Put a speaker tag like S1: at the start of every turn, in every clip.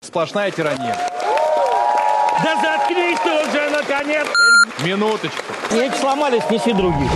S1: сплошная тирания.
S2: Да заткнись ты уже, наконец!
S1: Минуточку.
S2: Эти сломались, неси других.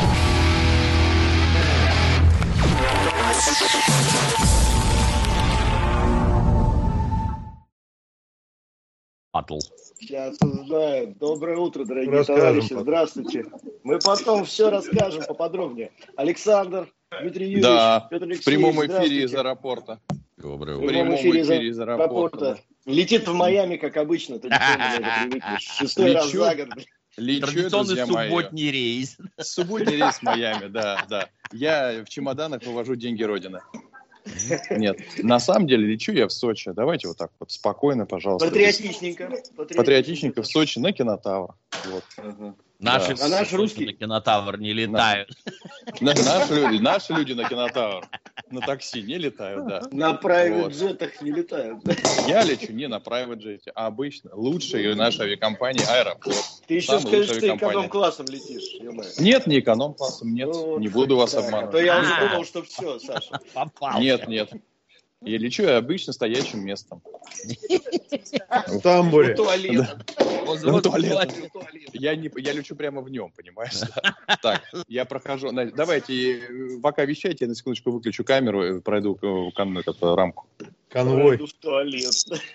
S3: Сейчас узнаем. Доброе утро, дорогие товарищи.
S4: Потом.
S3: Здравствуйте. Мы потом все расскажем поподробнее. Александр, Дмитрий Юрьевич,
S5: Да,
S3: Петр
S5: в
S3: Алексеевич,
S5: прямом
S3: здравствуйте.
S5: эфире из аэропорта.
S6: Доброе
S3: В
S6: утро.
S3: прямом эфире
S5: из аэропорта.
S3: Летит в Майами, как обычно. Традиционно мы это привыкли. Шестой раз за год.
S5: Лечу,
S6: Традиционный
S5: друзья мои.
S6: субботний рейс.
S5: Субботний рейс в Майами, да. Я в чемоданах вывожу деньги Родины. Нет, на самом деле лечу я в Сочи. Давайте вот так вот спокойно, пожалуйста. Патриотичненько в Сочи на Кинотавр. Вот.
S6: Наши
S3: А наш русский
S6: на Кинотавр не летают.
S5: Наши люди на Кинотавр на такси не летают, да.
S3: На прайвет-джетах не летают.
S5: Я лечу не на прайвет-джете, а обычно. Лучшая наша авиакомпания «Аэрофлот».
S3: Ты еще скажешь, что ты эконом-классом летишь.
S5: Нет, не эконом-классом, нет.
S3: Ну,
S5: не буду вас
S3: так,
S5: обманывать.
S3: А то я уже думал, что все, Саша.
S6: Попал.
S5: Нет. Я лечу обычно стоячим местом.
S4: В тамбуре.
S5: Туалет. Я лечу прямо в нем, понимаешь? Так, я прохожу. Давайте, пока вещайте, я на секундочку выключу камеру и пройду эту рамку.
S4: Конвой.
S3: Пойду в туалет.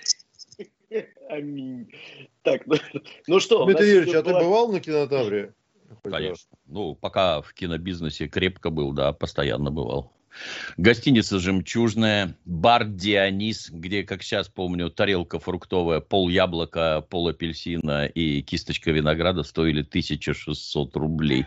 S3: Аминь. Так, ну что?
S4: Дмитрий Юрьевич, а ты бывал на Кинотавре?
S6: Конечно. Ну, пока в кинобизнесе крепко был, да, постоянно бывал. Гостиница «Жемчужная», бар «Дионис», где, как сейчас помню, тарелка фруктовая, пол яблока, пол апельсина и кисточка винограда стоили 1600 рублей.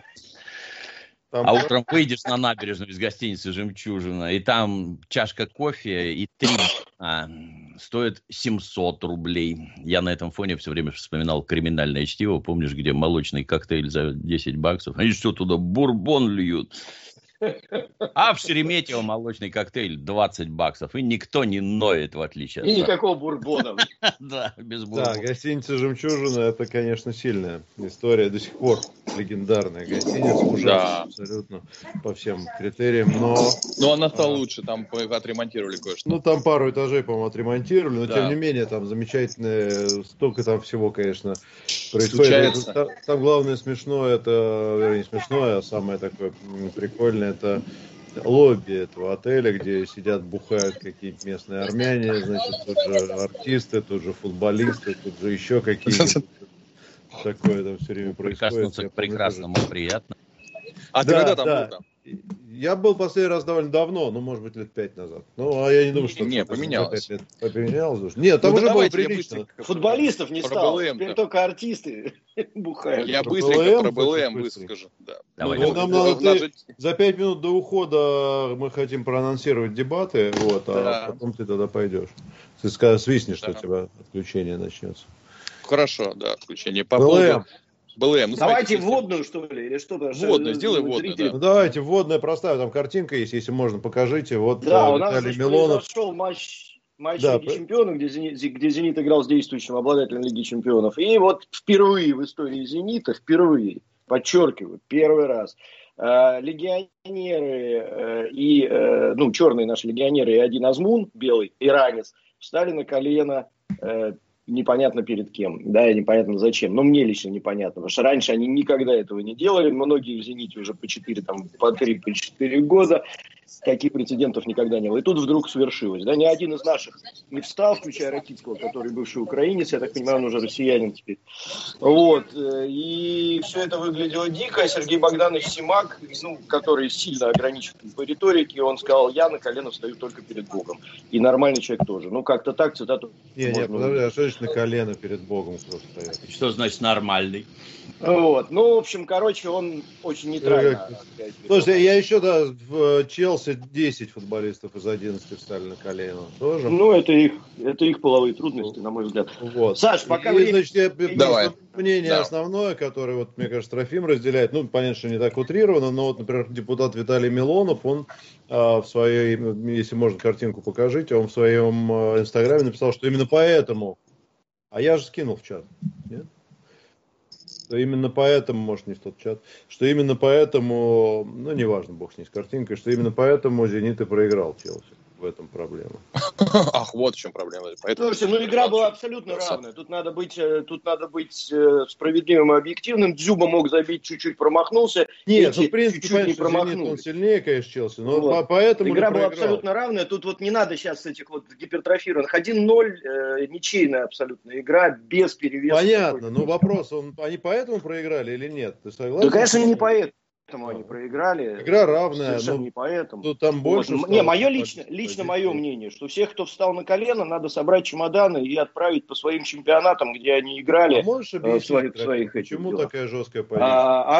S6: А утром выйдешь на набережную из гостиницы «Жемчужина», и там чашка кофе и 3 стоит 700 рублей. Я на этом фоне все время вспоминал «Криминальное чтиво». Помнишь, где молочный коктейль за 10 баксов? Они что, туда бурбон льют? А в Шереметьево молочный коктейль 20 баксов. И никто не ноет, в отличие от...
S3: И никакого бурбона.
S6: Да, без бурбона.
S4: Да, гостиница «Жемчужина» — это, конечно, сильная история. До сих пор легендарная гостиница. Ужасная абсолютно по всем критериям. Но
S5: она стала лучше. Там отремонтировали кое-что.
S4: Ну, там пару этажей, по-моему, отремонтировали. Но,
S5: Да.
S4: тем не менее, там замечательные... Столько там всего, конечно, происходит. Там главное смешное, вернее, не смешное, а самое такое прикольное, это лобби этого отеля, где сидят, бухают какие-то местные армяне, значит, тут же артисты, тут же футболисты, тут же еще какие-то. Такое там все время происходит.
S6: Прикоснуться к прекрасному приятно.
S5: А ты когда там был там?
S4: Я был последний раз довольно давно, может быть, лет 5 назад. Ну, а я не думаю, что...
S5: Не, поменялось.
S4: Поменялось? Нет, там уже было прилично.
S3: Футболистов не стало, теперь только артисты бухают.
S5: Я быстренько про БЛМ выскажу.
S4: Нам надо за 5 минут до ухода мы хотим проанонсировать дебаты, а потом ты тогда пойдешь. Ты свистнешь, что у тебя отключение начнется.
S5: Хорошо, да, отключение.
S4: БЛМ.
S3: Давайте вводную, что ли, или что?
S5: Вводную, сделай вводную, да.
S4: Ну, давайте, вводная простая, там картинка есть, если можно, покажите. Вот
S3: да, у нас
S4: Виталий Милонов.
S3: произошел матч Лиги Чемпионов, где «Зенит» играл с действующим обладателем Лиги Чемпионов. И вот впервые в истории «Зенита», подчеркиваю, первый раз, легионеры и, черные наши легионеры и один Азмун, белый, иранец, встали на колено непонятно перед кем, да, и непонятно зачем. Но мне лично непонятно, потому что раньше они никогда этого не делали. Многие в «Зените» уже по 4 года. Таких прецедентов никогда не было. И тут вдруг свершилось. Да, ни один из наших не встал, включая Ракитского, который бывший украинец, я так понимаю, он уже россиянин теперь. Вот. И все это выглядело дико. Сергей Богданович Симак, который сильно ограничен по риторике, он сказал: я на колено встаю только перед Богом. И нормальный человек тоже. Как-то так, цитату...
S4: Подожди, а что значит на колено перед Богом кто стоит?
S6: Что значит нормальный?
S3: Вот. В общем, он очень нейтрально.
S4: Слушай, я еще, в Челси 10 футболистов из 11 встали на колено. Тоже?
S3: Это их половые трудности, на мой взгляд.
S4: Вот.
S3: Саш, пока
S4: мнение основное, которое, мне кажется, Трофим разделяет, понятно, что не так утрировано, но например, депутат Виталий Милонов, он в своей, если можно, картинку покажите, он в своем инстаграме написал, что именно поэтому, а я же скинул в чат, нет? Что именно поэтому, может, не в тот чат, что именно поэтому, неважно, бог с ней с картинкой, что именно поэтому «Зенит» и проиграл Челси. в этом проблема.
S5: Ах, вот в чем проблема.
S3: Слушайте, ну игра была абсолютно равная. Тут надо быть справедливым и объективным. Дзюба мог забить, чуть-чуть промахнулся.
S4: Нет, ну, в принципе,
S3: чуть-чуть не
S4: конечно, «Зенит», он
S3: промахнулся.
S4: сильнее, конечно, Челси, но
S3: Вот.
S4: поэтому
S3: игра была
S4: проиграл.
S3: абсолютно равная. Тут вот не надо сейчас этих вот гипертрофированных. 1-0, ничейная абсолютно игра, без перевеса.
S4: Понятно, но вопрос, они поэтому проиграли или нет? Ты согласен?
S3: Да, конечно, не поэтому они проиграли.
S4: Игра равная,
S3: Совершенно
S4: но
S3: не поэтому.
S4: тут там больше.
S3: Вот. Не, мое лично мое мнение, что всех, кто встал на колено, надо собрать чемоданы и отправить по своим чемпионатам, где они играли.
S4: А можешь объяснить,
S3: своих
S4: почему такая жесткая позиция?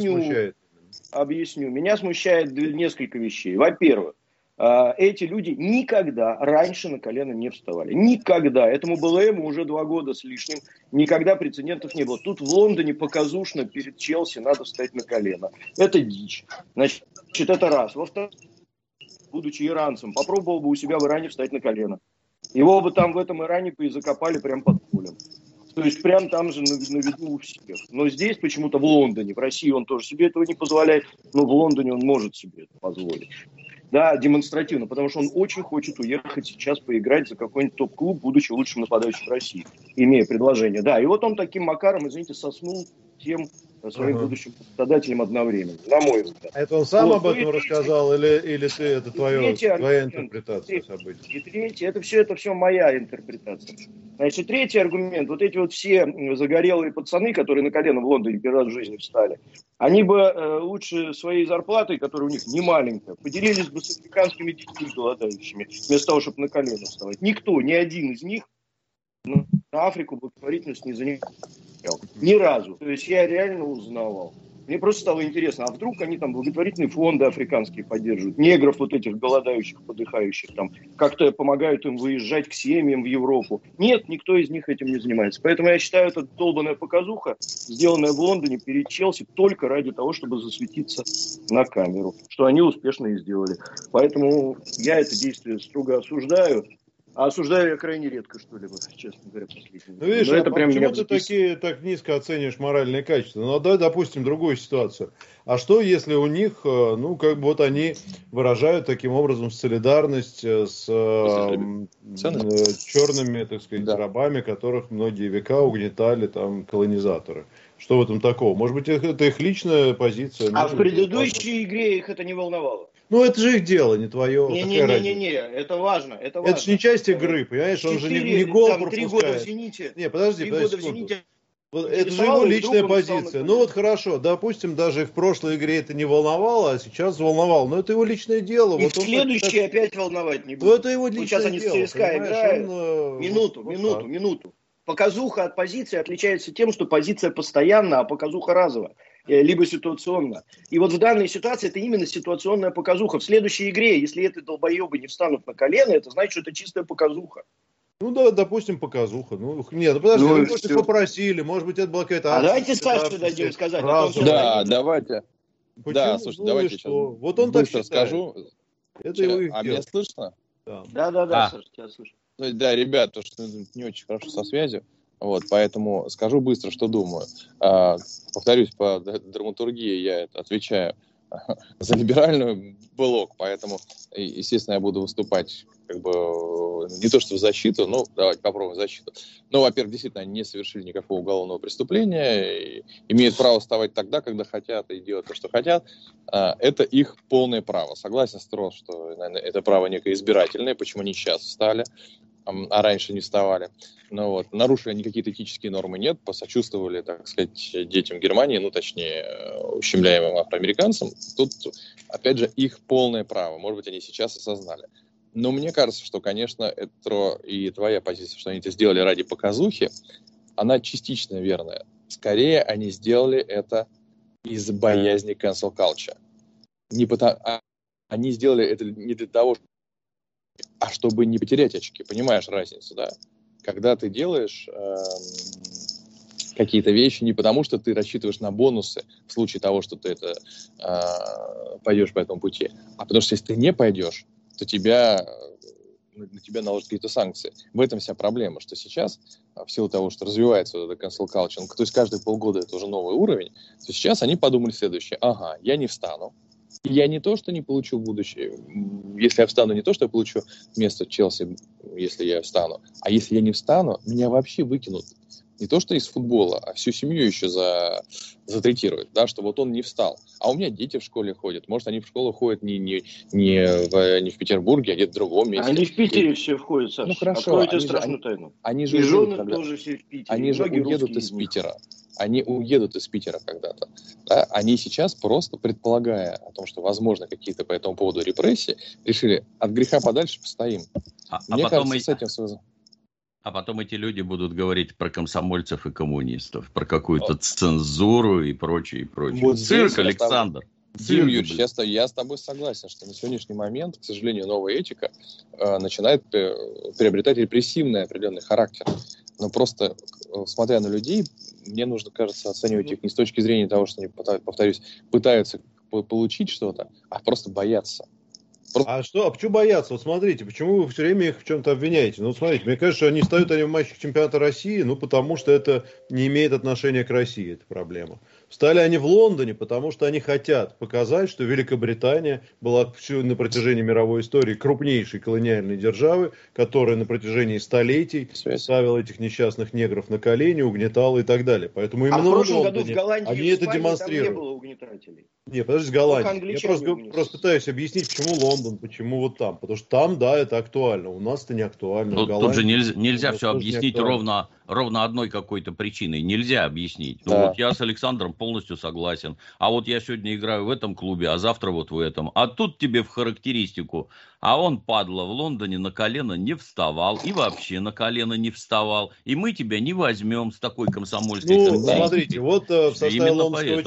S3: Объясню. Меня смущает несколько вещей. Во-первых, эти люди никогда раньше на колено не вставали. Никогда. Этому БЛМу уже 2 года с лишним. Никогда прецедентов не было. Тут в Лондоне показушно перед Челси надо встать на колено. Это дичь. Значит, это раз. Во-вторых, будучи иранцем, попробовал бы у себя в Иране встать на колено. Его бы там в этом Иране закопали прямо под полем. То есть прям там же на виду у всех. Но здесь почему-то в Лондоне, в России он тоже себе этого не позволяет, но в Лондоне он может себе это позволить. Да, демонстративно, потому что он очень хочет уехать сейчас поиграть за какой-нибудь топ-клуб, будучи лучшим нападающим России, имея предложение. Да, и вот он таким макаром, извините, соснул тем своим будущим работодателем одновременно, на мой взгляд.
S4: Это он сам об этом рассказал, или ты, это твоя интерпретация событий?
S3: И третий, это все моя интерпретация. Значит, третий аргумент, вот эти вот все загорелые пацаны, которые на колено в Лондоне первый раз в жизни встали, они бы лучше своей зарплатой, которая у них не маленькая, поделились бы с африканскими детьми голодающими, вместо того, чтобы на колено вставать. Никто, ни один из них на Африку благотворительность не занимал. Ни разу. То есть я реально узнавал. Мне просто стало интересно, а вдруг они там благотворительные фонды африканские поддерживают, негров вот этих голодающих, подыхающих, там как-то помогают им выезжать к семьям в Европу. Нет, никто из них этим не занимается. Поэтому я считаю, это долбаная показуха, сделанная в Лондоне перед Челси только ради того, чтобы засветиться на камеру, что они успешно и сделали. Поэтому я это действие строго осуждаю. А осуждаю я крайне редко что-либо, честно говоря, последнее.
S4: Ну, видишь, это прям почему ты так низко оцениваешь моральные качества? Ну, давай допустим другую ситуацию. А что, если у них, ну, как бы вот они выражают таким образом солидарность с черными, так сказать, рабами, которых многие века угнетали там колонизаторы? Что в этом такого? Может быть, это их личная позиция?
S3: А в предыдущей игре их это не волновало.
S4: Ну, это же их дело, не твое.
S3: Не-не-не, это важно. Это
S4: же не часть игры, понимаешь? Он же не гол пропускает.
S3: 3 года в «Зените».
S4: Не, подожди секунду. Это же его личная позиция. Ну вот хорошо, допустим, даже в прошлой игре это не волновало, а сейчас волновало. Но это его личное дело.
S3: И
S4: вот
S3: в следующей опять волновать не будет.
S4: Ну это его личное
S3: сейчас они
S4: дело.
S3: Сейчас они с ЦСКА играют. Минуту. Показуха от позиции отличается тем, что позиция постоянна, а показуха разовая. Либо ситуационно. И вот в данной ситуации это именно ситуационная показуха. В следующей игре, если эти долбоебы не встанут на колено, это значит, что это чистая показуха.
S4: Ну да, допустим, показуха. Ну подожди, может, попросили, может быть, это была какая-то...
S3: А давайте Саше дадим сказать.
S5: Да, давайте.
S4: Почему?
S5: Да, слушай, давайте сейчас
S4: вот он
S5: быстро
S4: так
S5: скажу.
S4: Это его их
S5: дело. Меня слышно?
S3: Да, Саша, тебя слышу.
S5: Да, ребят, то, что не очень хорошо со связью. Вот, поэтому скажу быстро, что думаю. Повторюсь, по драматургии я отвечаю за либеральный блок, поэтому, естественно, я буду выступать как бы не то что в защиту, но давайте попробуем защиту. Но, во-первых, действительно, они не совершили никакого уголовного преступления, и имеют право вставать тогда, когда хотят, и делать то, что хотят. Это их полное право. Согласен с Трос, что, наверное, это право некое избирательное, почему они сейчас встали, а раньше не вставали. Ну, вот. Нарушили они какие-то этические нормы, нет, посочувствовали, так сказать, детям Германии, ну, точнее, ущемляемым афроамериканцам. Тут, опять же, их полное право. Может быть, они сейчас осознали. Но мне кажется, что, конечно, это и твоя позиция, что они это сделали ради показухи, она частично верная. Скорее, они сделали это из боязни cancel culture. Они сделали это не для того, а чтобы не потерять очки. Понимаешь разницу, да? Когда ты делаешь какие-то вещи не потому, что ты рассчитываешь на бонусы в случае того, что ты пойдешь по этому пути, а потому что если ты не пойдешь, то на тебя наложат какие-то санкции. В этом вся проблема, что сейчас, в силу того, что развивается вот это cancel culture, то есть каждые полгода это уже новый уровень, то сейчас они подумали следующее. Ага, я не встану, Я не то, что не получу будущее. Если я встану, не то, что я получу место в Челси, если я встану. А если я не встану, меня вообще выкинут. Не то, что из футбола, а всю семью еще затретируют, да, что вот он не встал. А у меня дети в школе ходят. Может, они в школу ходят не в Петербурге, а где-то в другом месте.
S3: Они в Питере все входят, Саша.
S5: Ну, хорошо.
S3: Откройте страшную тайну.
S5: Они же
S3: и
S5: уедут,
S3: жены тоже все в Питере.
S5: они же уедут из Питера. Они уедут из Питера когда-то. Да? Они сейчас просто, предполагая о том, что возможно какие-то по этому поводу репрессии, решили от греха подальше постоим. Мне кажется, с этим связано.
S6: А потом эти люди будут говорить про комсомольцев и коммунистов, про какую-то цензуру и прочее, и прочее.
S5: Вот
S6: цирк,
S5: здесь
S6: Александр.
S5: Дим Юрьевич, я с тобой согласен, что на сегодняшний момент, к сожалению, новая этика начинает приобретать репрессивный определенный характер. Но просто, смотря на людей, мне нужно, кажется, оценивать их не с точки зрения того, что они, повторюсь, пытаются получить что-то, а просто боятся.
S4: А почему бояться? Вот смотрите, почему вы все время их в чем-то обвиняете? Ну, смотрите, мне кажется, что они встают в матчах чемпионата России, потому что это не имеет отношения к России, это проблема. Встали они в Лондоне, потому что они хотят показать, что Великобритания была на протяжении мировой истории крупнейшей колониальной державой, которая на протяжении столетий ставила этих несчастных негров на колени, угнетала и так далее. Поэтому именно
S3: в прошлом
S4: в
S3: году в Голландии
S4: они это демонстрируют.
S3: Там не было угнетателей.
S4: Не, подожди, Голландия. Я просто пытаюсь объяснить, почему Лондон, почему вот там. Потому что там, да, это актуально. У нас это не актуально.
S6: Тут же нельзя все объяснить ровно одной какой-то причиной. Нельзя объяснить. Да. Вот я с Александром полностью согласен. А вот я сегодня играю в этом клубе, а завтра вот в этом. А тут тебе в характеристику. А он, падла, в Лондоне на колено не вставал. И вообще на колено не вставал. И мы тебя не возьмем с такой комсомольской
S4: тенденцией. Смотрите, вот в составе лондонского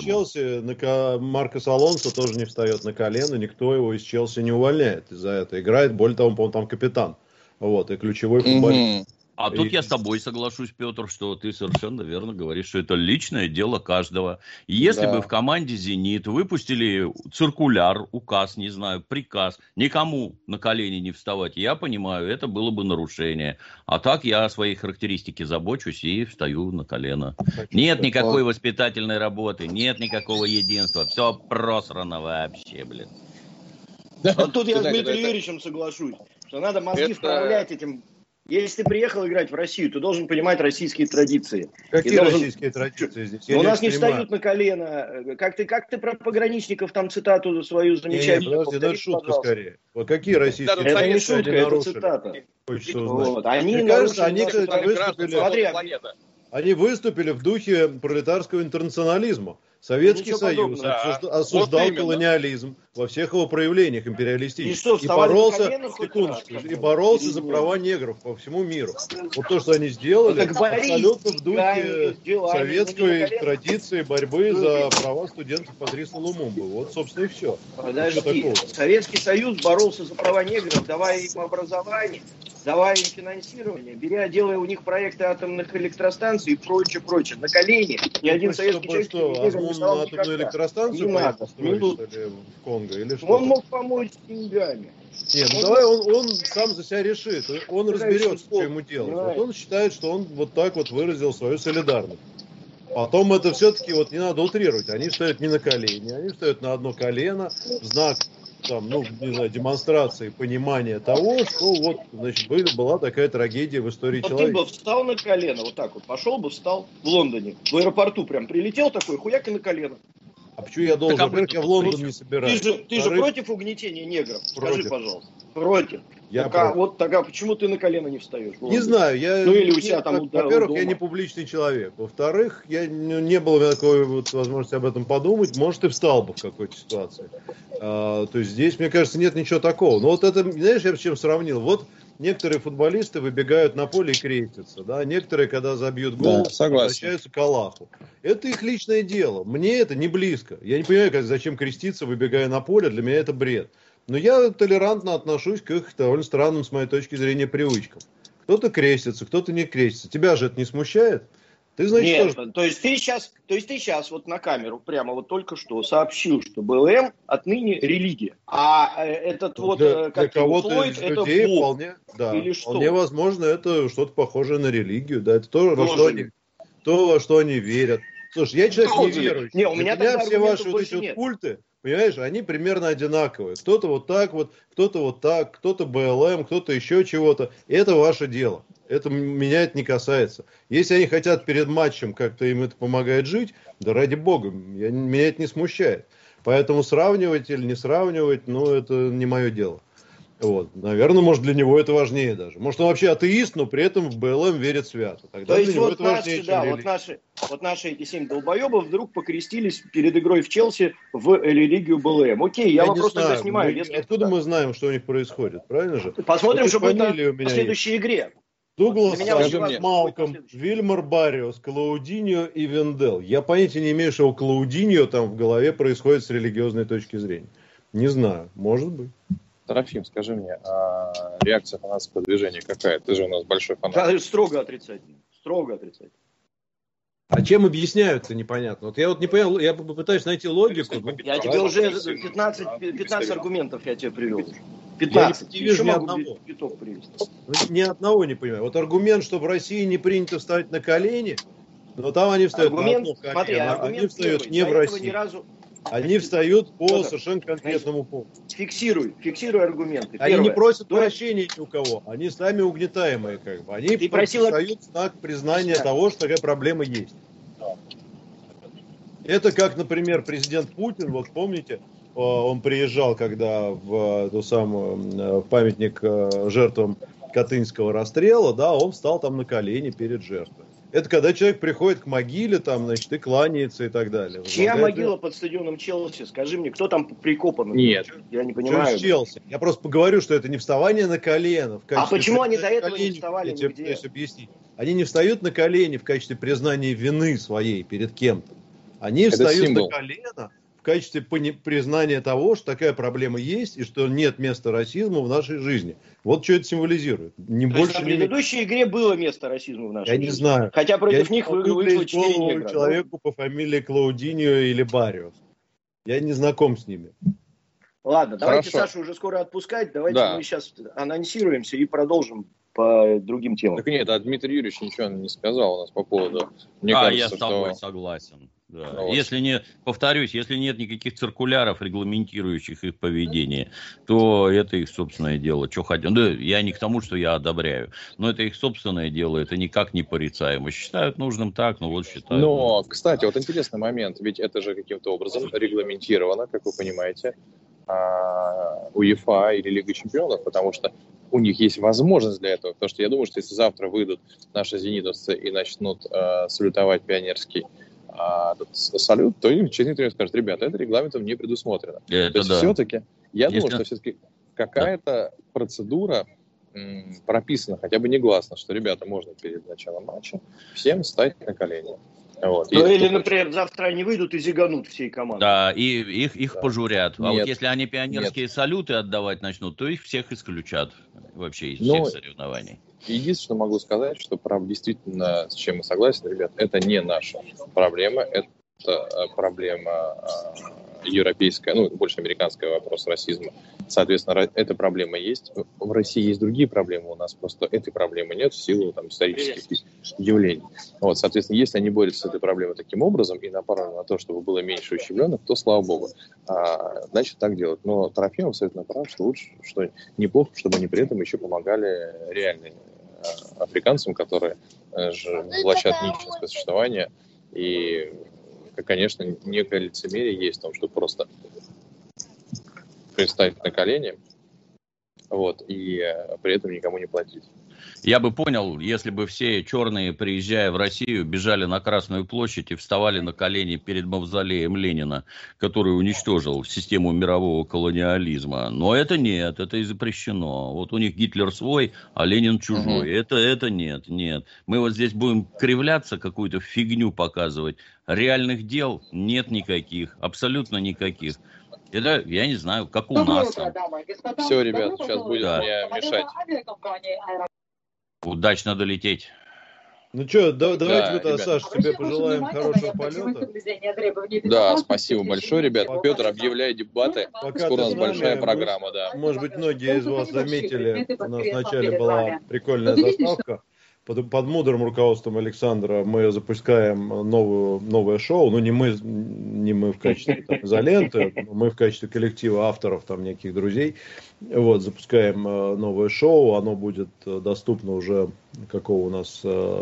S4: Челси Маркос Алонсо тоже не встает на колено. Никто его из Челси не увольняет из-за этого. Играет, более того, по-моему, там капитан. Вот, и ключевой футболист.
S6: А тут я с тобой соглашусь, Петр, что ты совершенно верно говоришь, что это личное дело каждого. И если бы в команде «Зенит» выпустили циркуляр, указ, не знаю, приказ, никому на колени не вставать, я понимаю, это было бы нарушение. А так я о своей характеристике забочусь и встаю на колено. Нет никакой воспитательной работы, нет никакого единства. Все просрано вообще, блин.
S3: Вот тут я с Дмитрием Юрьевичем соглашусь, что надо мозги вправлять этим. Если ты приехал играть в Россию, ты должен понимать российские традиции.
S4: Какие российские традиции здесь?
S3: У нас не встают на колено. Как ты про пограничников там цитату свою замечательную?
S4: Подожди, это шутка скорее. Вот какие российские традиции?
S3: Это не шутка, это цитата.
S4: Вот. Мне кажется, они выступили в духе пролетарского интернационализма. Советский Союз осуждал колониализм во всех его проявлениях империалистических. И боролся за права негров по всему миру. Вот то, что они сделали, абсолютно в духе советской традиции борьбы за права студентов Патриса Лумумбы. Вот, собственно, и все.
S3: Подожди, Советский Союз боролся за права негров, давая им образование, давая им финансирование, делая у них проекты атомных электростанций и прочее. На колени ни один советский человек не
S4: на атомную электростанцию поехал строить, что ли, в Конго? Или что?
S3: Он мог помочь с деньгами.
S4: Нет, давай он сам за себя решит. Он разберется, что ему делать. Вот он считает, что он вот так вот выразил свою солидарность. Потом это все-таки вот не надо утрировать. Они встают не на колени, они встают на одно колено в знак там, не знаю, демонстрации понимания того, что вот, значит, была такая трагедия в истории человека.
S3: Ты бы встал на колено, вот так вот, пошел бы, встал в Лондоне, в аэропорту прям прилетел такой, хуяк и на колено.
S4: А почему я должен? Во-первых, я в Лондон не собираюсь.
S3: Ты же против угнетения негров? Скажи, пожалуйста. Против. Почему ты на колено не встаешь?
S4: Не знаю.
S3: Или у себя там
S4: во-первых, я не публичный человек. Во-вторых, не было у меня такой вот возможности об этом подумать. Может, и встал бы в какой-то ситуации. То есть здесь, мне кажется, нет ничего такого. Но вот это, знаешь, я с чем сравнил? Вот некоторые футболисты выбегают на поле и крестятся, да, некоторые, когда забьют гол, возвращаются к Аллаху. Это их личное дело. Мне это не близко. Я не понимаю, зачем креститься, выбегая на поле, для меня это бред. Но я толерантно отношусь к их довольно странным, с моей точки зрения, привычкам. Кто-то крестится, кто-то не крестится. Тебя же это не смущает? Ты, значит,
S3: нет, тоже... то есть ты сейчас вот на камеру прямо вот только что сообщил, что БЛМ отныне религия. А этот
S4: для кого-то из людей Бог, вполне возможно, это что-то похожее на религию. Да, это то, во что они верят. Слушай, я человек неверующий.
S3: У меня
S4: все ваши вот эти вот культы, понимаешь, они примерно одинаковые. Кто-то вот так вот, кто-то вот так, кто-то БЛМ, кто-то еще чего-то. Это ваше дело. Это меня это не касается. Если они хотят перед матчем, как-то им это помогает жить, да ради бога, меня это не смущает. Поэтому сравнивать или не сравнивать, это не мое дело. Вот. Наверное, может, для него это важнее даже. Может, он вообще атеист, но при этом в БЛМ верит свято. Тогда
S3: то есть
S4: вот наши,
S3: наши эти 7 долбоебов вдруг покрестились перед игрой в Челси в религию БЛМ. Окей, я вопрос тогда снимаю.
S4: Откуда мы знаем, что у них происходит? Правильно же?
S3: Посмотрим, что будет на следующей игре.
S4: Дуглас, Малком, Вильмар Барриос, Клаудиньо и Вендел. Я понятия не имею, что у Клаудиньо там в голове происходит с религиозной точки зрения. Не знаю, может быть.
S5: Трофим, скажи мне, а реакция фанатского движения какая? Ты же у нас большой фанат.
S3: Да, строго отрицательно. Строго отрицательно.
S4: А чем объясняют-то, непонятно. Вот я не понял, я попытаюсь найти логику.
S3: Я тебе уже 15 аргументов я тебе привел.
S4: 15. Я не вижу ни одного. Ни одного не понимаю. Вот аргумент, что в России не принято вставать на колени, но там они встают на одно колено. Они встают не в России. Они встают по совершенно конкретному поводу.
S3: Фиксируй аргументы.
S4: Они не просят прощения ни у кого. Они сами угнетаемые, как бы. Они встают в знак признания того, что такая проблема есть. Это как, например, президент Путин, вот помните, он приезжал, когда в ту самую памятник жертвам Катынского расстрела, да, он встал там на колени перед жертвой. Это когда человек приходит к могиле, там, значит, и кланяется и так далее.
S3: Чья могила под стадионом Челси? Скажи мне, кто там прикопан?
S5: Нет.
S3: Я не понимаю.
S4: Челси. Я просто поговорю, что это не вставание на колено.
S3: А почему они до этого не вставали нигде?
S4: Я тебе пытаюсь объяснить. Они не встают на колени в качестве признания вины своей перед кем-то. Они встают на колено в качестве признания того, что такая проблема есть и что нет места расизму в нашей жизни. Вот что это символизирует. Не
S3: То
S4: больше
S3: есть в предыдущей игре было место расизму в нашей жизни?
S4: Я не знаю.
S3: Хотя против них вышло 4 негра.
S4: Человеку по фамилии Клаудиньо или Барриос. Я не знаком с ними.
S3: Ладно, давайте Сашу уже скоро отпускать. Давайте мы сейчас анонсируемся и продолжим по другим темам.
S5: Так нет, Дмитрий Юрьевич ничего не сказал у нас по поводу... Мне кажется,
S6: я с тобой согласен. Да. Вот. Если нет никаких циркуляров, регламентирующих их поведение, то это их собственное дело. Что хотят. Да, я не к тому, что я одобряю, но это их собственное дело, это никак не порицаемо. Считают нужным так, вот считают.
S5: Но, кстати, вот интересный момент, ведь это же каким-то образом регламентировано, как вы понимаете, УЕФА или Лига Чемпионов, потому что у них есть возможность для этого. Потому что я думаю, что если завтра выйдут наши зенитовцы и начнут салютовать пионерский салют, то им через некоторое время скажут: ребята, это регламентом не предусмотрено. То есть все-таки, я думаю, что все-таки какая-то процедура прописана, хотя бы негласно, что, ребята, можно перед началом матча всем встать на колени. Вот.
S3: Или, например, завтра они выйдут и зиганут всей командой.
S6: Да, и их пожурят. А вот если они пионерские салюты отдавать начнут, то их всех исключат вообще из всех соревнований.
S5: Единственное, что могу сказать, что действительно, с чем мы согласен, ребят, это не наша проблема, это проблема европейская, больше американская, вопрос расизма. Соответственно, эта проблема есть. В России есть другие проблемы, у нас просто этой проблемы нет в силу исторических явлений. Вот, соответственно, если они борются с этой проблемой таким образом и направлены на то, чтобы было меньше ущемленных, то слава богу. Значит, так делать. Но Трофимов абсолютно прав, что лучше, что неплохо, чтобы они при этом еще помогали реальным африканцам, которые влачат нищенское существование. И, конечно, некое лицемерие есть в том, что просто пристать на колени, и при этом никому не платить.
S6: Я бы понял, если бы все черные, приезжая в Россию, бежали на Красную площадь и вставали на колени перед мавзолеем Ленина, который уничтожил систему мирового колониализма. Но это нет, это и запрещено. Вот у них Гитлер свой, а Ленин чужой. Это нет. Мы вот здесь будем кривляться, какую-то фигню показывать. Реальных дел нет никаких, абсолютно никаких. Это, я не знаю, как у нас.
S5: Все, ребят, сейчас будет мне мешать.
S6: Удачно долететь.
S4: Ну что, давайте, Саш, тебе пожелаем хорошего полета.
S5: Да, спасибо большое, ребят. Петр, объявляй дебаты. Скоро у нас большая программа, да.
S4: Может быть, многие из вас заметили, у нас вначале была прикольная заставка. под мудрым руководством Александра мы запускаем новое шоу. Ну, не мы в качестве изоленты, мы в качестве коллектива авторов, там, неких друзей. Вот, запускаем новое шоу. Оно будет доступно уже, какого у нас,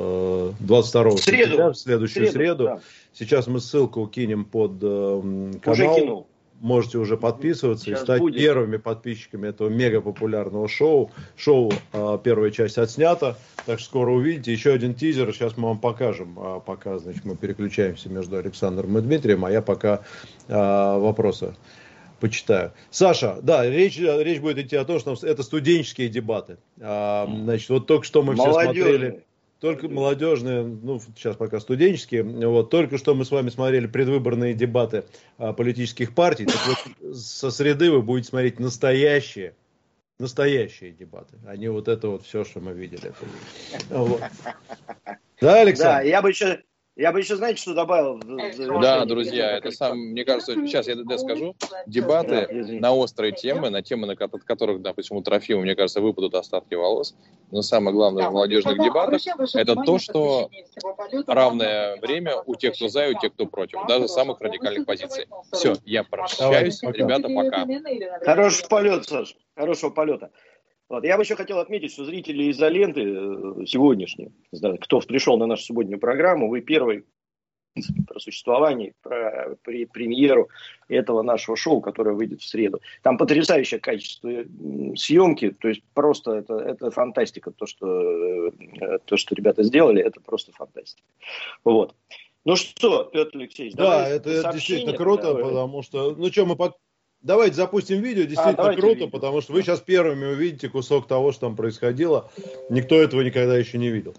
S4: 22 сентября, в следующую среду. Да. Сейчас мы ссылку кинем под канал.
S3: Уже кинул.
S4: Можете уже подписываться сейчас и стать первыми подписчиками этого мега популярного шоу. Шоу первая часть отснята, так что скоро увидите. Еще один тизер, сейчас мы вам покажем. Пока, значит, мы переключаемся между Александром и Дмитрием, а я пока вопросы почитаю. Саша, да, речь будет идти о том, что это студенческие дебаты. Значит, вот только что мы все смотрели... Только молодежные, ну, сейчас пока студенческие. Вот, только что мы с вами смотрели предвыборные дебаты политических партий. Так вот, со среды вы будете смотреть настоящие дебаты, а не вот это вот все, что мы видели. Вот. Да, Александр?
S3: Да, я бы еще, знаете, что добавил?
S5: Да, друзья, это мне кажется, сейчас я скажу, дебаты на острые темы, на темы, от которых, допустим, у Трофима, мне кажется, выпадут остатки волос. Но самое главное в молодежных дебатах это то, что равное время у тех, кто за, и у тех, кто против, даже самых радикальных позиций. Все, я прощаюсь, ребята, пока.
S3: Хороший полет, Саш, хорошего полета. Вот. Я бы еще хотел отметить, что зрители изоленты сегодняшние, кто пришел на нашу субботнюю программу, вы первый про существование, про премьеру этого нашего шоу, которое выйдет в среду. Там потрясающее качество съемки, то есть просто это фантастика, то, что ребята сделали, это просто фантастика. Вот. Ну что, Петр Алексеевич,
S4: да, это действительно круто, потому что, давайте запустим видео, действительно круто, видео. Потому что вы сейчас первыми увидите кусок того, что там происходило. Никто этого никогда еще не видел.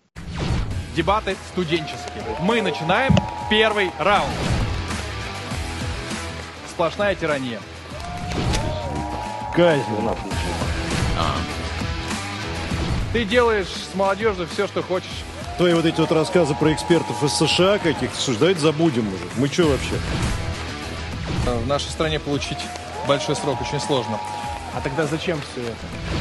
S1: Дебаты студенческие. Мы начинаем первый раунд. Сплошная тирания.
S2: Казнь.
S1: Ты делаешь с молодежью все, что хочешь.
S2: Твои вот эти вот рассказы про экспертов из США каких-то, слушай, давайте забудем уже. Мы что вообще?
S1: В нашей стране получить большой срок очень сложно. А тогда зачем все это?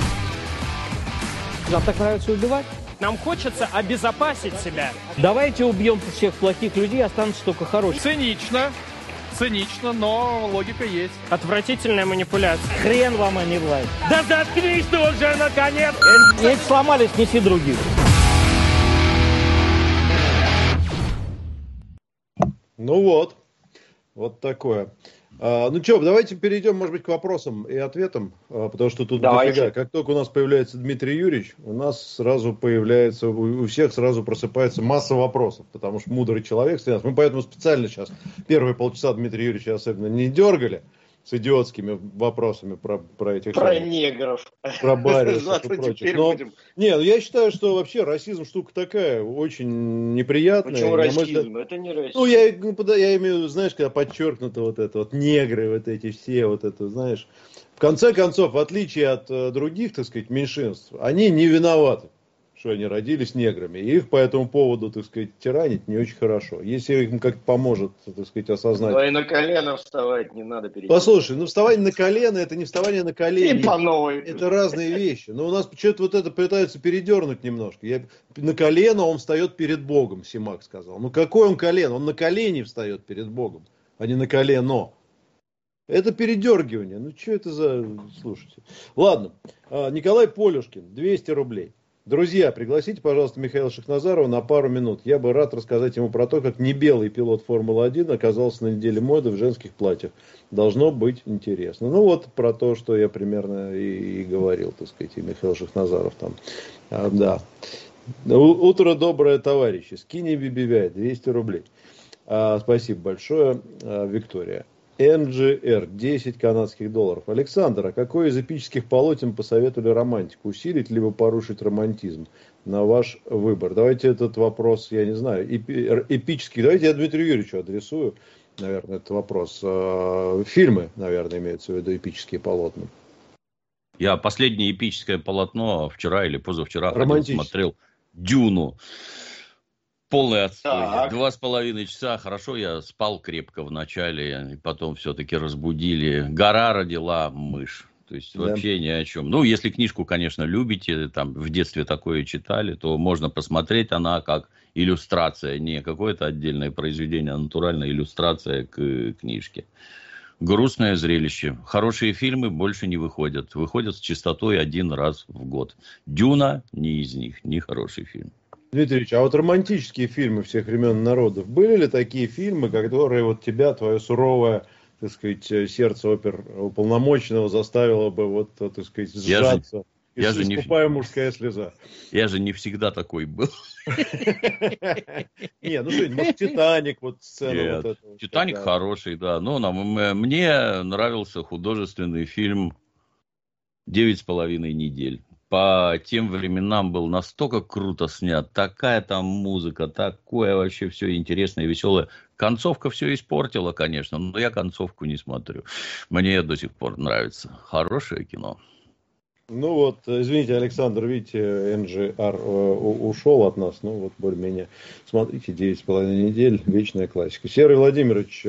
S7: Нам так нравится убивать?
S8: Нам хочется обезопасить себя.
S7: Давайте убьем всех плохих людей, останутся только хорошие.
S1: Цинично, но логика есть.
S8: Отвратительная манипуляция.
S7: Хрен вам, а не власть.
S2: Да заткнись ты уже, наконец!
S7: Эти сломались, неси других.
S4: Ну вот такое. Ну что, давайте перейдем, может быть, к вопросам и ответам, потому что тут дофига. Как только у нас появляется Дмитрий Юрьевич, у нас сразу появляется, у всех сразу просыпается масса вопросов, потому что мудрый человек среди нас. Мы поэтому специально сейчас первые полчаса Дмитрия Юрьевича особенно не дергали с идиотскими вопросами про этих...
S3: Про негров.
S4: Про бариусов и прочих. Но, я считаю, что вообще расизм штука такая, очень неприятная.
S3: Почему расизм? Это не расизм.
S4: Ну, я имею в виду, знаешь, когда подчеркнуто вот это вот, негры, вот эти все, вот это, знаешь. В конце концов, в отличие от других, так сказать, меньшинств, они не виноваты, что они родились неграми. И их по этому поводу, так сказать, тиранить не очень хорошо. Если им как-то поможет, так сказать, осознать.
S3: Ну и на колено вставать не надо перейти.
S4: Послушай, вставание на колено, это не вставание на колени.
S3: И по новой.
S4: Это разные вещи. Но у нас что-то вот это пытаются передернуть немножко. На колено он встает перед Богом, Симак сказал. Ну какой он колено? Он на колени встает перед Богом, а не на колено. Это передергивание. Ну что это за... Слушайте. Ладно. Николай Полюшкин, 200 рублей. Друзья, пригласите, пожалуйста, Михаила Шахназарова на пару минут. Я бы рад рассказать ему про то, как небелый пилот Формулы-1 оказался на неделе моды в женских платьях. Должно быть интересно. Ну вот про то, что я примерно и говорил, так сказать, и Михаил Шахназаров там. Да. Утро доброе, товарищи. Скини Бибивяй, 200 рублей. Спасибо большое, Виктория. НГР, 10 канадских долларов. Александр, а какой из эпических полотен посоветовали романтику? Усилить либо порушить романтизм? На ваш выбор. Давайте этот вопрос, я не знаю, эпический. Давайте я Дмитрию Юрьевичу адресую, наверное, этот вопрос. Фильмы, наверное, имеются в виду эпические полотна.
S6: Я последнее эпическое полотно вчера или позавчера смотрел «Дюну». Полный отстой. 2,5 часа. Хорошо, я спал крепко в начале, и потом все-таки разбудили. Гора родила мышь. То есть вообще ни о чем. Ну, если книжку, конечно, любите, там в детстве такое читали, то можно посмотреть. Она как иллюстрация, не какое-то отдельное произведение, а натуральная иллюстрация к книжке. Грустное зрелище. Хорошие фильмы больше не выходят. Выходят с частотой 1 раз в год. «Дюна» не из них, не хороший фильм.
S4: Дмитрий Ильич, а вот романтические фильмы всех времен и народов, были ли такие фильмы, которые вот тебя, твое суровое, так сказать, сердце оперуполномоченного заставило бы вот, так сказать, сжаться? Искупая мужская слеза.
S6: Я же не всегда такой был.
S4: Не, ну что-нибудь, может, «Титаник», вот сцена.
S6: Нет, «Титаник» хороший, да. Но мне нравился художественный фильм «9,5 недель». По тем временам был настолько круто снят, такая там музыка, такое вообще все интересное и веселое. Концовка все испортила, конечно, но я концовку не смотрю. Мне до сих пор нравится. Хорошее кино.
S4: Ну вот, извините, Александр, видите, НЖР ушел от нас, ну вот более-менее. Смотрите, 9,5 недель, вечная классика. Серый Владимирович,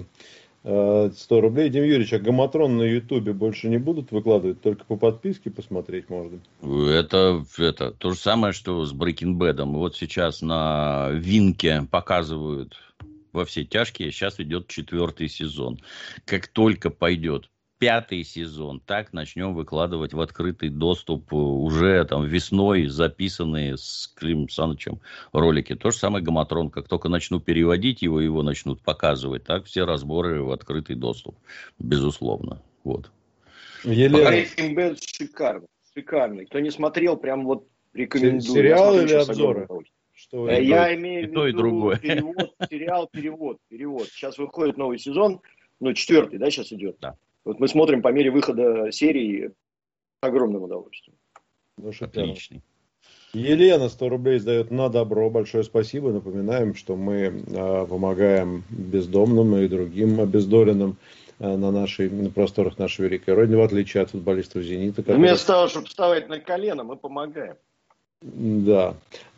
S4: 100 рублей. Дим Юрьевич, а Гаматрон на Ютубе больше не будут выкладывать? Только по подписке посмотреть можно?
S6: Это то же самое, что с Breaking Bad'ом. Вот сейчас на Винке показывают «Во все тяжкие». Сейчас идет 4-й сезон. Как только пойдет 5-й сезон, так начнем выкладывать в открытый доступ уже там весной записанные с Климом Санычем ролики. То же самое Гаматрон. Как только начну переводить его начнут показывать, так все разборы в открытый доступ. Безусловно. Вот.
S3: Breaking Bad шикарный. Кто не смотрел, прям вот рекомендую.
S4: Сериал или обзоры?
S3: Я имею в виду
S6: и другое.
S3: Перевод. Сейчас выходит новый сезон, 4-й, да, сейчас идет?
S6: Да.
S3: Вот мы смотрим по мере выхода серии с огромным удовольствием.
S6: Отличный.
S4: Елена 100 рублей сдает на добро. Большое спасибо. Напоминаем, что мы помогаем бездомным и другим обездоленным на просторах нашей великой Родины, в отличие от футболистов «Зенита».
S3: Вместо того, чтобы вставать на колено, мы помогаем.
S4: Да.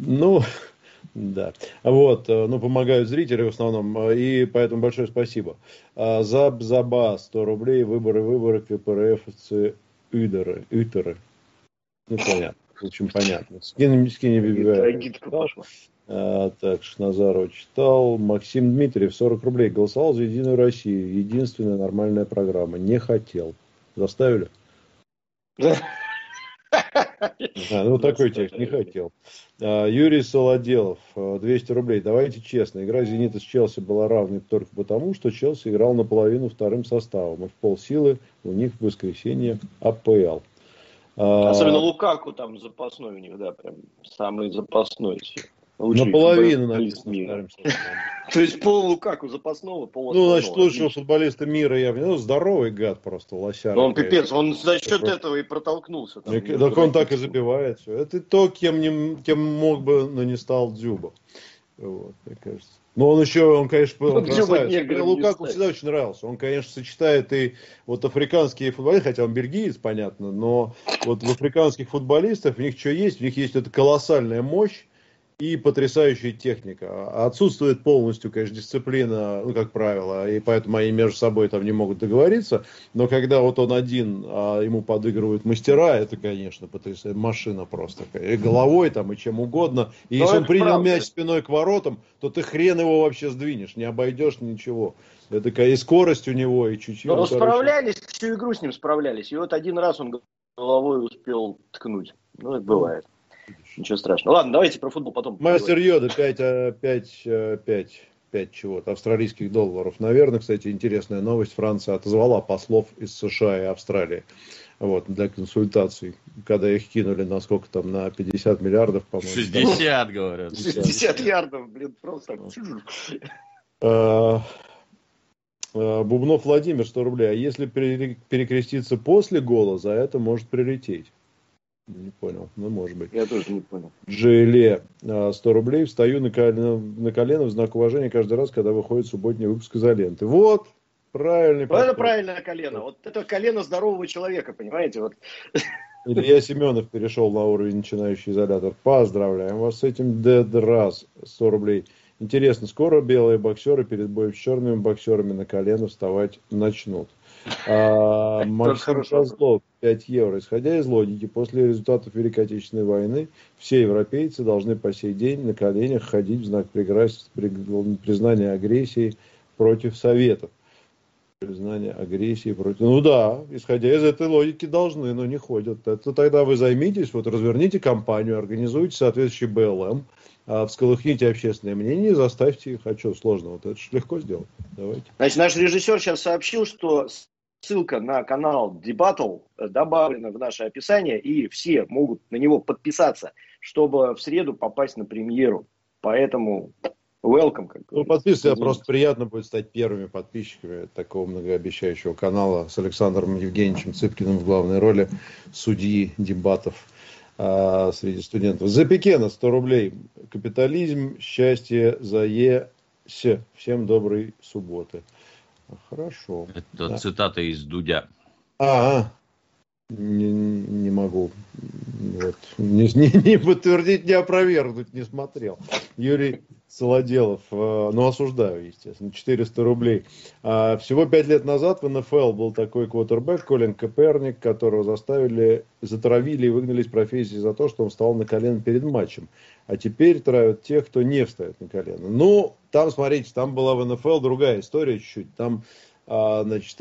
S4: Да. Вот, помогают зрители в основном, и поэтому большое спасибо. Заба 100 рублей, выборы, КПРФовцы, Үтеры. Ну, понятно, в общем, понятно. Скини Бибигаев. Так, Шназарова читал. Максим Дмитриев, 40 рублей. Голосовал за «Единую Россию». Единственная нормальная программа. Не хотел. Заставили? Такой текст, не хотел. Юрий Солоделов, 200 рублей. Давайте честно, игра «Зенита» с Челси была равной только потому, что Челси играл наполовину вторым составом. И в полсилы у них в воскресенье АПЛ.
S3: Особенно Лукаку там запасной у них, да, прям самый запасной.
S4: Наполовину написано.
S3: То есть пол Лукаку запасного, пол основного.
S4: Значит, лучшего футболиста мира я... здоровый гад просто, лосяр.
S3: Он пипец, он за счет этого и протолкнулся.
S4: Так он так и забивает все. Это то, кем мог бы, но не стал Дзюба. Вот, мне кажется. Но он, конечно, красавец. Лукаку всегда очень нравился. Он, конечно, сочетает и вот африканские футболисты, хотя он бельгиец, понятно, но вот в африканских футболистах у них что есть? У них есть эта колоссальная мощь и потрясающая техника. Отсутствует полностью, конечно, дисциплина, как правило, и поэтому они между собой там не могут договориться. Но когда вот он один, а ему подыгрывают мастера, это, конечно, потрясающая машина просто. И головой там, и чем угодно. И если он принял мяч спиной к воротам, то ты хрен его вообще сдвинешь, не обойдешь ничего. Это и скорость у него, и чутье.
S3: Но справлялись, всю игру с ним справлялись. И вот один раз он головой успел ткнуть. Это бывает. Ничего страшного. Ладно, давайте про футбол потом.
S4: Мастер Йода 5 чего-то австралийских долларов. Наверное, кстати, интересная новость. Франция отозвала послов из США и Австралии. Вот, для консультаций. Когда их кинули на сколько там, на 50 миллиардов, по-моему.
S6: 60, говорят.
S3: 60 ярдов, просто.
S4: Бубнов Владимир, 100 рублей. А если перекреститься после гола, за это может прилететь. Не понял, может быть.
S3: Я тоже не понял.
S4: Джиле, 100 рублей. Встаю на колено в знак уважения каждый раз, когда выходит субботний выпуск «Изоленты». Вот, правильный подход.
S3: Это правильное колено. Вот это колено здорового человека, понимаете? Вот.
S4: Илья Семенов перешел на уровень начинающий изолятор. Поздравляем вас с этим. Дедраз, 100 рублей. Интересно, скоро белые боксеры перед боем с черными боксерами на колено вставать начнут? Максим Козлов, 5 евро. Исходя из логики, после результатов Великой Отечественной войны все европейцы должны по сей день на коленях ходить в знак признания агрессии против Советов. Признание агрессии против... Ну да, исходя из этой логики должны, но не ходят. Это тогда вы займитесь, вот разверните кампанию, организуйте соответствующий БЛМ, всколыхните общественное мнение и заставьте их. А что сложного? Это же легко сделать. Давайте.
S3: Значит, наш режиссер сейчас сообщил, что ссылка на канал Debattle добавлена в наше описание, и все могут на него подписаться, чтобы в среду попасть на премьеру. Поэтому... Welcome.
S4: Ну, подписывайтесь, просто приятно будет стать первыми подписчиками такого многообещающего канала с Александром Евгеньевичем Цыпкиным в главной роли судьи дебатов среди студентов. За Пекена 100 рублей. Капитализм, счастье, за ЕС. Всем доброй субботы. Хорошо.
S6: Это да. Цитата из Дудя.
S4: Не могу вот, не подтвердить, не опровергнуть, не смотрел. Юрий Солоделов, ну осуждаю, естественно, 400 рублей. Всего 5 лет назад в НФЛ был такой квотербек Колин Каэперник, которого затравили и выгнали из профессии за то, что он встал на колено перед матчем. А теперь травят тех, кто не встает на колено. Ну, там, смотрите, там была в НФЛ другая история чуть-чуть. Там значит,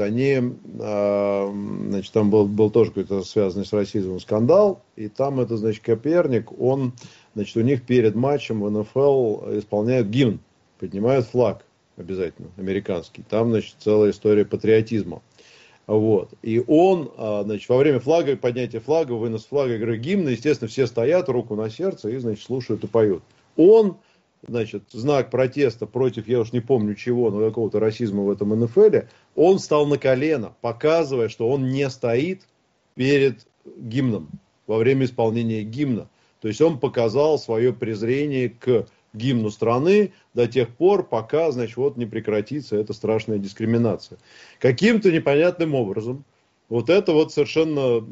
S4: там был тоже какой-то связанный с расизмом скандал, и там это, значит, Каэперник, он, значит, у них перед матчем в НФЛ исполняют гимн, поднимают флаг обязательно, американский, там, значит, целая история патриотизма, вот, и он, значит, во время поднятия флага, вынос флага, игры гимна, естественно, все стоят, руку на сердце и, значит, слушают и поют. Он, значит, знак протеста против, я уж не помню чего, но какого-то расизма в этом НФЛе, он встал на колено, показывая, что он не стоит перед гимном во время исполнения гимна. То есть он показал свое презрение к гимну страны до тех пор, пока, значит, вот не прекратится эта страшная дискриминация. Каким-то непонятным образом вот это вот совершенно,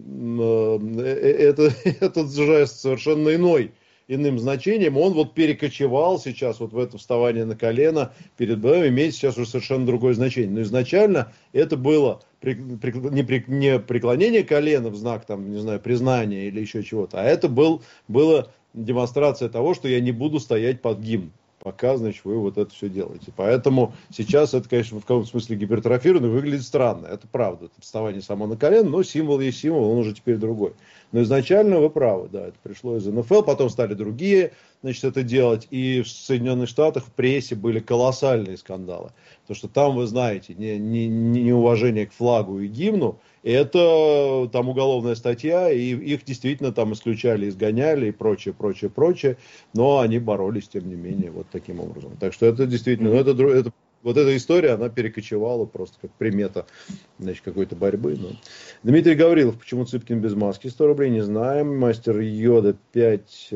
S4: этот жест совершенно иным значением, он вот перекочевал сейчас вот в это вставание на колено перед БМ, имеет сейчас уже совершенно другое значение. Но изначально это было не преклонение колена в знак, там, не знаю, признания или еще чего-то, а это была демонстрация того, что я не буду стоять под гимн, пока, значит, вы вот это все делаете. Поэтому сейчас это, конечно, в каком-то смысле гипертрофировано, выглядит странно. Это правда, это вставание само на колено, но символ есть символ, он уже теперь другой. Но изначально вы правы, да, это пришло из НФЛ, потом стали другие, значит, это делать. И в Соединенных Штатах в прессе были колоссальные скандалы. Потому что там, вы знаете, неуважение к флагу и гимну, это там уголовная статья, и их действительно там исключали, изгоняли и прочее. Но они боролись, тем не менее, вот таким образом. Так что это действительно, вот эта история, она перекочевала просто как примета, значит, какой-то борьбы. Но. Дмитрий Гаврилов, почему Цыпкин без маски? 100 рублей, не знаем. Мастер Йода, 5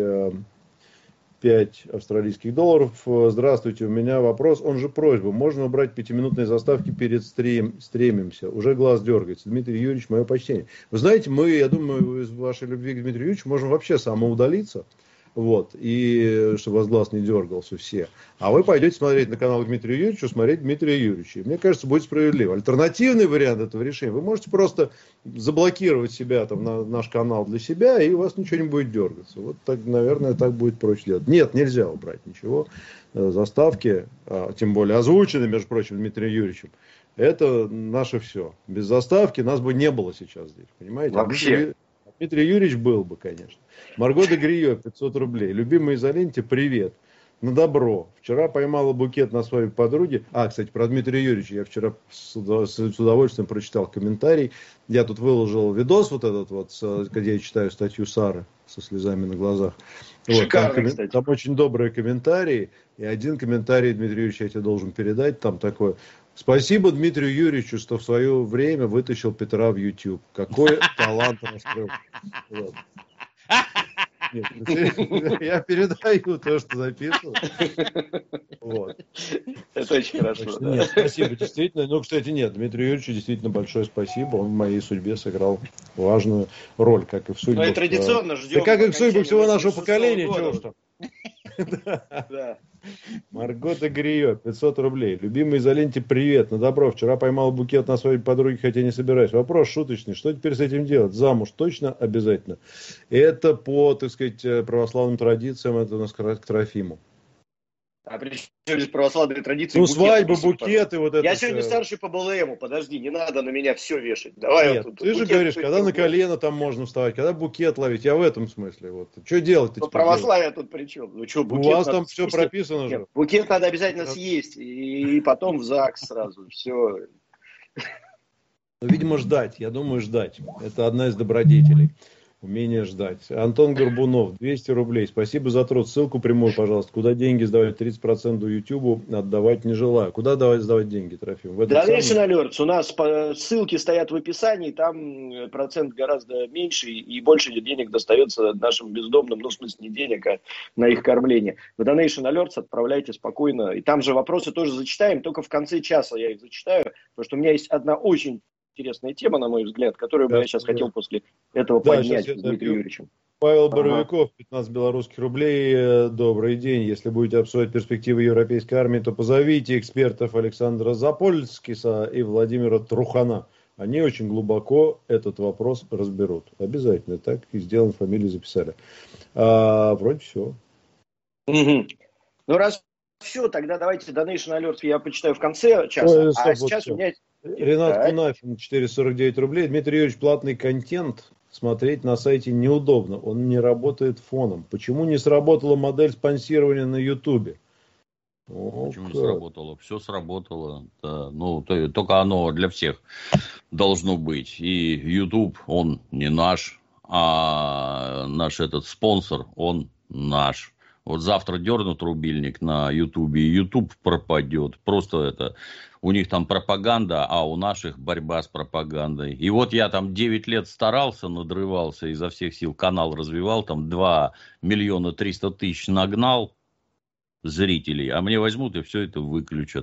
S4: австралийских долларов. Здравствуйте, у меня вопрос, он же просьба. Можно убрать 5-минутные заставки перед стримимся? Уже глаз дергается. Дмитрий Юрьевич, мое почтение. Вы знаете, я думаю, из вашей любви к Дмитрию Юрьевичу можем вообще самоудалиться. Вот, и чтобы вас глаз не дергался все. А вы пойдете смотреть на канал Дмитрия Юрьевича, смотреть Дмитрия Юрьевича. И мне кажется, будет справедливо. Альтернативный вариант этого решения, вы можете просто заблокировать себя там на наш канал для себя, и у вас ничего не будет дергаться. Вот так, наверное, так будет проще делать. Нет, нельзя убрать ничего. Заставки, тем более озвученные, между прочим, Дмитрием Юрьевичем, это наше все. Без заставки нас бы не было сейчас здесь, понимаете?
S3: Вообще.
S4: Дмитрий Юрьевич был бы, конечно. Марго де Грио, 500 рублей. Любимая Изоленте, привет. На добро. Вчера поймала букет на своей подруге. Кстати, про Дмитрия Юрьевича я вчера с удовольствием прочитал комментарий. Я тут выложил видос вот этот вот, где я читаю статью Сары со слезами на глазах.
S3: Шикарный,
S4: вот,
S3: кстати.
S4: Там очень добрые комментарии. И один комментарий, Дмитрий Юрьевич, я тебе должен передать. Там такое: спасибо Дмитрию Юрьевичу, что в свое время вытащил Петра в YouTube. Какой талант раскрыл. Вот. Нет, я передаю то, что записывал. Вот.
S3: Это очень хорошо. Да.
S4: Нет, спасибо, действительно. Ну, кстати, нет, Дмитрию Юрьевичу действительно большое спасибо. Он в моей судьбе сыграл важную роль, как и в судьбах.
S3: Ну и традиционно ждем.
S4: Да как и в судьбах всего нашего поколения, чего ж там.
S3: Да.
S4: Марго де Грио, 500 рублей. Любимый Изоленте, привет. На добро. Вчера поймал букет на своей подруге, хотя не собираюсь. Вопрос шуточный. Что теперь с этим делать? Замуж точно обязательно? Это по, так сказать, православным традициям, это у нас к Трофиму.
S3: А при чем здесь православные традиции?
S4: Ну, свадьбы, букеты, вот это.
S3: Я сегодня старший по БЛМу, подожди, не надо на меня все вешать. Давай.
S4: Нет, ты же говоришь, когда на колено там можно вставать, когда букет ловить, я в этом смысле. Вот. Что делать-то теперь?
S3: Православие тут при чем? Ну, что,
S4: у вас там все прописано же.
S3: Букет надо обязательно съесть, и потом в ЗАГС сразу, все.
S4: Ну, видимо, ждать, я думаю, ждать. Это одна из добродетелей. Умение ждать. Антон Горбунов, 200 рублей. Спасибо за труд. Ссылку прямую, пожалуйста. Куда деньги сдавать? 30% Ютубу отдавать не желаю. Куда сдавать деньги, Трофим?
S3: Donation Alerts. У нас ссылки стоят в описании. Там процент гораздо меньше и больше денег достается нашим бездомным. Ну, в смысле, не денег, а на их кормление. В Donation Alerts отправляйте спокойно. И там же вопросы тоже зачитаем. Только в конце часа я их зачитаю. Потому что у меня есть одна очень интересная тема, на мой взгляд, которую бы я сейчас хотел после этого поднять с Дмитрием Юрьевичем.
S4: Павел Боровиков, 15 белорусских рублей. Добрый день. Если будете обсуждать перспективы европейской армии, то позовите экспертов Александра Запольскиса и Владимира Трухана. Они очень глубоко этот вопрос разберут. Обязательно. Так и сделаем, фамилию записали. Вроде все.
S3: Ну, раз все, тогда давайте Donation Alert я почитаю в конце часа. Сейчас у меня...
S4: Ренат Кунафин, 449 рублей. Дмитрий Юрьевич, платный контент смотреть на сайте неудобно. Он не работает фоном. Почему не сработала модель спонсирования на Ютубе?
S6: Почему не сработало? Все сработало. Да. Ну, только оно для всех должно быть. И YouTube, он не наш, а наш этот спонсор, он наш. Вот завтра дернут рубильник на Ютубе, и Ютуб пропадет. Просто это... У них там пропаганда, а у наших борьба с пропагандой. И вот я там 9 лет старался, надрывался, изо всех сил канал развивал, там 2 300 000 нагнал зрителей, а мне возьмут и все это выключат.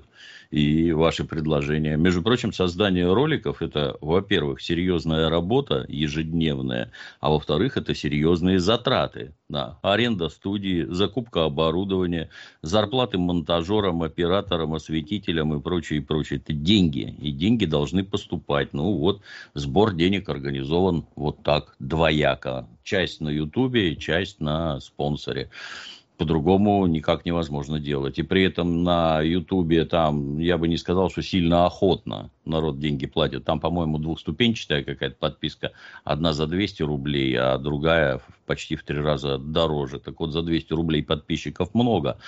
S6: И ваши предложения. Между прочим, создание роликов — это, во-первых, серьезная работа ежедневная, а во-вторых, это серьезные затраты. Да. Аренда студии, закупка оборудования, зарплаты монтажерам, операторам, осветителям и прочее, и прочее. Это деньги, и деньги должны поступать. Ну вот, сбор денег организован вот так, двояко. Часть на Ютубе, часть на спонсоре. По-другому никак невозможно делать. И при этом на Ютубе там, я бы не сказал, что сильно охотно народ деньги платит. Там, по-моему, двухступенчатая какая-то подписка. Одна за 200 рублей, а другая почти в 3 раза дороже. Так вот, за 200 рублей подписчиков много.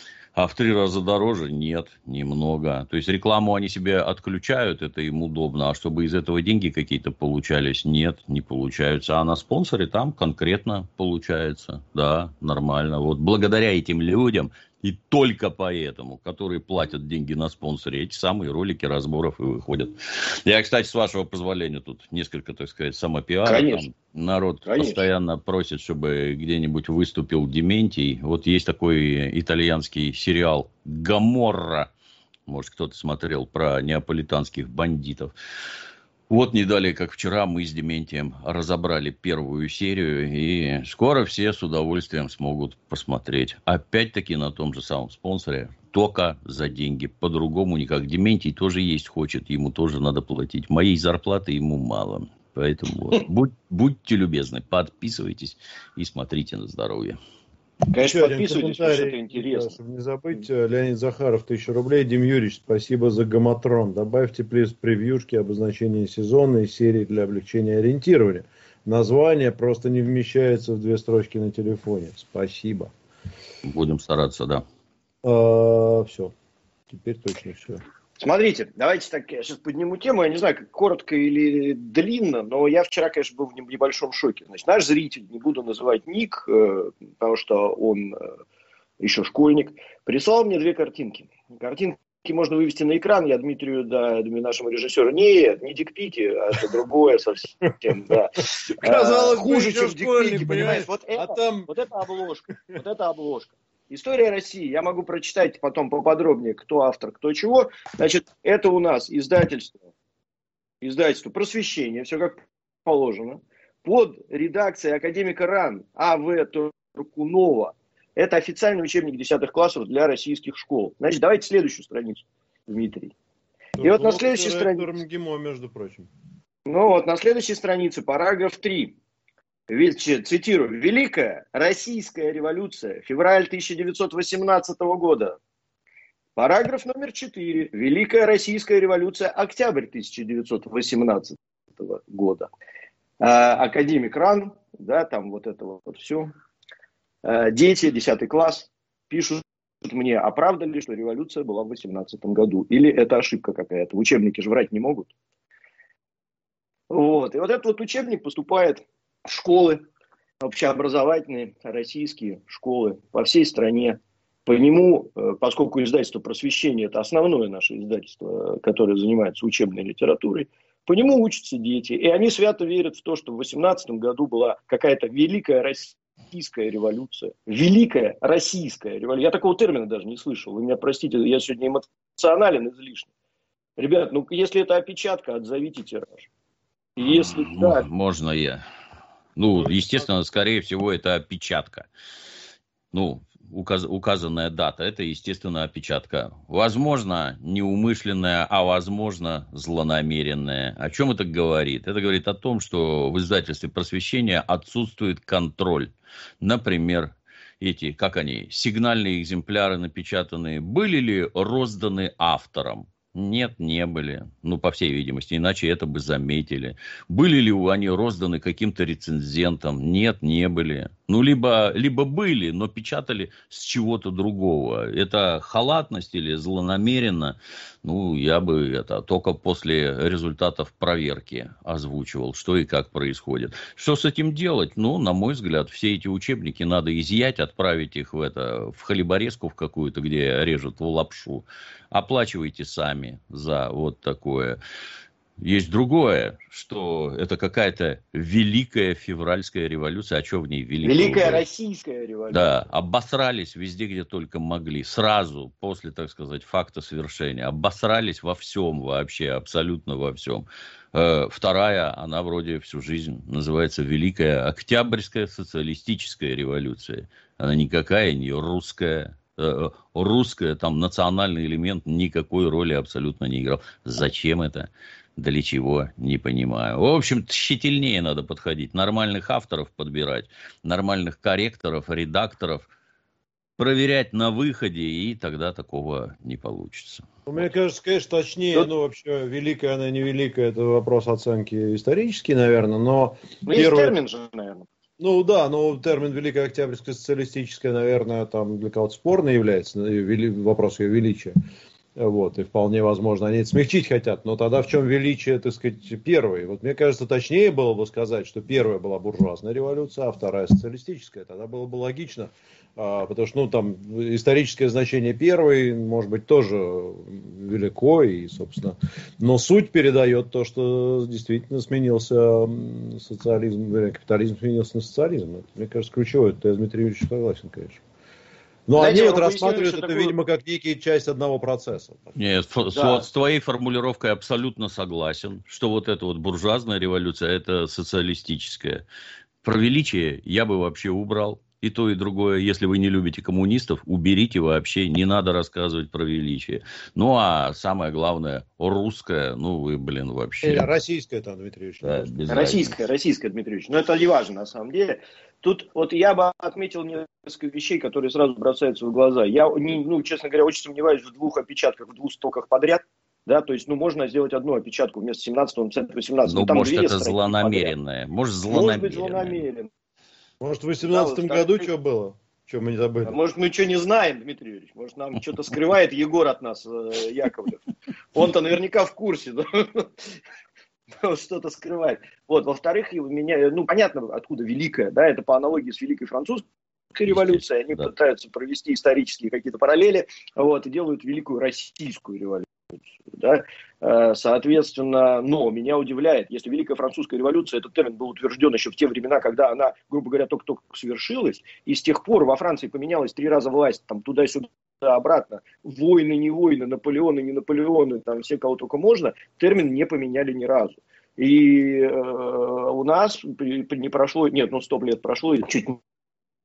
S6: А в 3 раза дороже нет, немного. То есть рекламу они себе отключают, это им удобно. А чтобы из этого деньги какие-то получались, нет, не получаются. А на спонсоре там конкретно получается. Да, нормально. Вот благодаря этим людям, и только поэтому, которые платят деньги на спонсоре, эти самые ролики разборов и выходят. Я, кстати, с вашего позволения, тут несколько, так сказать, самопиара. Конечно. Народ постоянно просит, чтобы где-нибудь выступил Дементий. Вот есть такой итальянский сериал «Гоморра». Может, кто-то смотрел про неаполитанских бандитов. Вот не далее, как вчера, мы с Дементием разобрали первую серию, и скоро все с удовольствием смогут посмотреть. Опять-таки на том же самом спонсоре, только за деньги. По-другому никак. Дементий тоже есть хочет, ему тоже надо платить. Моей зарплаты ему мало. Поэтому вот, будьте любезны, подписывайтесь и смотрите на здоровье.
S3: Конечно, подписывайтесь, потому что это интересно.
S4: Да, чтобы не забыть, Леонид Захаров, 1000 рублей. Дим Юрьевич, спасибо за Гомотрон. Добавьте, плиз, превьюшки, обозначение сезона и серии для облегчения ориентирования. Название просто не вмещается в 2 строчки на телефоне. Спасибо.
S6: Будем стараться, да.
S4: Все. Теперь точно все.
S3: Смотрите, давайте так, я сейчас подниму тему, я не знаю, как коротко или длинно, но я вчера, конечно, был в небольшом шоке. Значит, наш зритель, не буду называть ник, потому что он еще школьник, прислал мне 2 картинки. Картинки можно вывести на экран, я Дмитрию, да, нашему режиссеру, не дикпики, а это другое совсем, да.
S4: Казалось бы,
S3: хуже, чем
S4: дикпики,
S3: понимаешь, вот это обложка. История России. Я могу прочитать потом поподробнее, кто автор, кто чего. Значит, это у нас издательство «Просвещение», все как положено, под редакцией академика РАН А.В. Туркунова. Это официальный учебник 10 классов для российских школ. Значит, давайте следующую страницу, Дмитрий. И вот на следующей странице...
S4: МГИМО, между прочим.
S3: Ну вот, на следующей странице, параграф 3. Цитирую. «Великая Российская революция. Февраль 1918 года». Параграф номер 4. «Великая Российская революция. Октябрь 1918 года». Академик РАН, да, там вот это вот все. Дети, 10 класс, пишут мне, а правда ли, что революция была в 18 году? Или это ошибка какая-то? В учебнике же врать не могут. Вот. И вот этот вот учебник поступает в школы, общеобразовательные российские школы по всей стране. По нему, поскольку издательство «Просвещение» – это основное наше издательство, которое занимается учебной литературой, по нему учатся дети. И они свято верят в то, что в 18 году была какая-то великая российская революция. Великая российская революция. Я такого термина даже не слышал. Вы меня простите, я сегодня эмоционален излишне. Ребят, ну если это опечатка, отзовите тираж. Если да...
S6: Можно я? Ну, естественно, скорее всего, это опечатка. Ну, указанная дата, это, естественно, опечатка. Возможно, неумышленная, а возможно, злонамеренная. О чем это говорит? Это говорит о том, что в издательстве «Просвещение» отсутствует контроль. Например, эти, как они, сигнальные экземпляры напечатанные, были ли розданы авторам? Нет, не были. Ну, по всей видимости, иначе это бы заметили. Были ли они розданы каким-то рецензентам? Нет, не были. Ну, либо были, но печатали с чего-то другого. Это халатность или злонамеренно? Ну, я бы это только после результатов проверки озвучивал, что и как происходит. Что с этим делать? Ну, на мой взгляд, все эти учебники надо изъять, отправить их в хлеборезку в какую-то, где режут в лапшу. Оплачивайте сами за вот такое. Есть другое, что это какая-то великая февральская революция. А что в ней великого?
S3: Великая российская революция.
S6: Да, обосрались везде, где только могли. Сразу, после, так сказать, факта совершения. Обосрались во всем вообще, абсолютно во всем. Вторая, она вроде всю жизнь называется Великая Октябрьская социалистическая революция. Она никакая не русская. Русская, там национальный элемент никакой роли абсолютно не играл. Зачем это? Для чего? Не понимаю. В общем, тщательнее надо подходить. Нормальных авторов подбирать, нормальных корректоров, редакторов проверять на выходе, и тогда такого не получится.
S2: Мне кажется, конечно, точнее, вообще, великая она, не великая, это вопрос оценки исторический, наверное, но...
S3: Есть термин же, наверное.
S2: Ну да, но термин Великая Октябрьская социалистическая, наверное, там для кого-то спорно является, вопрос ее величия. Вот, и вполне возможно, они это смягчить хотят, но тогда в чем величие, так сказать, первой? Вот мне кажется, точнее было бы сказать, что первая была буржуазная революция, а вторая социалистическая. Тогда было бы логично, потому что, ну, там, историческое значение первой, может быть, тоже велико, и, собственно, но суть передает то, что действительно сменился социализм, капитализм сменился на социализм. Это, мне кажется, ключевое. Это я с Дмитрием Юрьевичем согласен, конечно. Но знаете, они вот рассматривают это, такое... видимо, как некая часть одного процесса.
S6: Нет, да. С твоей формулировкой абсолютно согласен, что вот эта вот буржуазная революция, это социалистическая. Про величие я бы вообще убрал. И то, и другое. Если вы не любите коммунистов, уберите вообще. Не надо рассказывать про величие. Ну, а самое главное, русское, ну, вы, вообще...
S2: Российское там, Дмитрий Ильич.
S3: Да, российское, Дмитрий Ильич. Но это не важно, на самом деле. Тут вот я бы отметил несколько вещей, которые сразу бросаются в глаза. Я, честно говоря, очень сомневаюсь в двух опечатках, в двух стоках подряд. Да, то есть, можно сделать одну опечатку вместо 17-го, написать 18-го.
S6: Ну, может, это злонамеренное. Может
S3: быть, злонамеренное.
S2: Может, в 18 году что было? Что мы не забыли?
S3: Может, мы что не знаем, Дмитрий Юрьевич? Может, нам что-то скрывает Егор от нас, Яковлев. Он-то наверняка в курсе, да? Что-то скрывает. Вот, во-вторых, понятно, откуда великая, да, это по аналогии с Великой Французской революцией. Они пытаются провести исторические какие-то параллели, вот, и делают Великую Российскую революцию. Да? Соответственно, но меня удивляет, если Великая Французская революция, этот термин был утвержден еще в те времена, когда она, грубо говоря, только-только совершилась, и с тех пор во Франции поменялась 3 раза власть, там туда-сюда, обратно, войны, не войны, Наполеоны, не Наполеоны, там все, кого только можно, термин не поменяли ни разу. И у нас не прошло, 100 лет прошло, чуть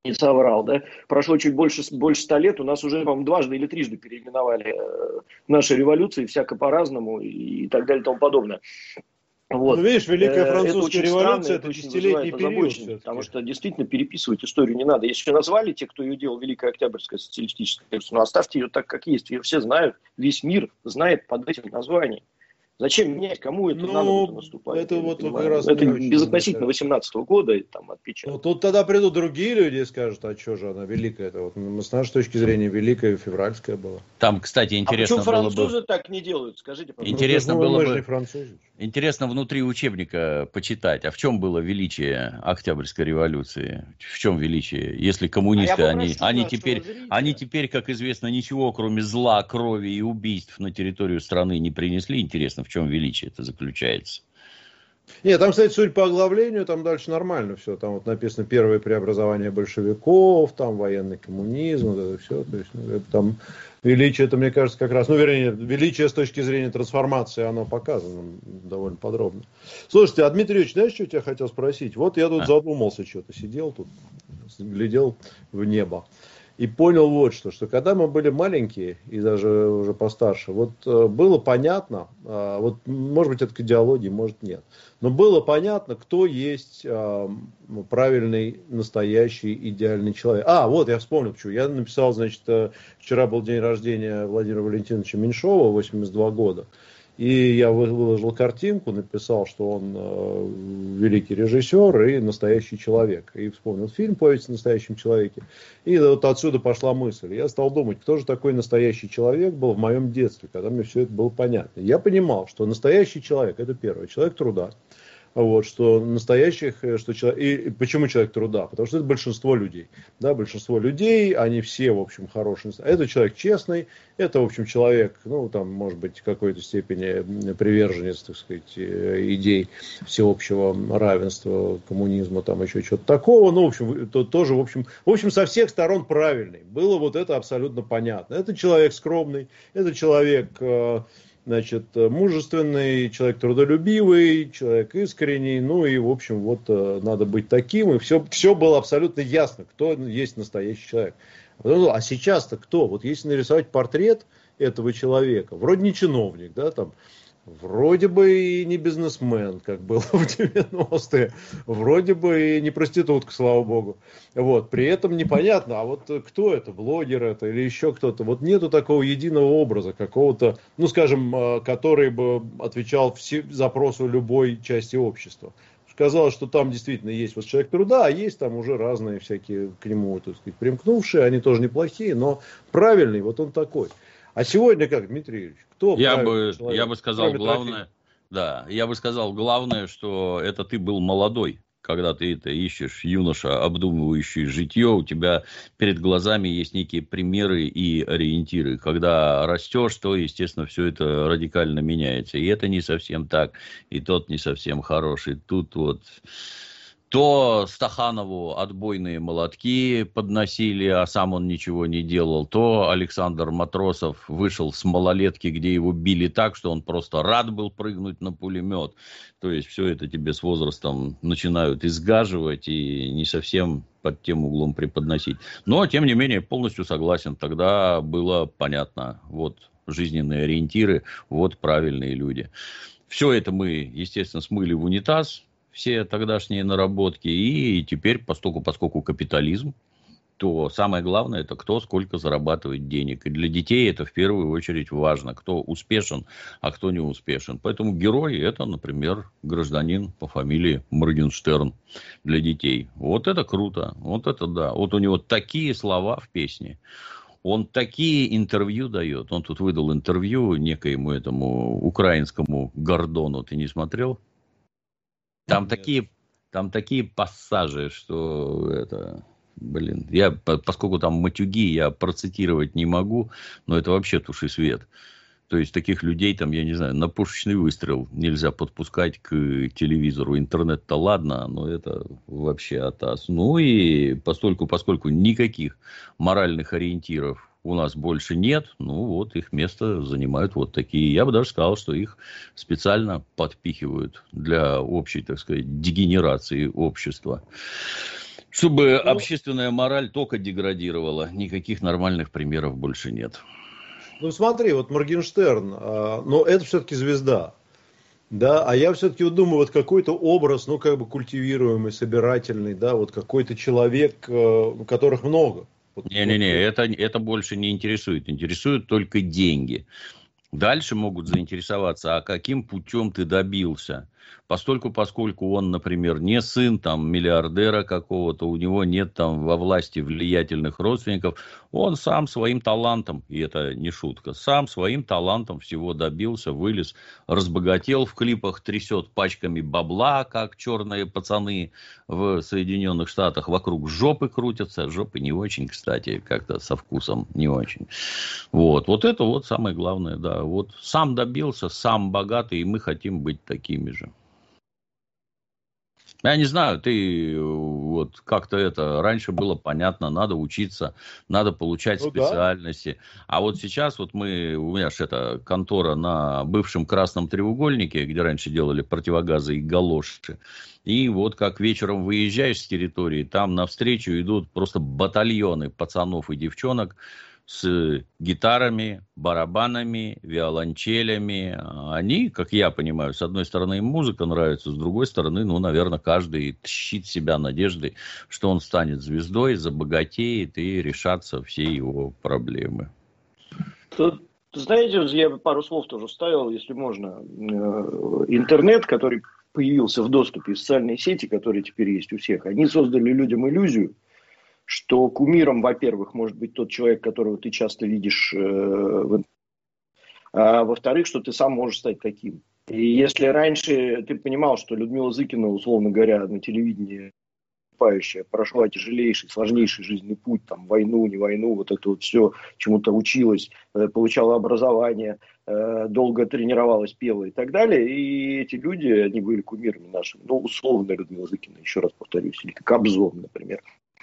S3: не соврал, да? Прошло чуть больше 100 лет, у нас уже, по-моему, дважды или трижды переименовали наши революции, всяко по-разному и так далее и тому подобное. Вот.
S2: Ну, видишь, Великая Французская революция – это десятилетний период.
S3: Потому что действительно переписывать историю не надо. Если назвали те, кто ее делал, Великая Октябрьская социалистическая революция, ну оставьте ее так, как есть. Ее все знают, весь мир знает под этим названием. Зачем менять? Кому это надо наступать?
S2: Это вот как раз
S3: это безотносительно 18-го года там отпечатано.
S2: Ну, тут тогда придут другие люди и скажут, а что же она великая? Это вот с нашей точки зрения великая февральская была.
S6: Там, кстати, интересно
S3: почему
S6: было бы...
S3: французы так не делают? Скажите, пожалуйста.
S6: Интересно было
S2: мы
S6: бы...
S2: же не французы.
S6: Интересно внутри учебника почитать, а в чем было величие Октябрьской революции? В чем величие? Если коммунисты, они теперь, как известно, ничего, кроме зла, крови и убийств на территорию страны не принесли. Интересно, в чем величие это заключается?
S2: Нет, там, кстати, судя по оглавлению, там дальше нормально все. Там вот написано первое преобразование большевиков, там военный коммунизм, вот это все. То есть, это там величие, это, мне кажется, как раз, величие с точки зрения трансформации, оно показано довольно подробно. Слушайте, а Дмитрий Ильич, знаешь, что я тебя хотел спросить? Вот я тут задумался что-то, сидел тут, глядел в небо. И понял вот что когда мы были маленькие и даже уже постарше, вот было понятно, вот может быть это к идеологии, может нет, но было понятно, кто есть правильный, настоящий, идеальный человек. Вот я вспомнил, почему. Я написал, значит, вчера был день рождения Владимира Валентиновича Меньшова, 82 года. И я выложил картинку, написал, что он великий режиссер и настоящий человек. И вспомнил фильм «Повесть о настоящем человеке». И вот отсюда пошла мысль. Я стал думать, кто же такой настоящий человек был в моем детстве, когда мне все это было понятно. Я понимал, что настоящий человек – это первый, человек труда. Вот, что настоящих, и почему человек труда? Потому что это большинство людей. Да, большинство людей, они все, в общем, хорошие. Это человек честный, это, в общем, человек, там, может быть, в какой-то степени приверженец, так сказать, идей всеобщего равенства, коммунизма, там, еще чего-то такого. В общем, тоже, в общем, со всех сторон правильный. Было вот это абсолютно понятно. Это человек скромный, это человек... Значит, мужественный, человек трудолюбивый, человек искренний, и, в общем, вот надо быть таким, и все было абсолютно ясно, кто есть настоящий человек. А сейчас-то кто? Вот если нарисовать портрет этого человека, вроде не чиновник, да, там, вроде бы и не бизнесмен, как было в 90-е, вроде бы и не проститутка, слава богу. Вот, при этом непонятно, а вот кто это, блогер это или еще кто-то. Вот нету такого единого образа, какого-то, скажем, который бы отвечал запросу любой части общества. Казалось, что там действительно есть вот человек труда, а есть там уже разные всякие к нему, так сказать, примкнувшие, они тоже неплохие, но правильный, вот он такой. А сегодня как, Дмитрий Ильич? Кто
S6: я бы сказал главное, я бы сказал главное, что это ты был молодой, когда ты это ищешь, юноша, обдумывающий житье, у тебя перед глазами есть некие примеры и ориентиры. Когда растешь, то, естественно, все это радикально меняется. И это не совсем так, и тот не совсем хороший. Тут вот... То Стаханову отбойные молотки подносили, а сам он ничего не делал. То Александр Матросов вышел с малолетки, где его били так, что он просто рад был прыгнуть на пулемет. То есть все это тебе с возрастом начинают изгаживать и не совсем под тем углом преподносить. Но, тем не менее, полностью согласен. Тогда было понятно. Вот жизненные ориентиры, вот правильные люди. Все это мы, естественно, смыли в унитаз. Все тогдашние наработки, и теперь, поскольку капитализм, то самое главное, это кто сколько зарабатывает денег. И для детей это в первую очередь важно, кто успешен, а кто не успешен. Поэтому герой это, например, гражданин по фамилии Моргенштерн для детей. Вот это круто, вот это да. Вот у него такие слова в песне. Он такие интервью дает. Он тут выдал интервью некоему этому украинскому Гордону. Ты не смотрел? Там такие пассажи, что это, поскольку там матюги, я процитировать не могу, но это вообще туши свет. То есть таких людей там, я не знаю, на пушечный выстрел нельзя подпускать к телевизору. Интернет-то ладно, но это вообще атас. И поскольку никаких моральных ориентиров у нас больше нет, вот их место занимают вот такие. Я бы даже сказал, что их специально подпихивают для общей, так сказать, дегенерации общества. Чтобы общественная мораль только деградировала. Никаких нормальных примеров больше нет.
S2: Ну смотри, вот Моргенштерн, но это все-таки звезда. Да, а я все-таки вот думаю, вот какой-то образ, ну как бы культивируемый, собирательный, да, вот какой-то человек, которых много.
S6: Не-не-не, это больше не интересует. Интересуют только деньги. Дальше могут заинтересоваться, а каким путем ты добился. Поскольку он, например, не сын там миллиардера какого-то, у него нет там во власти влиятельных родственников, он сам своим талантом, и это не шутка, сам своим талантом всего добился, вылез, разбогател, в клипах трясет пачками бабла, как черные пацаны в Соединенных Штатах, вокруг жопы крутятся, жопы не очень, кстати, как-то со вкусом не очень. Вот это вот самое главное, да, вот сам добился, сам богатый, и мы хотим быть такими же. Я не знаю, ты вот как-то это раньше было понятно, надо учиться, надо получать специальности. Да. А вот сейчас вот у меня же это контора на бывшем Красном треугольнике, где раньше делали противогазы и галоши. И вот как вечером выезжаешь с территории, там навстречу идут просто батальоны пацанов и девчонок с гитарами, барабанами, виолончелями. Они, как я понимаю, с одной стороны им музыка нравится, с другой стороны, наверное, каждый тщит себя надеждой, что он станет звездой, забогатеет и решатся все его проблемы.
S3: Тут, знаете, я пару слов тоже вставил, если можно. Интернет, который появился в доступе, социальные сети, которые теперь есть у всех, они создали людям иллюзию, что кумиром, во-первых, может быть тот человек, которого ты часто видишь в интернете, а во-вторых, что ты сам можешь стать таким. И если раньше ты понимал, что Людмила Зыкина, условно говоря, на телевидении прошла тяжелейший, сложнейший жизненный путь, там, войну, не войну, вот это вот все, чему-то училась, получала образование, долго тренировалась, пела и так далее, и эти люди, они были кумирами нашими, условно Людмила Зыкина, еще раз повторюсь, или как Кобзон, например.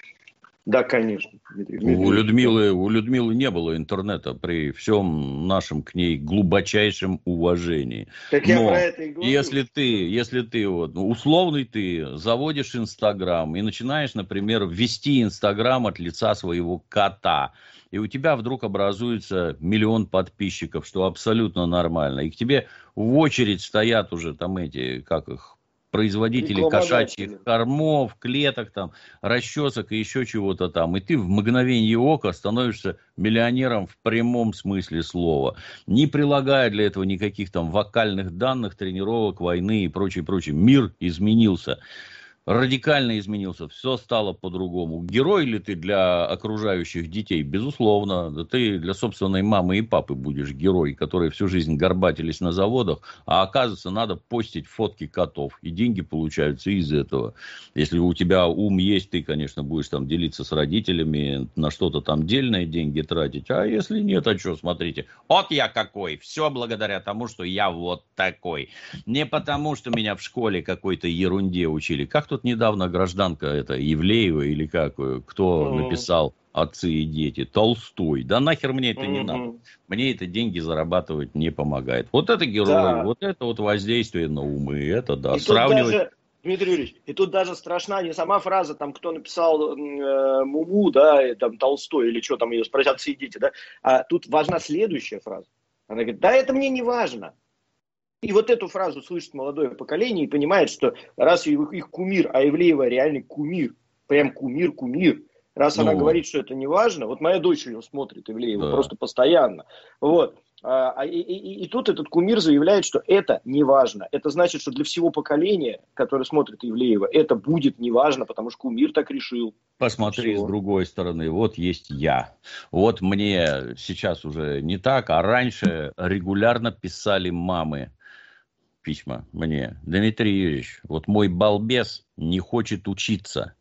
S3: Да, конечно.
S6: У Людмилы не было интернета при всем нашем к ней глубочайшем уважении.
S3: Так я про это и говорю.
S6: Если ты вот, условный ты заводишь Инстаграм и начинаешь, например, вести Инстаграм от лица своего кота, и у тебя вдруг образуется 1 миллион подписчиков, что абсолютно нормально, и к тебе в очередь стоят уже там эти, как их, производители кошачьих кормов, клеток, там, расчесок и еще чего-то там. И ты в мгновение ока становишься миллионером в прямом смысле слова. Не прилагая для этого никаких там вокальных данных, тренировок, войны и прочее. Мир изменился. Радикально изменился, все стало по-другому. Герой ли ты для окружающих детей? Безусловно. Да ты для собственной мамы и папы будешь герой, которые всю жизнь горбатились на заводах, а оказывается, надо постить фотки котов. И деньги получаются из этого. Если у тебя ум есть, ты, конечно, будешь там делиться с родителями, на что-то там дельные деньги тратить. А если нет, а что, смотрите. Вот я какой. Все благодаря тому, что я вот такой. Не потому, что меня в школе какой-то ерунде учили. Как тут недавно гражданка Ивлеева или как, кто написал «Отцы и дети», Толстой. Да нахер мне это не надо. Мне это деньги зарабатывать не помогает. Вот это герой, да. Вот это вот воздействие на умы. Это да,
S3: и сравнивать. Даже, Дмитрий Юрьевич, и тут даже страшна не сама фраза, там, кто написал Муму, да, и, там, Толстой, или что там ее спросят, «Отцы и дети», да, а тут важна следующая фраза. Она говорит, да это мне не важно. И вот эту фразу слышит молодое поколение и понимает, что раз их кумир, а Ивлеева реальный кумир, прям кумир, раз она говорит, что это не важно, вот моя дочь ее смотрит, Ивлеева, просто постоянно, вот, и тут этот кумир заявляет, что это не важно. Это значит, что для всего поколения, которое смотрит Ивлеева, это будет не важно, потому что кумир так решил.
S6: Посмотри с другой стороны, вот есть я. Вот мне сейчас уже не так, а раньше регулярно писали мамы письма мне. Дмитрий Юрьевич, вот мой балбес не хочет учиться.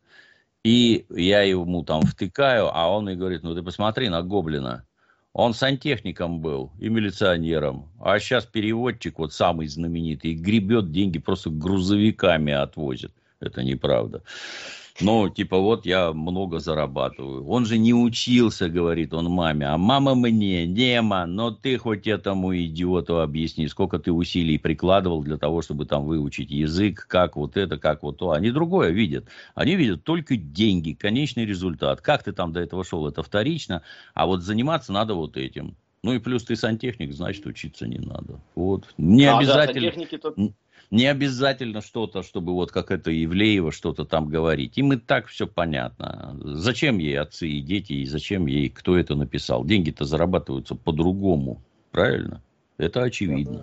S6: И я ему там втыкаю, а он и говорит, ну ты посмотри на Гоблина. Он сантехником был и милиционером. А сейчас переводчик, вот самый знаменитый, гребет деньги, просто грузовиками отвозит. Это неправда. Но, типа, вот я много зарабатываю. Он же не учился, говорит он маме. А мама мне, Нема, но ты хоть этому идиоту объясни, сколько ты усилий прикладывал для того, чтобы там выучить язык, как вот это, как вот то. Они другое видят. Они видят только деньги, конечный результат. Как ты там до этого шел, это вторично. А вот заниматься надо вот этим. Ну и плюс ты сантехник, значит, учиться не надо. Вот. Не обязательно... Не обязательно что-то, чтобы вот как это Ивлеева что-то там говорить. Им и так все понятно. Зачем ей отцы и дети, и зачем ей кто это написал? Деньги-то зарабатываются по-другому. Правильно? Это очевидно.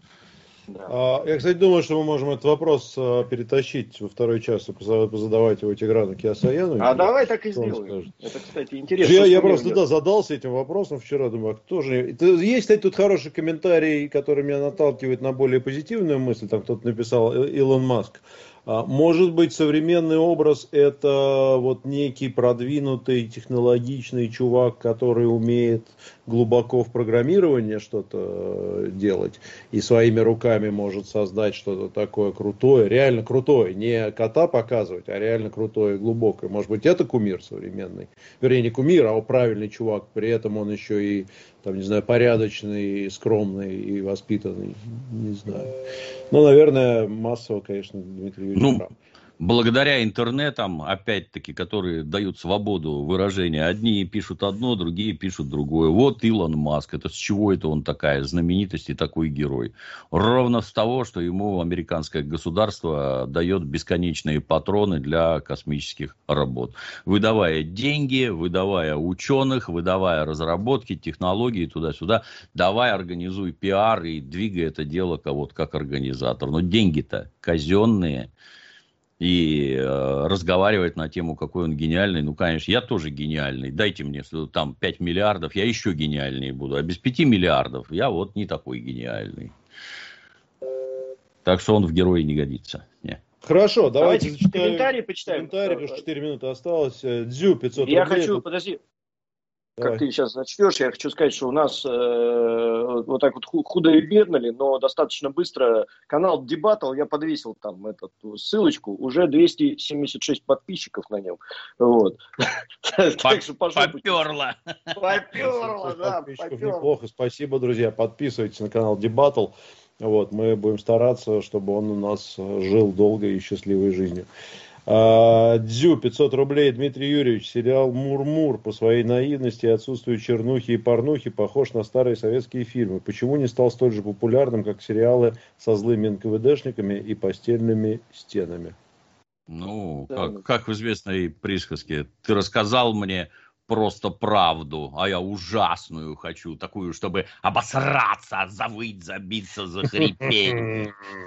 S2: Да. Я, кстати, думаю, что мы можем этот вопрос перетащить во второй час и позадавать его Тиграну Кеосаяну.
S3: Давай так и сделаем. Это, кстати, интересно.
S2: Я просто задался этим вопросом вчера, думаю, кто же... Есть, кстати, тут хороший комментарий, который меня наталкивает на более позитивную мысль. Там кто-то написал, Илон Маск. Может быть, современный образ – это вот некий продвинутый, технологичный чувак, который умеет глубоко в программировании что-то делать и своими руками может создать что-то такое крутое, реально крутое, не кота показывать, а реально крутое и глубокое. Может быть, это кумир современный. Вернее, не кумир, а правильный чувак. При этом он еще и, там, не знаю, порядочный, и скромный и воспитанный. Не знаю. Ну, наверное, массово, конечно, Дмитрий Юрьевич прав.
S6: Благодаря интернетам, опять-таки, которые дают свободу выражения, одни пишут одно, другие пишут другое. Вот Илон Маск, это с чего это он такая знаменитость и такой герой? Ровно с того, что ему американское государство дает бесконечные патроны для космических работ. Выдавая деньги, выдавая ученых, выдавая разработки, технологии туда-сюда, давай организуй пиар и двигай это дело кого-то как организатор. Но деньги-то казенные. И разговаривать на тему, какой он гениальный. Ну, конечно, я тоже гениальный. Дайте мне там 5 миллиардов, я еще гениальнее буду. А без 5 миллиардов я вот не такой гениальный. Так что он в герои не годится. Не.
S2: Хорошо, давайте
S3: комментарии почитаем.
S2: Комментарии, потому что 4 минуты осталось. Дзю, 500
S3: я
S2: рублей.
S3: Хочу, подожди. Как ты сейчас зачтешь, я хочу сказать, что у нас вот так вот худо и бедно ли, но достаточно быстро канал Дебатл, я подвесил там эту ссылочку, уже 276 подписчиков на нем. Вот.
S6: Так что поперло.
S3: Поперло, да.
S2: Неплохо, спасибо, друзья. Подписывайтесь на канал Дебатл. Вот, мы будем стараться, чтобы он у нас жил долгой и счастливой жизнью. Дзю, 500 рублей. Дмитрий Юрьевич, сериал «Мур-Мур» по своей наивности и отсутствию чернухи и порнухи похож на старые советские фильмы. Почему не стал столь же популярным, как сериалы со злыми НКВДшниками и постельными стенами?
S6: Ну, как в известной присказке, ты рассказал мне просто правду, а я ужасную хочу, такую, чтобы обосраться, завыть, забиться, захрипеть.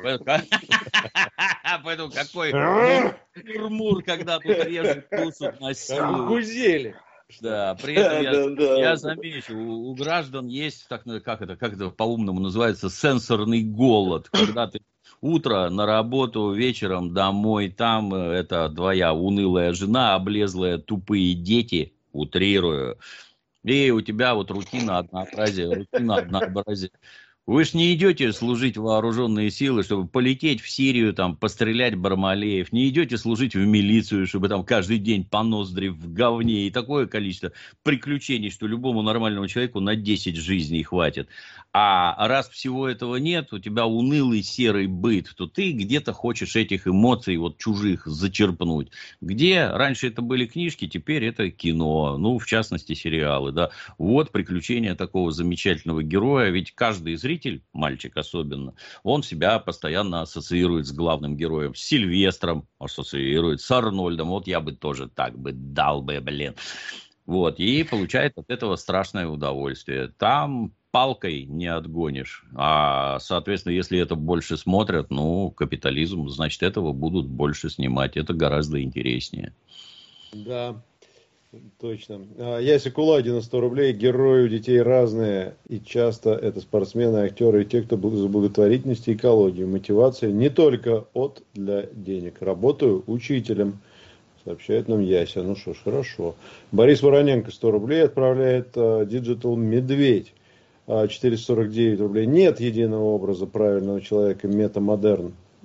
S6: Поэтому какой мур, когда тут режут, кусут, насилуют.
S2: Гузели.
S6: Да, при этом я замечу, у граждан есть, как это по-умному называется, сенсорный голод, когда ты утро на работу, вечером домой, там это твоя унылая жена, облезлые тупые дети, утрирую. И у тебя вот рутина однообразие. Вы ж не идете служить в вооруженные силы, чтобы полететь в Сирию, там, пострелять Бармалеев. Не идете служить в милицию, чтобы там каждый день по ноздри в говне. И такое количество приключений, что любому нормальному человеку на 10 жизней хватит. А раз всего этого нет, у тебя унылый серый быт, то ты где-то хочешь этих эмоций вот чужих зачерпнуть. Где раньше это были книжки, теперь это кино. Ну, в частности, сериалы, да. Вот приключения такого замечательного героя. Ведь каждый зритель, мальчик особенно, он себя постоянно ассоциирует с главным героем. С Сильвестром ассоциирует, с Арнольдом. Вот я бы тоже так бы дал бы, блин. Вот, и получает от этого страшное удовольствие. Там палкой не отгонишь. А, соответственно, если это больше смотрят, ну, капитализм, значит, этого будут больше снимать. Это гораздо интереснее.
S2: Да, точно. Яся Кулагина, 100 рублей. Герои у детей разные. И часто это спортсмены, актеры и те, кто за благотворительность и экологию. Мотивация не только для денег. Работаю учителем. Сообщает нам Яся. Ну что ж, хорошо. Борис Вороненко, 100 рублей отправляет. Digital Медведь, 449 рублей. Нет единого образа правильного человека. Метамодерн.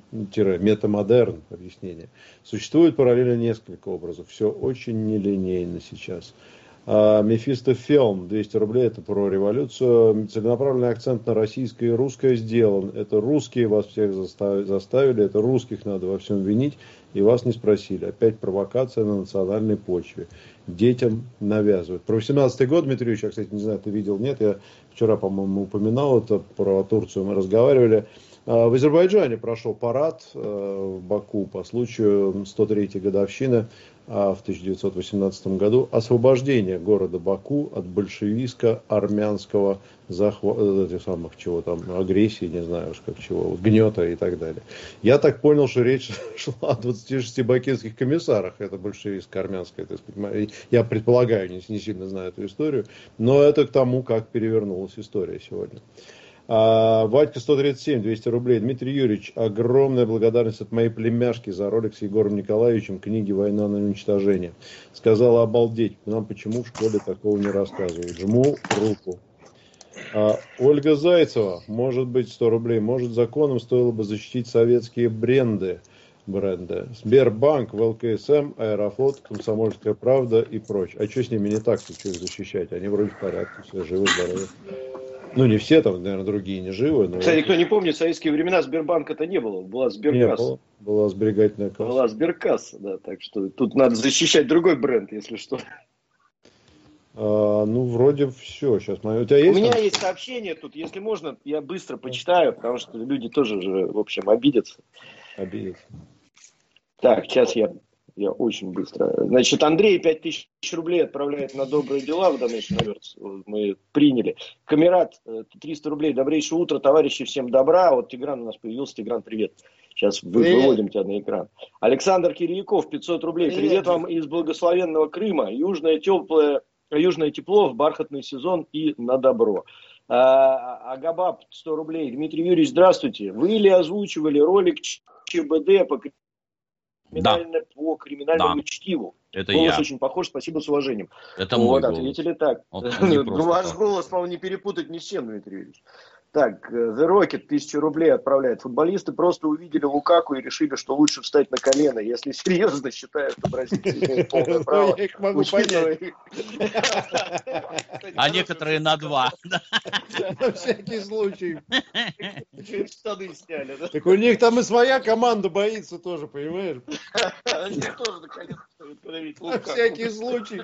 S2: метамодерн объяснение. Существует параллельно несколько образов. Все очень нелинейно сейчас. Мефистофелм, 200 рублей, это про революцию. Целенаправленный акцент на российское и русское сделан. Это русские вас всех заставили, это русских надо во всем винить, и вас не спросили. Опять провокация на национальной почве. Детям навязывают. Про 18-й год, Дмитрий Юрьевич, я, кстати, не знаю, ты видел, нет, я вчера, по-моему, упоминал это, про Турцию мы разговаривали. В Азербайджане прошел парад в Баку по случаю 103-й годовщины в 1918 году освобождения города Баку от большевистско-армянского этих самых, чего там, агрессии, не знаю уж как чего, гнета и так далее. Я так понял, что речь шла о 26 бакинских комиссарах, это большевистско-армянское, так сказать, я предполагаю, не сильно знаю эту историю, но это к тому, как перевернулась история сегодня. Вадька 137, 200 рублей. Дмитрий Юрьевич, огромная благодарность от моей племяшки за ролик с Егором Николаевичем книги «Война на уничтожение». Сказала обалдеть, нам почему в школе такого не рассказывают. Жму руку. Ольга Зайцева, может быть 100 рублей. Может, законом стоило бы защитить советские бренды. Сбербанк, ВЛКСМ, Аэрофлот, Комсомольская правда и прочее. А что с ними не так-то, что их защищать? Они вроде в порядке, все живы, здоровы. Ну, не все, там, наверное, другие не живы. Но...
S3: Кстати, кто не помнит, в советские времена Сбербанка-то не было. Была Сберкасса.
S2: Была сберегательная касса.
S3: Была Сберкасса, да. Так что тут надо защищать другой бренд, если что.
S2: Ну, вроде все. Сейчас, у тебя есть?
S3: У меня есть сообщение тут. Если можно, я быстро почитаю, потому что люди тоже же, в общем, обидятся. Так, сейчас я очень быстро. Значит, Андрей 5000 рублей отправляет на добрые дела в Donation Alerts. Мы приняли. Камерат 300 рублей. Добрейшее утро, товарищи, всем добра. Вот Тигран у нас появился. Тигран, привет. Сейчас выводим тебя на экран. Александр Кирияков 500 рублей. Привет вам из благословенного Крыма. Южное тепло в бархатный сезон и на добро. Агабаб 100 рублей. Дмитрий Юрьевич, здравствуйте. Вы ли озвучивали ролик ЧБД по криминальному чтиву?
S6: Это
S3: голос
S6: я.
S3: очень похож, спасибо, с уважением.
S6: Это мой голос.
S3: Ответили так.
S6: Ваш
S3: голос, по-моему, не перепутать ни с чем, Дмитрий Юрьевич. Так, The Rocket 1000 рублей отправляет. Футболисты просто увидели Лукаку и решили, что лучше встать на колено. Если серьезно, считают, что бразильцы имеют полное право.
S2: Я их могу понять.
S6: А некоторые на 2.
S2: На всякий случай.
S3: Штаны сняли, да?
S2: Так у них там и своя команда боится тоже, понимаешь?
S3: Они тоже на колено становить
S2: На всякий случай.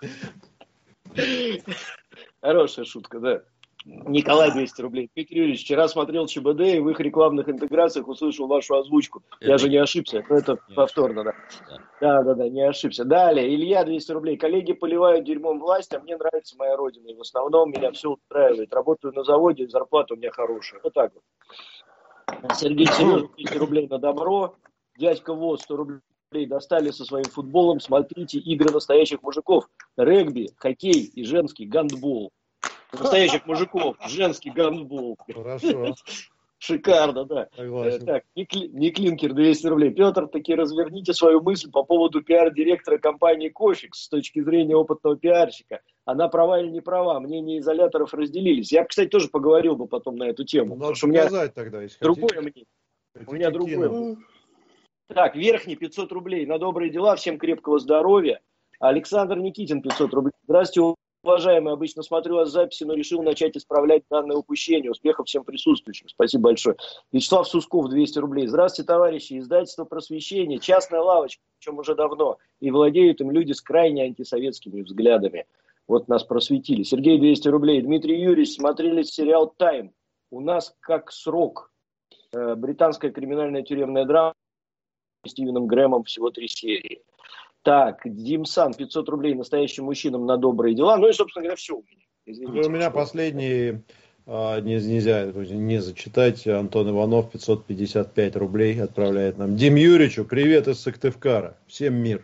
S3: Хорошая шутка, да. Николай 200 рублей. Дмитрий Юрьевич, вчера смотрел ЧБД и в их рекламных интеграциях услышал вашу озвучку. Я же не ошибся, но это повторно, да. Да, не ошибся. Далее, Илья 200 рублей. Коллеги поливают дерьмом власть, а мне нравится моя родина. И в основном меня все устраивает. Работаю на заводе, зарплата у меня хорошая. Вот так вот. Сергей Сережа 200 рублей на добро. Дядька ВОЗ 100 рублей. Достали со своим футболом. Смотрите игры настоящих мужиков. Регби, хоккей и женский гандбол. Настоящих мужиков, женский гандбол.
S2: Хорошо.
S3: Шикарно, да. Так, Никлинкер 200 рублей. Петр, таки разверните свою мысль по поводу пиар-директора компании Кофикс с точки зрения опытного пиарщика. Она права или не права? Мнения изоляторов разделились. Я, кстати, тоже поговорил бы потом на эту тему.
S2: Надо показать тогда, если
S3: другое мнение. У меня другое. Так, Верхний 500 рублей. На добрые дела, всем крепкого здоровья. Александр Никитин 500 рублей. Здравствуйте, уважаемый, обычно смотрю вас записи, но решил начать исправлять данное упущение. Успехов всем присутствующим. Спасибо большое. Вячеслав Сусков, 200 рублей. Здравствуйте, товарищи. Издательство «Просвещение». Частная лавочка, причем уже давно. И владеют им люди с крайне антисоветскими взглядами. Вот нас просветили. Сергей, 200 рублей. Дмитрий Юрьевич, смотрели сериал «Тайм». У нас как срок. Британская криминальная тюремная драма с Стивеном Грэмом, всего 3 серии. Так, Димсан, 500 рублей настоящим мужчинам на добрые дела. Ну и, собственно говоря, все у меня. Извините,
S2: у меня последний, нельзя не зачитать. Антон Иванов, 555 рублей отправляет нам. Дим Юрьевичу, привет из Сыктывкара. Всем мир.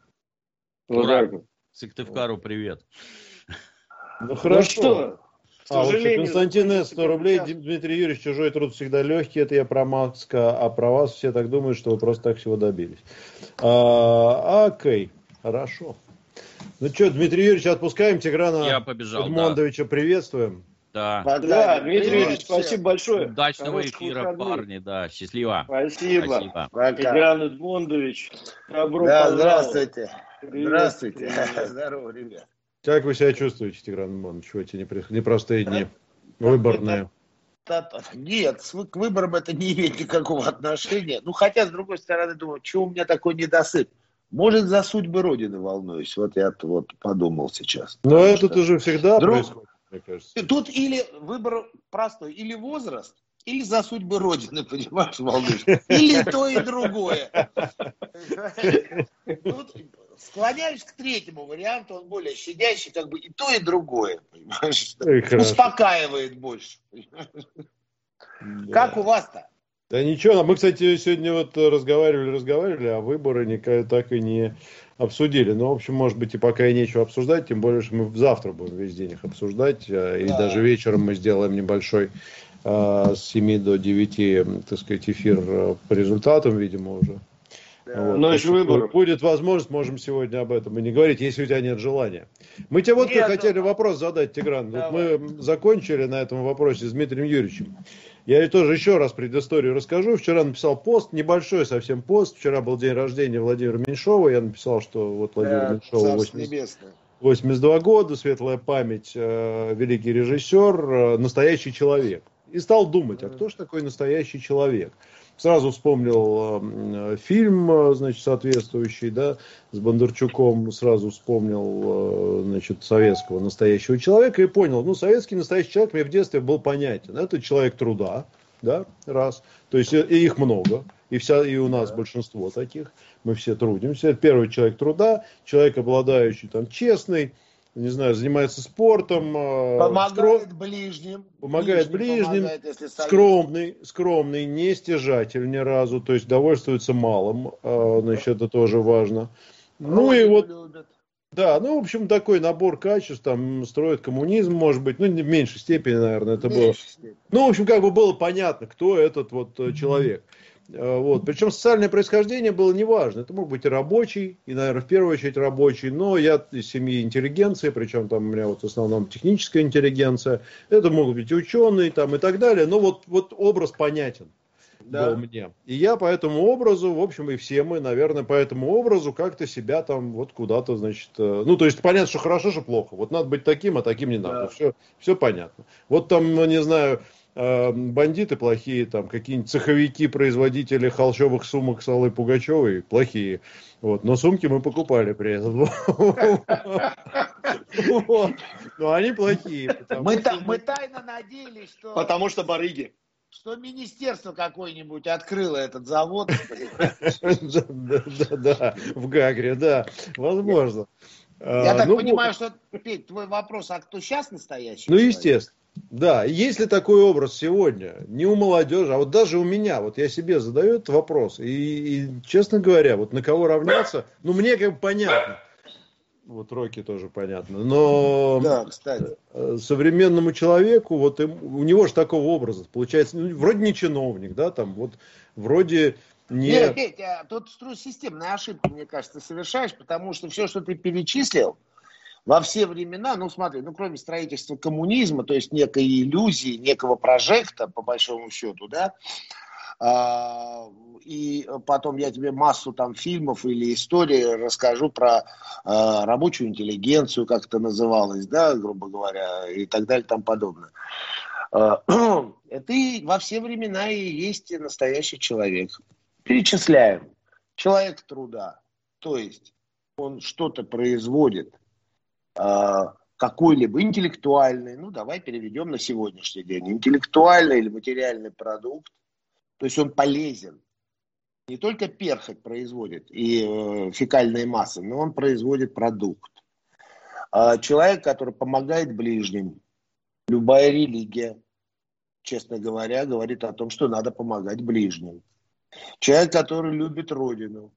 S6: Ура! Сыктывкару привет.
S2: Ну хорошо.
S3: Что?
S2: Константин С. 100 рублей. Дмитрий Юрьевич, чужой труд всегда легкий. Это я про Маска, а про вас все так думают, что вы просто так всего добились. Окей, хорошо. Ну что, Дмитрий Юрьевич, отпускаем. Тиграна Эдмондовича приветствуем.
S6: Да.
S3: Да, Дмитрий Юрьевич, спасибо большое.
S6: Удачного
S3: Хороших
S6: эфира,
S3: выходных.
S6: парни, да, счастливо.
S3: Спасибо.
S9: Пока.
S3: Тигран Эдмондович, добро
S9: Да,
S3: пожаловать.
S9: здравствуйте.
S3: Привет,
S9: Здравствуйте.
S3: привет.
S9: Здорово, ребят.
S2: Как вы себя чувствуете, Тигран Иванович, в эти непростые дни, выборные?
S9: Нет, к выборам это не имеет никакого отношения. Ну, хотя, с другой стороны, думаю, чего у меня такой недосып? Может, за судьбы Родины волнуюсь. Вот я вот подумал сейчас.
S2: Но это уже всегда происходит, мне кажется.
S9: Тут или выбор простой, или возраст, или за судьбы Родины, понимаешь, волнуюсь. Или то и другое. Тут склоняюсь к третьему варианту, он более щадящий, как бы и то, и другое, понимаешь? Успокаивает больше. Как у вас-то?
S2: Да ничего, мы, кстати, сегодня вот разговаривали, а выборы никак так и не обсудили. Ну, в общем, может быть, и пока и нечего обсуждать, тем более, что мы завтра будем весь день их обсуждать, и даже вечером мы сделаем небольшой с 7 до 9, так сказать, эфир по результатам, видимо, уже. Вот.
S3: Но еще выборов.
S2: Будет возможность, можем сегодня об этом и не говорить, если у тебя нет желания. Мы тебе вот как хотели вопрос задать, Тигран. Вот мы закончили на этом вопросе с Дмитрием Юрьевичем. Я тоже еще раз предысторию расскажу. Вчера написал пост, небольшой совсем пост. Вчера был день рождения Владимира Меньшова. Я написал, что вот Владимир Меньшова 82 года, светлая память, великий режиссер, настоящий человек. И стал думать, а кто же такой настоящий человек? Сразу вспомнил фильм, значит, соответствующий, да, с Бондарчуком, сразу вспомнил, значит, советского настоящего человека и понял, ну, советский настоящий человек мне в детстве был понятен. Это человек труда, да, раз, то есть и их много, и у нас большинство таких, мы все трудимся. Это первый человек труда, человек, обладающий там честный, не знаю, занимается спортом,
S9: помогает ближним,
S2: скромный, не стяжатель ни разу, то есть довольствуется малым, значит, это тоже важно. Ну и вот, да, ну, в общем, такой набор качеств, там, строит коммунизм, может быть, ну, в меньшей степени, наверное, это было. Ну, в общем, как бы было понятно, кто этот вот человек. Вот. Причем социальное происхождение было неважно. Это мог быть и рабочий, и, наверное, в первую очередь рабочий, но я из семьи интеллигенции, причем там у меня вот в основном техническая интеллигенция, это могут быть ученые там и так далее, но вот образ понятен был мне. И я по этому образу, в общем, и все мы, наверное, по этому образу как-то себя там вот куда-то, значит, ну, то есть понятно, что хорошо, что плохо. Вот надо быть таким, а таким не надо. Все понятно. Вот там, ну, не знаю, бандиты плохие, там какие-нибудь цеховики, производители холщовых сумок с Аллой Пугачевой плохие. Вот. Но сумки мы покупали при этом. Но они плохие.
S9: Мы тайно надеялись, что...
S3: Потому что барыги.
S9: Что министерство какое-нибудь открыло этот завод.
S2: Да, в Гагре, да, возможно.
S9: Я так понимаю, что, Петь, твой вопрос, а кто сейчас настоящий?
S2: Ну, естественно. Да, есть ли такой образ сегодня, не у молодежи, а вот даже у меня, вот я себе задаю этот вопрос, и честно говоря, вот на кого равняться, ну, мне как бы понятно, вот Рокки тоже понятно, но
S9: да, кстати,
S2: современному человеку, вот у него же такого образа, получается, ну, вроде не чиновник, да, там, вот, вроде не...
S9: Нет, Петь, тут системная ошибка, мне кажется, совершаешь, потому что все, что ты перечислил, во все времена, ну смотри, ну кроме строительства коммунизма, то есть некой иллюзии, некого прожекта, по большому счету, да, и потом я тебе массу там фильмов или историй расскажу про рабочую интеллигенцию, как это называлось, да, грубо говоря, и так далее, и тому подобное. Это и во все времена и есть настоящий человек. Перечисляем. Человек труда, то есть он что-то производит, какой-либо интеллектуальный, ну давай переведем на сегодняшний день, интеллектуальный или материальный продукт, то есть он полезен. Не только перхоть производит и фекальные массы, но он производит продукт. Человек, который помогает ближним, любая религия, честно говоря, говорит о том, что надо помогать ближним. Человек, который любит Родину.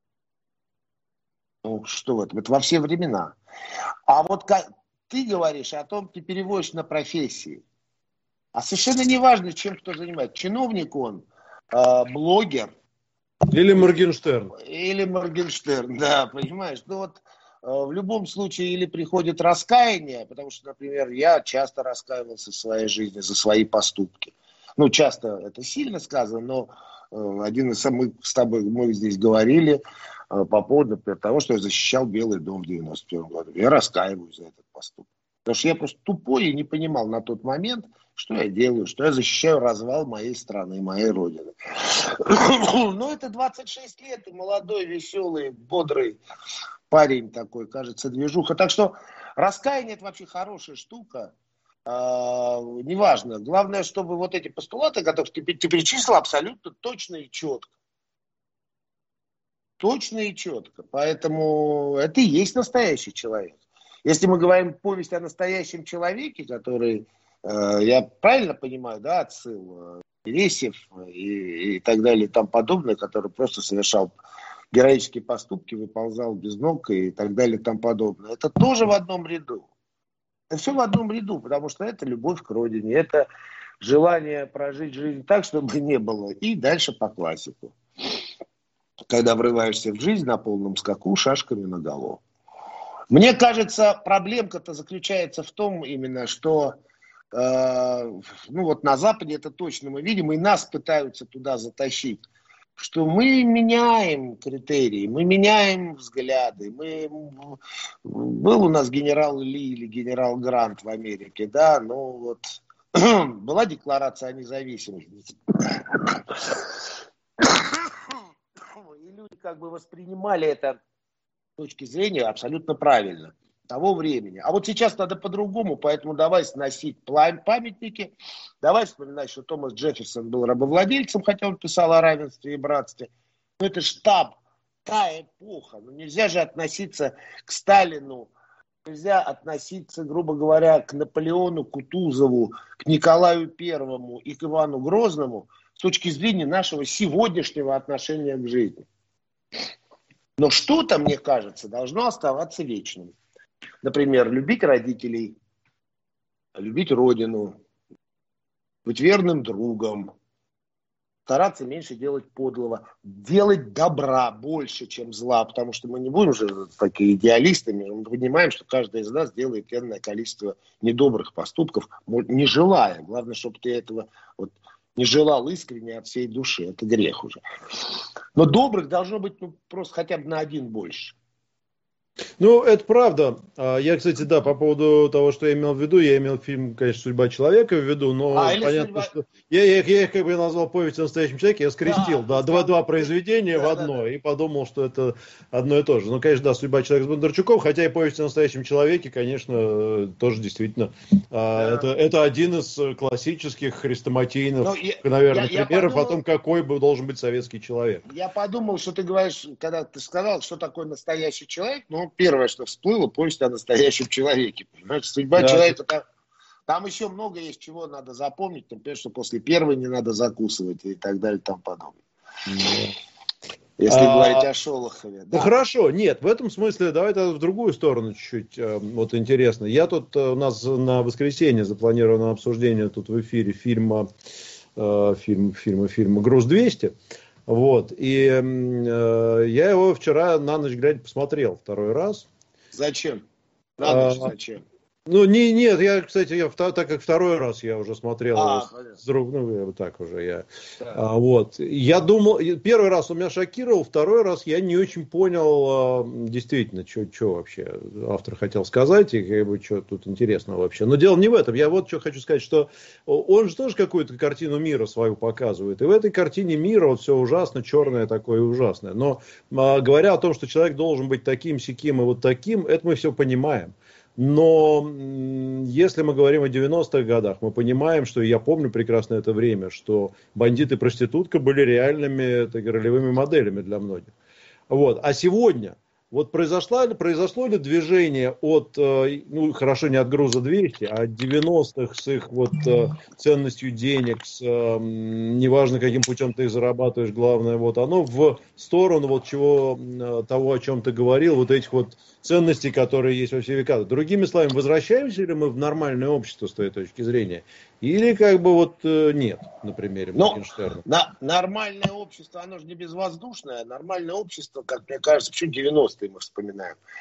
S9: Ну, что в этом? Это во все времена. А вот как ты говоришь о том, ты переводишь на профессии. А совершенно не важно, чем кто занимается. Чиновник он, блогер.
S2: Или Моргенштерн.
S9: Или Моргенштерн, да, понимаешь. Ну вот в любом случае или приходит раскаяние, потому что, например, я часто раскаивался в своей жизни за свои поступки. Ну, часто это сильно сказано, но один из самых, с тобой мы здесь говорили по поводу, например, того, что я защищал Белый дом в 91 году. Я раскаиваюсь за этот поступок. Потому что я просто тупой и не понимал на тот момент, что я делаю, что я защищаю развал моей страны, моей родины. Но это 26 лет, и молодой, веселый, бодрый парень такой, кажется, движуха. Так что раскаяние – это вообще хорошая штука. Неважно. Главное, чтобы вот эти постулаты, которые ты перечислил, абсолютно точно и четко. Точно и четко. Поэтому это и есть настоящий человек. Если мы говорим повесть о настоящем человеке, который, я правильно понимаю, да, отсыл, Лесев и так далее и тому подобное, который просто совершал героические поступки, выползал без ног и так далее и тому подобное. Это тоже в одном ряду. Это все в одном ряду, потому что это любовь к родине, это желание прожить жизнь так, чтобы не было. И дальше по классику. Когда врываешься в жизнь на полном скаку, шашками наголо. Мне кажется, проблемка-то заключается в том именно, что ну вот на Западе это точно мы видим, и нас пытаются туда затащить, что мы меняем критерии, мы меняем взгляды. Был у нас генерал Ли или генерал Грант в Америке, да, ну вот была декларация о независимости. И люди как бы воспринимали это с точки зрения абсолютно правильно того времени. А вот сейчас надо по-другому, поэтому давай сносить памятники, давай вспоминать, что Томас Джефферсон был рабовладельцем, хотя он писал о равенстве и братстве. Но это ж та эпоха. Ну, нельзя же относиться к Сталину, нельзя относиться, грубо говоря, к Наполеону, Кутузову, к Николаю Первому и к Ивану Грозному с точки зрения нашего сегодняшнего отношения к жизни. Но что-то, мне кажется, должно оставаться вечным. Например, любить родителей, любить родину, быть верным другом, стараться меньше делать подлого, делать добра больше, чем зла, потому что мы не будем же такими идеалистами, мы понимаем, что каждый из нас делает энное количество недобрых поступков, не желая. Главное, чтобы ты этого вот не желал искренне от всей души, это грех уже. Но добрых должно быть просто хотя бы на один больше.
S2: Ну, это правда. Я, кстати, да, по поводу того, что я имел в виду, я имел фильм, конечно, «Судьба человека» в виду, но понятно, что я их как бы назвал «Повесть о настоящем человеке», я скрестил, да, два произведения в одно, и подумал, что это одно и то же. Ну, конечно, да, «Судьба человека» с Бондарчуком, хотя и «Повесть о настоящем человеке», конечно, тоже действительно, это один из классических хрестоматийных, наверное, примеров о том, какой должен быть советский человек.
S9: Я подумал, что ты говоришь, когда ты сказал, что такое настоящий человек, ну, первое, что всплыло, повесть о настоящем человеке. Понимаете, судьба человека, там еще много есть, чего надо запомнить, например, что после первой не надо закусывать и так далее и тому подобное. Если говорить о Шолохове.
S2: Да. Ну хорошо, нет, в этом смысле давай тогда в другую сторону чуть-чуть, вот интересно. Я тут, у нас на воскресенье запланировано обсуждение тут в эфире фильма «Груз-200». Вот, и я его вчера на ночь глядя посмотрел второй раз.
S9: Зачем? На ночь зачем?
S2: Ну, нет, я, кстати, так как второй раз я уже смотрел с другом, вот так уже я. Да. Вот, я думал, первый раз он меня шокировал, второй раз я не очень понял, действительно, что вообще автор хотел сказать, и как бы, что тут интересного вообще. Но дело не в этом, я вот что хочу сказать, что он же тоже какую-то картину мира свою показывает, и в этой картине мира вот все ужасно, черное такое ужасное. Но говоря о том, что человек должен быть таким, сяким и вот таким, это мы все понимаем. Но если мы говорим о 90-х годах, мы понимаем, что я помню прекрасно это время, что бандит и проститутка были реальными ролевыми моделями для многих. Вот. А сегодня вот произошло ли движение от, ну хорошо, не от «Груза-200», а от 90-х с их вот ценностью денег, с неважно каким путем ты их зарабатываешь, главное вот оно в сторону вот чего, того, о чем ты говорил, вот этих вот ценностей, которые есть во все века. Другими словами, возвращаемся ли мы в нормальное общество с твоей точки зрения? Или как бы вот нет, на примере Моргенштерна?
S9: Нормальное общество, оно же не безвоздушное. Нормальное общество, как мне кажется, почему 90-е мы вспоминаем.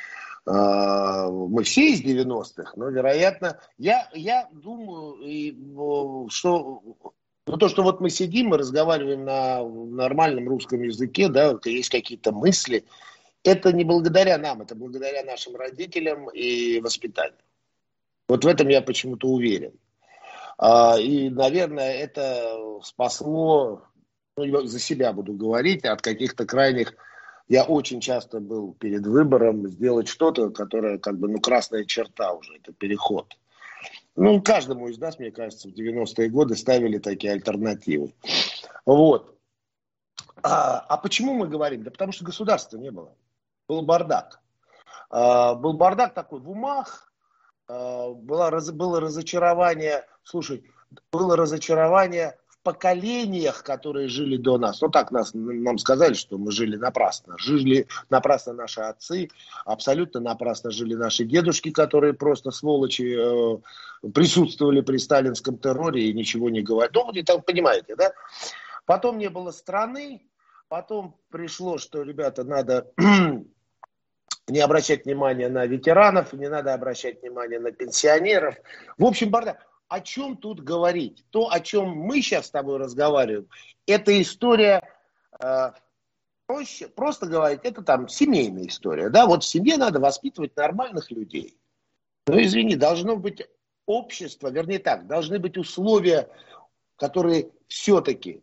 S9: Мы все из 90-х, но, вероятно, я думаю, что то, что вот мы сидим и разговариваем на нормальном русском языке, да, есть какие-то мысли, это не благодаря нам, это благодаря нашим родителям и воспитанию. Вот в этом я почему-то уверен. И, наверное, это спасло, за себя буду говорить, от каких-то крайних. Я очень часто был перед выбором сделать что-то, которое красная черта уже, это переход. Каждому из нас, мне кажется, в 90-е годы ставили такие альтернативы. Вот. А почему мы говорим? Да потому что государства не было. Был бардак. Был бардак такой в умах. Было разочарование, было разочарование в поколениях, которые жили до нас. Так нам сказали, что мы жили напрасно. Жили напрасно наши отцы, абсолютно напрасно жили наши дедушки, которые просто сволочи присутствовали при сталинском терроре и ничего не говорили. Вы там понимаете, да? Потом не было страны, потом пришло, что, ребята, надо не обращать внимания на ветеранов, не надо обращать внимания на пенсионеров. В общем, бардак. О чем тут говорить? То, о чем мы сейчас с тобой разговариваем, это история, проще, просто говорить, это там семейная история. Да? Вот в семье надо воспитывать нормальных людей. Но, извини, должно быть общество, вернее так, должны быть условия, которые все-таки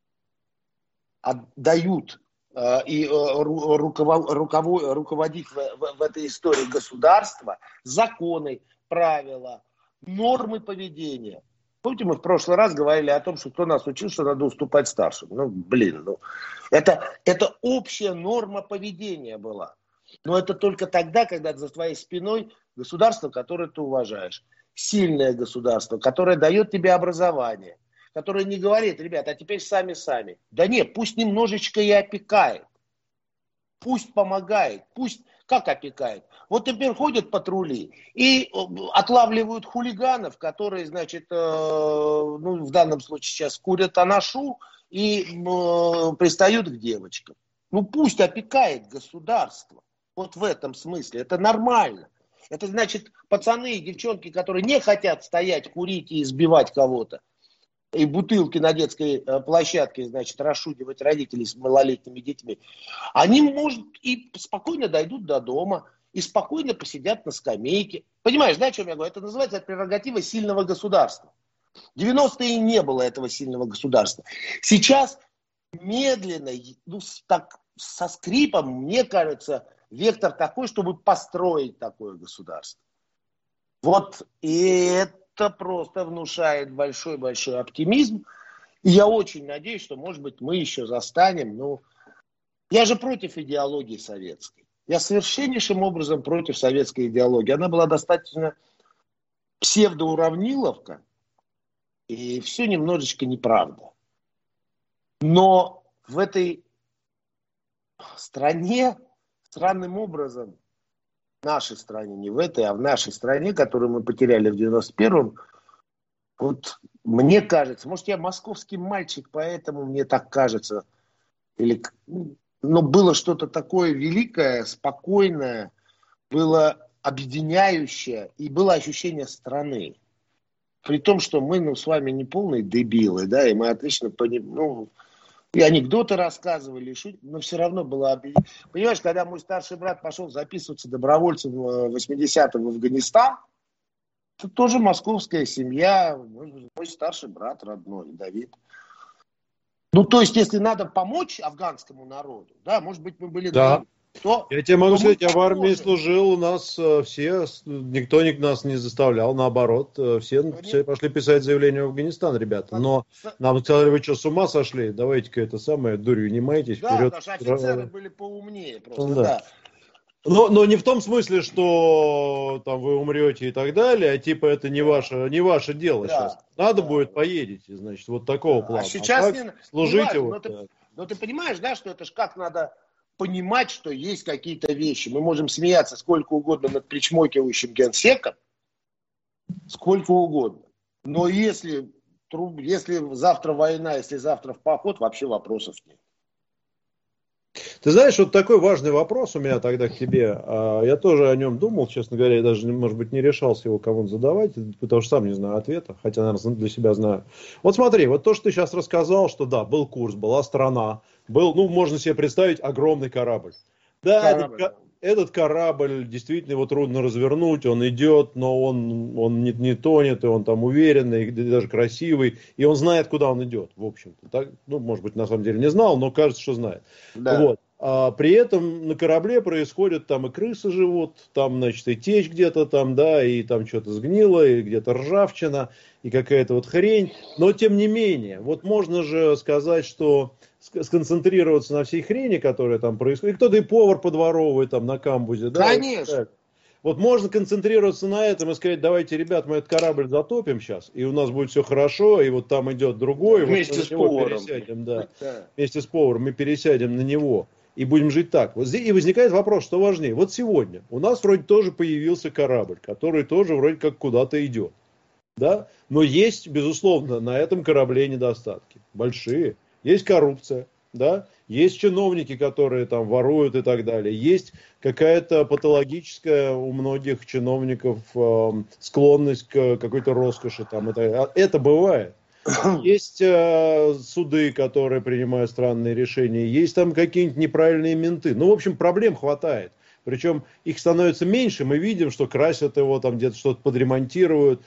S9: отдают и руководить в этой истории государства, законы, правила, нормы поведения. Помните, мы в прошлый раз говорили о том, что кто нас учил, что надо уступать старшим. Это общая норма поведения была. Но это только тогда, когда за твоей спиной государство, которое ты уважаешь. Сильное государство, которое дает тебе образование. Которое не говорит, ребята, а теперь сами. Да нет, пусть немножечко и опекает. Пусть помогает. Пусть как опекает. Вот теперь ходят патрули и отлавливают хулиганов, которые, значит, в данном случае сейчас курят анашу и пристают к девочкам. Пусть опекает государство. Вот в этом смысле. Это нормально. Это значит, пацаны и девчонки, которые не хотят стоять, курить и избивать кого-то, и бутылки на детской площадке, значит, расшугивать родителей с малолетними детьми, они, может, и спокойно дойдут до дома, и спокойно посидят на скамейке. Понимаешь, да, о чем я говорю? Это называется прерогатива сильного государства. В 90-е не было этого сильного государства. Сейчас медленно, так, со скрипом, мне кажется, вектор такой, чтобы построить такое государство. Вот, и это просто внушает большой-большой оптимизм. И я очень надеюсь, что, может быть, мы еще застанем. Я же против идеологии советской. Я совершеннейшим образом против советской идеологии. Она была достаточно псевдоуравниловка, и все немножечко неправда. Но в этой стране, странным образом, в нашей стране, не в этой, а в нашей стране, которую мы потеряли в 91-м, вот мне кажется, может, я московский мальчик, поэтому мне так кажется, но было что-то такое великое, спокойное, было объединяющее, и было ощущение страны. При том, что мы с вами не полные дебилы, да, и мы отлично понимаем, и анекдоты рассказывали, но все равно было... Понимаешь, когда мой старший брат пошел записываться добровольцем в 80-м в Афганистан, это тоже московская семья, мой старший брат родной, Давид. То есть, если надо помочь афганскому народу, да, может быть, мы были...
S2: Да. Я тебе могу сказать, я в армии служил, у нас все, никто нас не заставлял, наоборот, все пошли писать заявление в Афганистан, ребята. Но нам сказали, вы что, с ума сошли? Давайте-ка это самое, дурью не майтесь.
S9: Да,
S2: вперед.
S9: наши офицеры были поумнее просто,
S2: да. Но не в том смысле, что там вы умрете и так далее, а типа это не ваше дело сейчас. Надо будет, поедете, значит, вот такого плана.
S9: А сейчас
S2: служите.
S9: Но ты понимаешь, да, что это ж как надо понимать, что есть какие-то вещи. Мы можем смеяться сколько угодно над причмокивающим генсеком, сколько угодно. Но если завтра война, если завтра в поход, вообще вопросов нет.
S2: Ты знаешь, вот такой важный вопрос у меня тогда к тебе. Я тоже о нем думал, честно говоря, я даже, может быть, не решался его кому-то задавать, потому что сам не знаю ответа, хотя, наверное, для себя знаю. Вот смотри, вот то, что ты сейчас рассказал, что да, был курс, была страна, был, ну, можно себе представить, огромный корабль. Да, этот корабль, действительно, его трудно развернуть, он идет, но он не тонет, и он там уверенный, и даже красивый, и он знает, куда он идет, в общем-то. Так, ну, может быть, на самом деле не знал, но кажется, что знает. Да. Вот. А при этом на корабле происходит, там и крысы живут, там, значит, и течь где-то там, да, и там что-то сгнило, и где-то ржавчина, и какая-то вот хрень. Но, тем не менее, вот можно же сказать, что сконцентрироваться на всей хрени, которая там происходит. И кто-то и повар подворовывает там на камбузе. Да?
S9: Конечно.
S2: Вот можно концентрироваться на этом и сказать, давайте, ребят, мы этот корабль затопим сейчас, и у нас будет все хорошо, и вот там идет другой.
S9: Вместе
S2: вот
S9: с поваром.
S2: Пересядем, да. Вместе с поваром мы пересядем на него. И будем жить так. Вот здесь и возникает вопрос, что важнее. Вот сегодня у нас вроде тоже появился корабль, который тоже вроде как куда-то идет. Да? Но есть, безусловно, на этом корабле недостатки. Большие. Есть коррупция, да? Есть чиновники, которые там воруют и так далее. Есть какая-то патологическая у многих чиновников склонность к какой-то роскоши. Там, это бывает. Есть суды, которые принимают странные решения. Есть там какие-нибудь неправильные менты. Ну, в общем, проблем хватает. Причем их становится меньше. Мы видим, что красят его, там где-то что-то подремонтируют.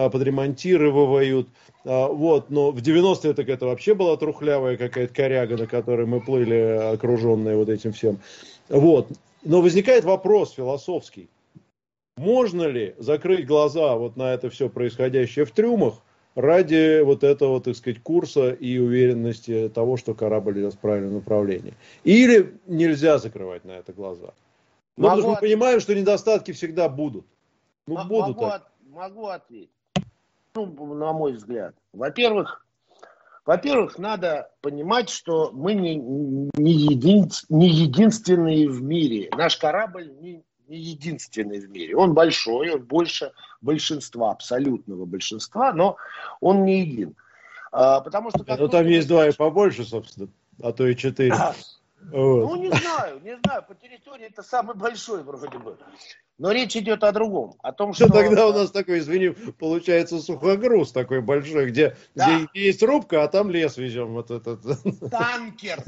S2: Вот, но в 90-е так это вообще была трухлявая какая-то коряга, на которой мы плыли, окруженные вот этим всем. Вот. Но возникает вопрос философский. Можно ли закрыть глаза вот на это все происходящее в трюмах ради вот этого, так сказать, курса и уверенности того, что корабль идет в правильном направлении? Или нельзя закрывать на это глаза? Ну, потому что мы понимаем, что недостатки всегда будут. Ну, будут.
S9: Могу ответить. Ну, на мой взгляд. Во-первых, надо понимать, что мы не единственные в мире. Наш корабль не единственный в мире. Он большой, он больше большинства, абсолютного большинства, но он не един. Потому что...
S2: Ну, там есть два и побольше, собственно, а то и 4.
S9: Ну, не знаю. По территории это самый большой вроде бы. Но речь идет о другом. О том, что...
S2: Тогда у нас такой, извини, получается сухогруз такой большой, где есть рубка, а там лес везем. Вот этот.
S9: Танкер.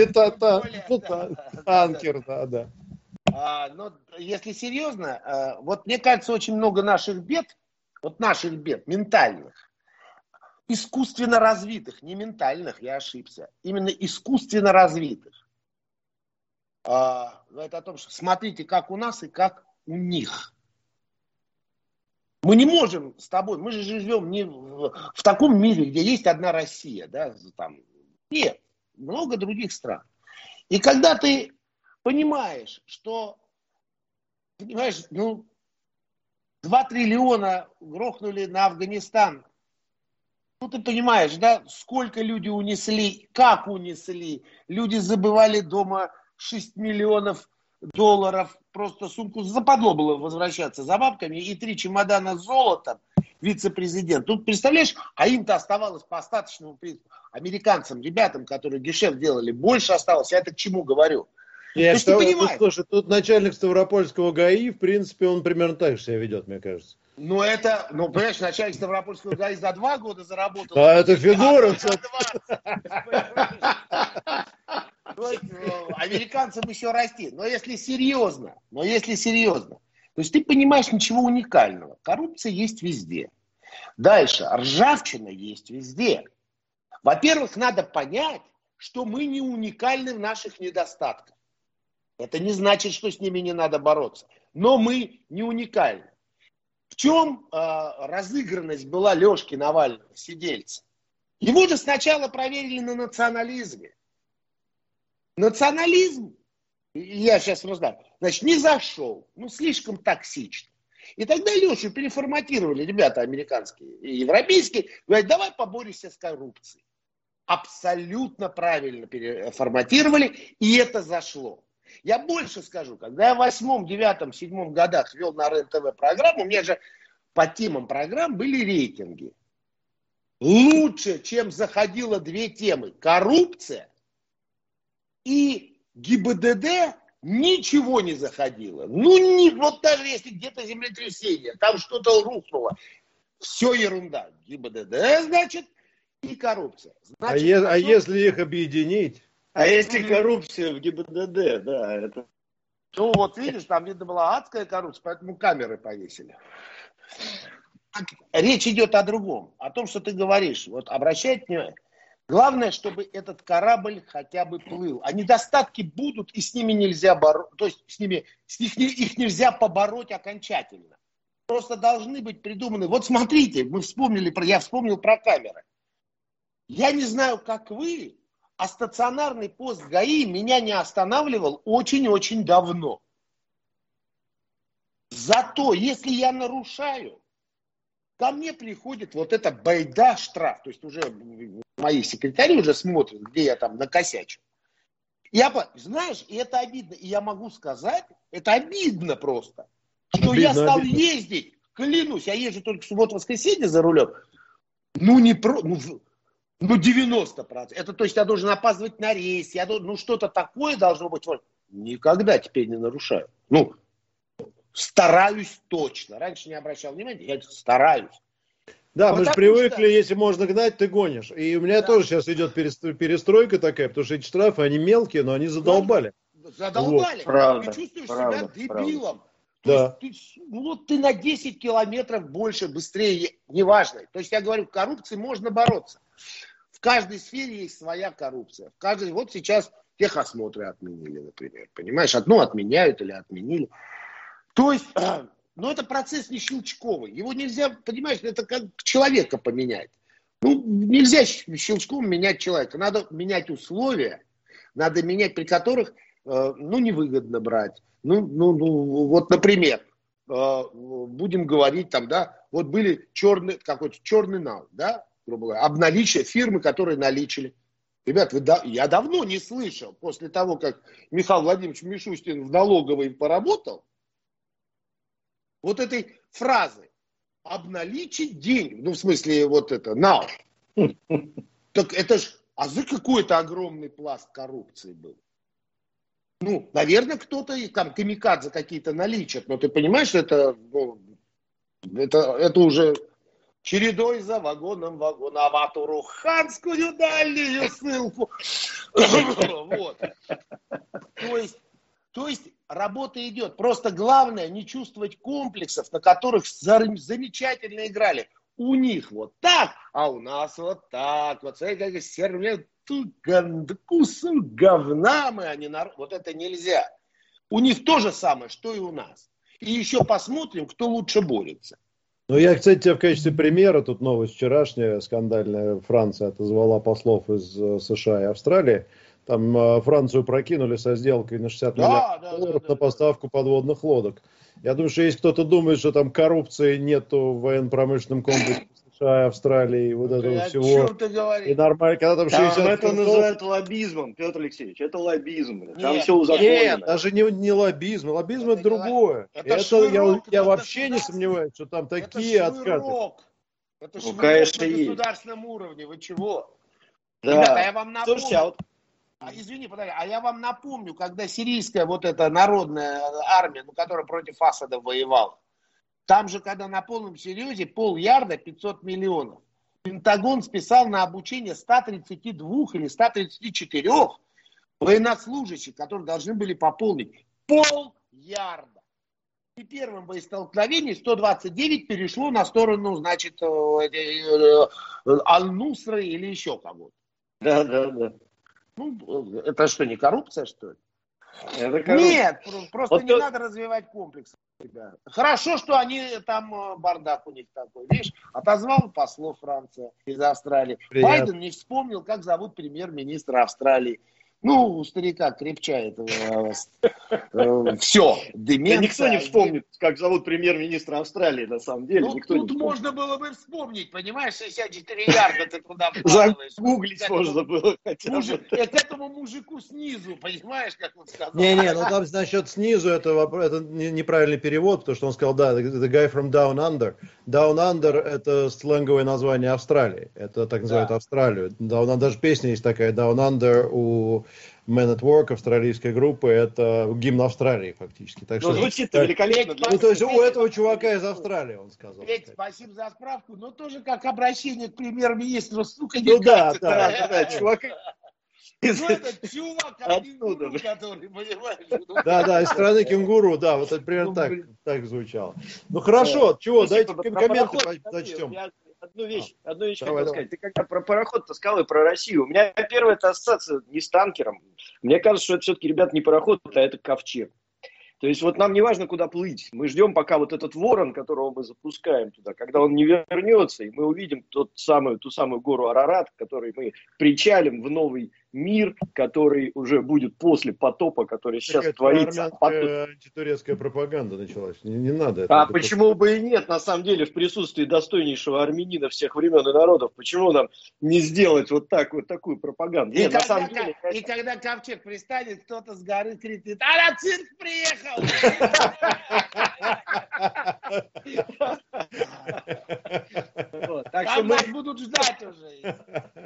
S2: Танкер, да.
S9: Но если серьезно, вот мне кажется, очень много наших бед, ментальных, искусственно развитых, не ментальных, я ошибся, именно искусственно развитых. Это о том, что смотрите, как у нас и как у них. Мы не можем с тобой, мы же живем не в таком мире, где есть одна Россия, да, там. Нет, много других стран. И когда ты понимаешь, что, 2 триллиона грохнули на Афганистан, ну, ты понимаешь, да, сколько люди унесли, как унесли. Люди забывали дома 6 миллионов долларов, просто сумку западло было возвращаться за бабками, и 3 чемодана с золотом, вице-президент. Тут, представляешь, а им-то оставалось по остаточному принципу. Американцам, ребятам, которые гешефт делали, больше осталось. Я это к чему говорю?
S2: Слушай, тут начальник Ставропольского ГАИ, в принципе, он примерно так же себя ведет, мне кажется.
S9: Понимаешь, начальник Ставропольского ГАИ за 2 года заработал.
S2: А это фигура.
S9: Американцам еще расти. Но если серьезно, то есть ты понимаешь, ничего уникального. Коррупция есть везде. Дальше, ржавчина есть везде. Во-первых, надо понять, что мы не уникальны в наших недостатках. Это не значит, что с ними не надо бороться. Но мы не уникальны. В чем разыгранность была Лешки Навального, сидельца? Его же сначала проверили на национализме. Национализм, я сейчас раздам, значит, не зашел, слишком токсично. И тогда Лешу переформатировали ребята американские и европейские, говорят, давай поборемся с коррупцией. Абсолютно правильно переформатировали, и это зашло. Я больше скажу, когда я в 8, 9, 7 годах вел на РЕН-ТВ программу, у меня же по темам программ были рейтинги. Лучше, чем заходило 2 темы. Коррупция и ГИБДД ничего не заходило. Вот даже если где-то землетрясение, там что-то рухнуло, все ерунда. ГИБДД, значит, и коррупция. Значит,
S2: а если их объединить?
S3: А если коррупция в ГИБДД, да, это...
S9: Ну, вот видишь, там, видно, была адская коррупция, поэтому камеры повесили. Речь идет о другом, о том, что ты говоришь. Вот обращайте внимание. Главное, чтобы этот корабль хотя бы плыл. А недостатки будут, и с ними нельзя бороться. То есть их нельзя побороть окончательно. Просто должны быть придуманы. Вот смотрите, я вспомнил про камеры. Я не знаю, как вы, а стационарный пост ГАИ меня не останавливал очень-очень давно. Зато, если я нарушаю, ко мне приходит вот эта байда штраф. То есть уже мои секретари уже смотрят, где я там накосячу. Знаешь, и это обидно. И я могу сказать, это обидно просто, что я стал ездить, клянусь, я езжу только в субботу-воскресенье за рулем. 90%. Это, то есть я должен опаздывать на рейс, что-то такое должно быть. Никогда теперь не нарушаю. Стараюсь точно. Раньше не обращал внимания, я стараюсь.
S2: Да, мы же привыкли, если можно гнать, ты гонишь. И у меня тоже сейчас идет перестройка такая, потому что эти штрафы, они мелкие, но они задолбали.
S9: Задолбали.
S3: Правда,
S9: Ты чувствуешь
S3: правда,
S9: себя дебилом.
S2: Да.
S9: То есть ты на 10 километров больше, быстрее, неважно. То есть я говорю, коррупции можно бороться. В каждой сфере есть своя коррупция. Вот сейчас техосмотры отменили, например. Понимаешь, одно отменяют или отменили. То есть, это процесс не щелчковый. Его нельзя, понимаешь, это как человека поменять. Нельзя щелчком менять человека. Надо менять условия, надо менять, при которых, невыгодно брать. Вот, например, будем говорить там, да, вот были какой-то черный нал, да, грубо говоря, обналичие фирмы, которые наличили. Ребят, я давно не слышал, после того, как Михаил Владимирович Мишустин в налоговой поработал, вот этой фразы обналичить деньги, в смысле вот это, нал. Так это ж, за какой-то огромный пласт коррупции был. Наверное, кто-то там камикадзе какие-то наличат, но ты понимаешь, это уже чередой за вагоном вагоноватуру ханскую дальнюю ссылку. Вот. То есть работа идет. Просто главное не чувствовать комплексов, на которых замечательно играли. У них вот так, а у нас вот так. Вот смотри, как сервят кусок говна вот это нельзя. У них то же самое, что и у нас. И еще посмотрим, кто лучше борется.
S2: Я, кстати, тебе в качестве примера, тут новость вчерашняя, скандальная, Франция отозвала послов из США и Австралии. Там Францию прокинули со сделкой на 60 миллиардов долларов на поставку подводных лодок. Я думаю, что если кто-то думает, что там коррупции нету в военно-промышленном комплексе США и Австралии, вот этого всего. И нормально, когда там 60
S3: это называют лоббизмом, Петр Алексеевич, это лоббизм. Там все узаконено.
S2: Нет, даже не лоббизм. Лоббизм это другое. Я вообще не сомневаюсь, что там такие откаты.
S9: Это швырок на государственном уровне. Вы чего?
S3: Да.
S9: Ребята, я вам напомню.
S3: Слушайте,
S9: Извини, подожди, я вам напомню, когда сирийская вот эта народная армия, которая против Асада воевала, там же, когда на полном серьезе, 500 миллионов 500 миллионов, Пентагон списал на обучение 132 или 134 военнослужащих, которые должны были пополнить 500 миллионов. При первом боестолкновении 129 перешло на сторону, значит, Аль-Нусры или еще кого-то.
S3: Да.
S9: Это что, не коррупция, что ли? Нет, просто не надо развивать комплекс. Хорошо, что они там, бардак у них такой, видишь, отозвал послов Франция из Австралии. Приятно. Байден не вспомнил, как зовут премьер-министра Австралии. У старика крепчает. Все, деменция.
S3: Никто не вспомнит, как зовут премьер-министра Австралии, на самом деле.
S9: Тут можно было бы вспомнить, понимаешь, 64 ярда ты туда вкладываешь.
S3: Загуглить можно было хотя бы.
S9: К этому мужику снизу, понимаешь, как он сказал.
S2: Там, значит, снизу это неправильный перевод, потому что он сказал, да, the guy from down under. Down under это сленговое название Австралии. Это так называют Австралию. Даже песня есть такая, down under у Man at Work австралийской группы, это гимн Австралии фактически. Так что,
S3: звучит-то великолепно.
S2: Ну, то есть у этого чувака из Австралии, он сказал.
S9: Петь, спасибо за справку, но тоже как обращение к премьер-министру, сука, не
S2: Ну да,
S3: чувак.
S9: Ну, это чувак оттуда, который, понимаешь?
S2: Да, из страны кенгуру, да, вот это примерно так звучало. Ну хорошо, чего, давайте комменты зачтем.
S3: Одну вещь хотел сказать. Ты когда про пароход-то сказал и про Россию. У меня первая ассоциация не с танкером. Мне кажется, что это все-таки, ребят, не пароход, а это ковчег. То есть вот нам не важно, куда плыть. Мы ждем, пока вот этот ворон, которого мы запускаем туда, когда он не вернется, и мы увидим ту самую гору Арарат, к которой мы причалим в новый мир, который уже будет после потопа, который сейчас творится.
S2: Антитурецкая пропаганда началась. Не надо это.
S3: А почему бы и нет, на самом деле, в присутствии достойнейшего армянина всех времен и народов, почему нам не сделать вот такую пропаганду?
S9: И, нет, когда, на самом деле, и когда ковчег пристанет, кто-то с горы кричит: «А на цирк приехал!» Так что нас будут ждать уже.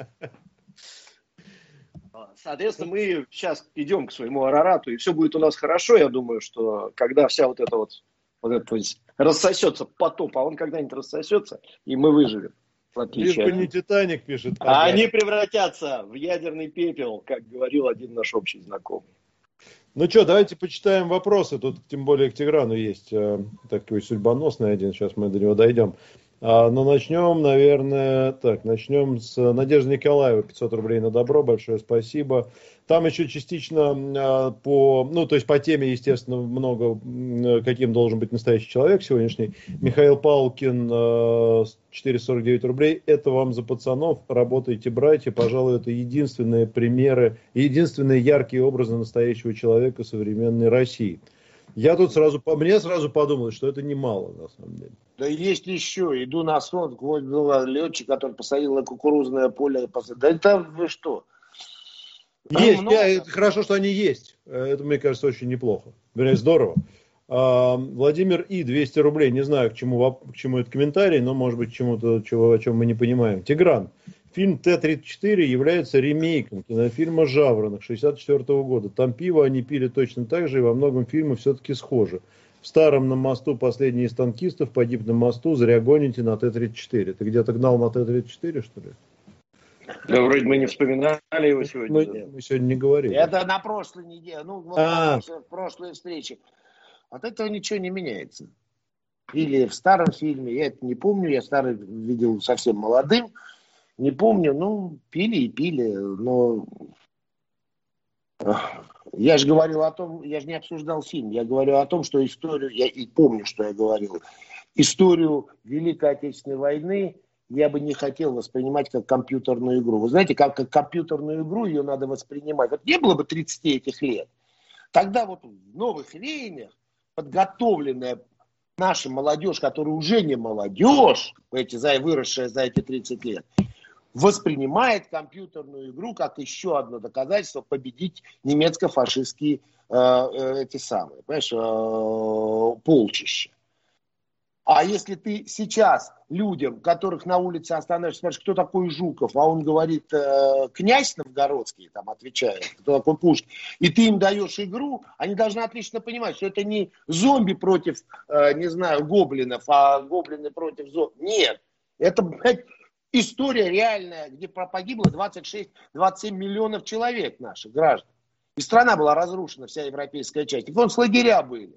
S3: Соответственно, мы сейчас идем к своему Арарату, и все будет у нас хорошо. Я думаю, что когда вся вот это рассосется потоп, а он когда-нибудь рассосется, и мы выживем.
S2: Лишь бы не Титаник, пишет.
S3: А они превратятся в ядерный пепел, как говорил один наш общий знакомый.
S2: Ну что, давайте почитаем вопросы. Тут тем более к Тиграну есть такой судьбоносный один. Сейчас мы до него дойдем. Но начнем, наверное, начнем с Надежды Николаевой. 500 рублей на добро. Большое спасибо. Там еще частично по теме, естественно, много, каким должен быть настоящий человек сегодняшний. Михаил Палкин, 449 рублей. Это вам за пацанов. Работайте, братья. Пожалуй, это единственные примеры, единственные яркие образы настоящего человека современной России. Мне сразу подумалось, что это немало, на самом деле.
S9: Да есть еще. Иду на фронт, вот был летчик, который посадил на кукурузное поле. Да там вы что?
S2: Есть, это хорошо, что они есть. Это, мне кажется, очень неплохо. Вернее, здорово. Владимир И, 200 рублей. Не знаю, к чему этот комментарий, но, может быть, к чему-то, о чем мы не понимаем. Тигран. Фильм Т-34 является ремейком кинофильма «Жаворонок» 1964 года. Там пиво они пили точно так же, и во многом фильмы все-таки схожи. В старом на мосту «Последний из танкистов» погиб на мосту, зря гоните на Т-34. Ты где-то гнал на Т-34, что ли?
S3: Да, вроде мы не вспоминали его сегодня.
S2: Мы сегодня не говорили.
S9: Это на прошлой неделе, на прошлой встрече. От этого ничего не меняется. Или в старом фильме, я это не помню, я старый видел совсем молодым. Не помню, пили и пили, но я же говорил о том, я же не обсуждал фильм, я говорю о том, что историю, я и помню, что я говорил, историю Великой Отечественной войны я бы не хотел воспринимать как компьютерную игру. Вы знаете, как компьютерную игру ее надо воспринимать. Вот не было бы 30 этих лет, тогда вот в новых веяниях подготовленная наша молодежь, которая уже не молодежь, выросшая за эти 30 лет, воспринимает компьютерную игру как еще одно доказательство победить немецко-фашистские полчища. А если ты сейчас людям, которых на улице останавливаешь, спрашиваешь, кто такой Жуков, а он говорит, князь новгородский, там отвечает, кто такой Пушкин, и ты им даешь игру, они должны отлично понимать, что это не зомби против, гоблинов, а гоблины против зомби. Нет, это, история реальная, где погибло 26-27 миллионов человек наших граждан. И страна была разрушена, вся европейская часть. И концлагеря были.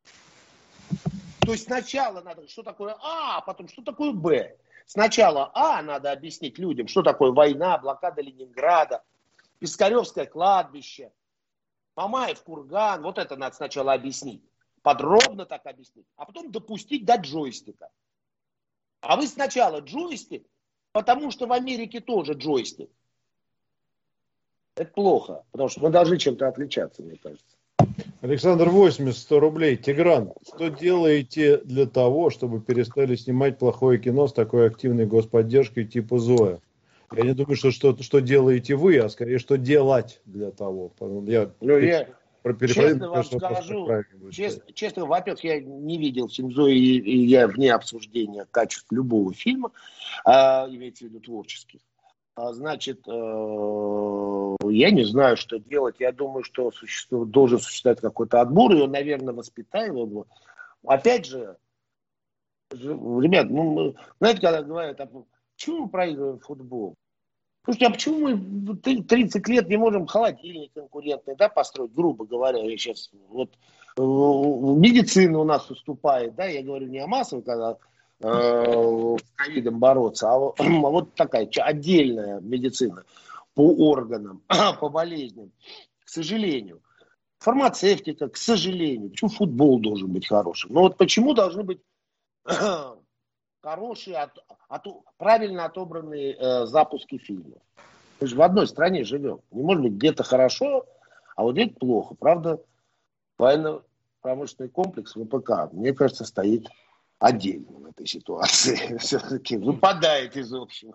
S9: То есть сначала надо, что такое А, потом что такое Б. Сначала А надо объяснить людям, что такое война, блокада Ленинграда, Пискаревское кладбище, Мамаев курган. Вот это надо сначала объяснить. Подробно так объяснить. А потом допустить до джойстика. А вы сначала джойстик, потому что в Америке тоже джойстик. Это плохо, потому что мы должны чем-то отличаться, мне кажется.
S2: Александр 80, 100 рублей. Тигран, что делаете для того, чтобы перестали снимать плохое кино с такой активной господдержкой типа Зоя? Я не думаю, что делаете вы, а скорее, что делать для того.
S9: Честно вам скажу, честно, во-первых, я не видел фильм Зои, и я вне обсуждения качеств любого фильма, имеется в виду творческих. значит, я не знаю, что делать. Я думаю, что должен существовать какой-то отбор, и он, наверное, воспитает его. Опять же, ребят, знаете, когда говорят, почему мы проигрываем футбол? Слушайте, а почему мы 30 лет не можем холодильник конкурентный, да, построить, грубо говоря, я сейчас, вот, медицина у нас уступает, да, я говорю не о массовой, когда с ковидом бороться, а вот такая отдельная медицина по органам, по болезням, к сожалению. Фармацевтика, к сожалению. Почему футбол должен быть хорошим? Ну вот почему должны быть хорошие, правильно отобранные запуски фильмов? Мы же в одной стране живем. Не может быть где-то хорошо, а вот где-то плохо. Правда, военно-промышленный комплекс ВПК, мне кажется, стоит отдельно в этой ситуации. Все-таки выпадает из общего.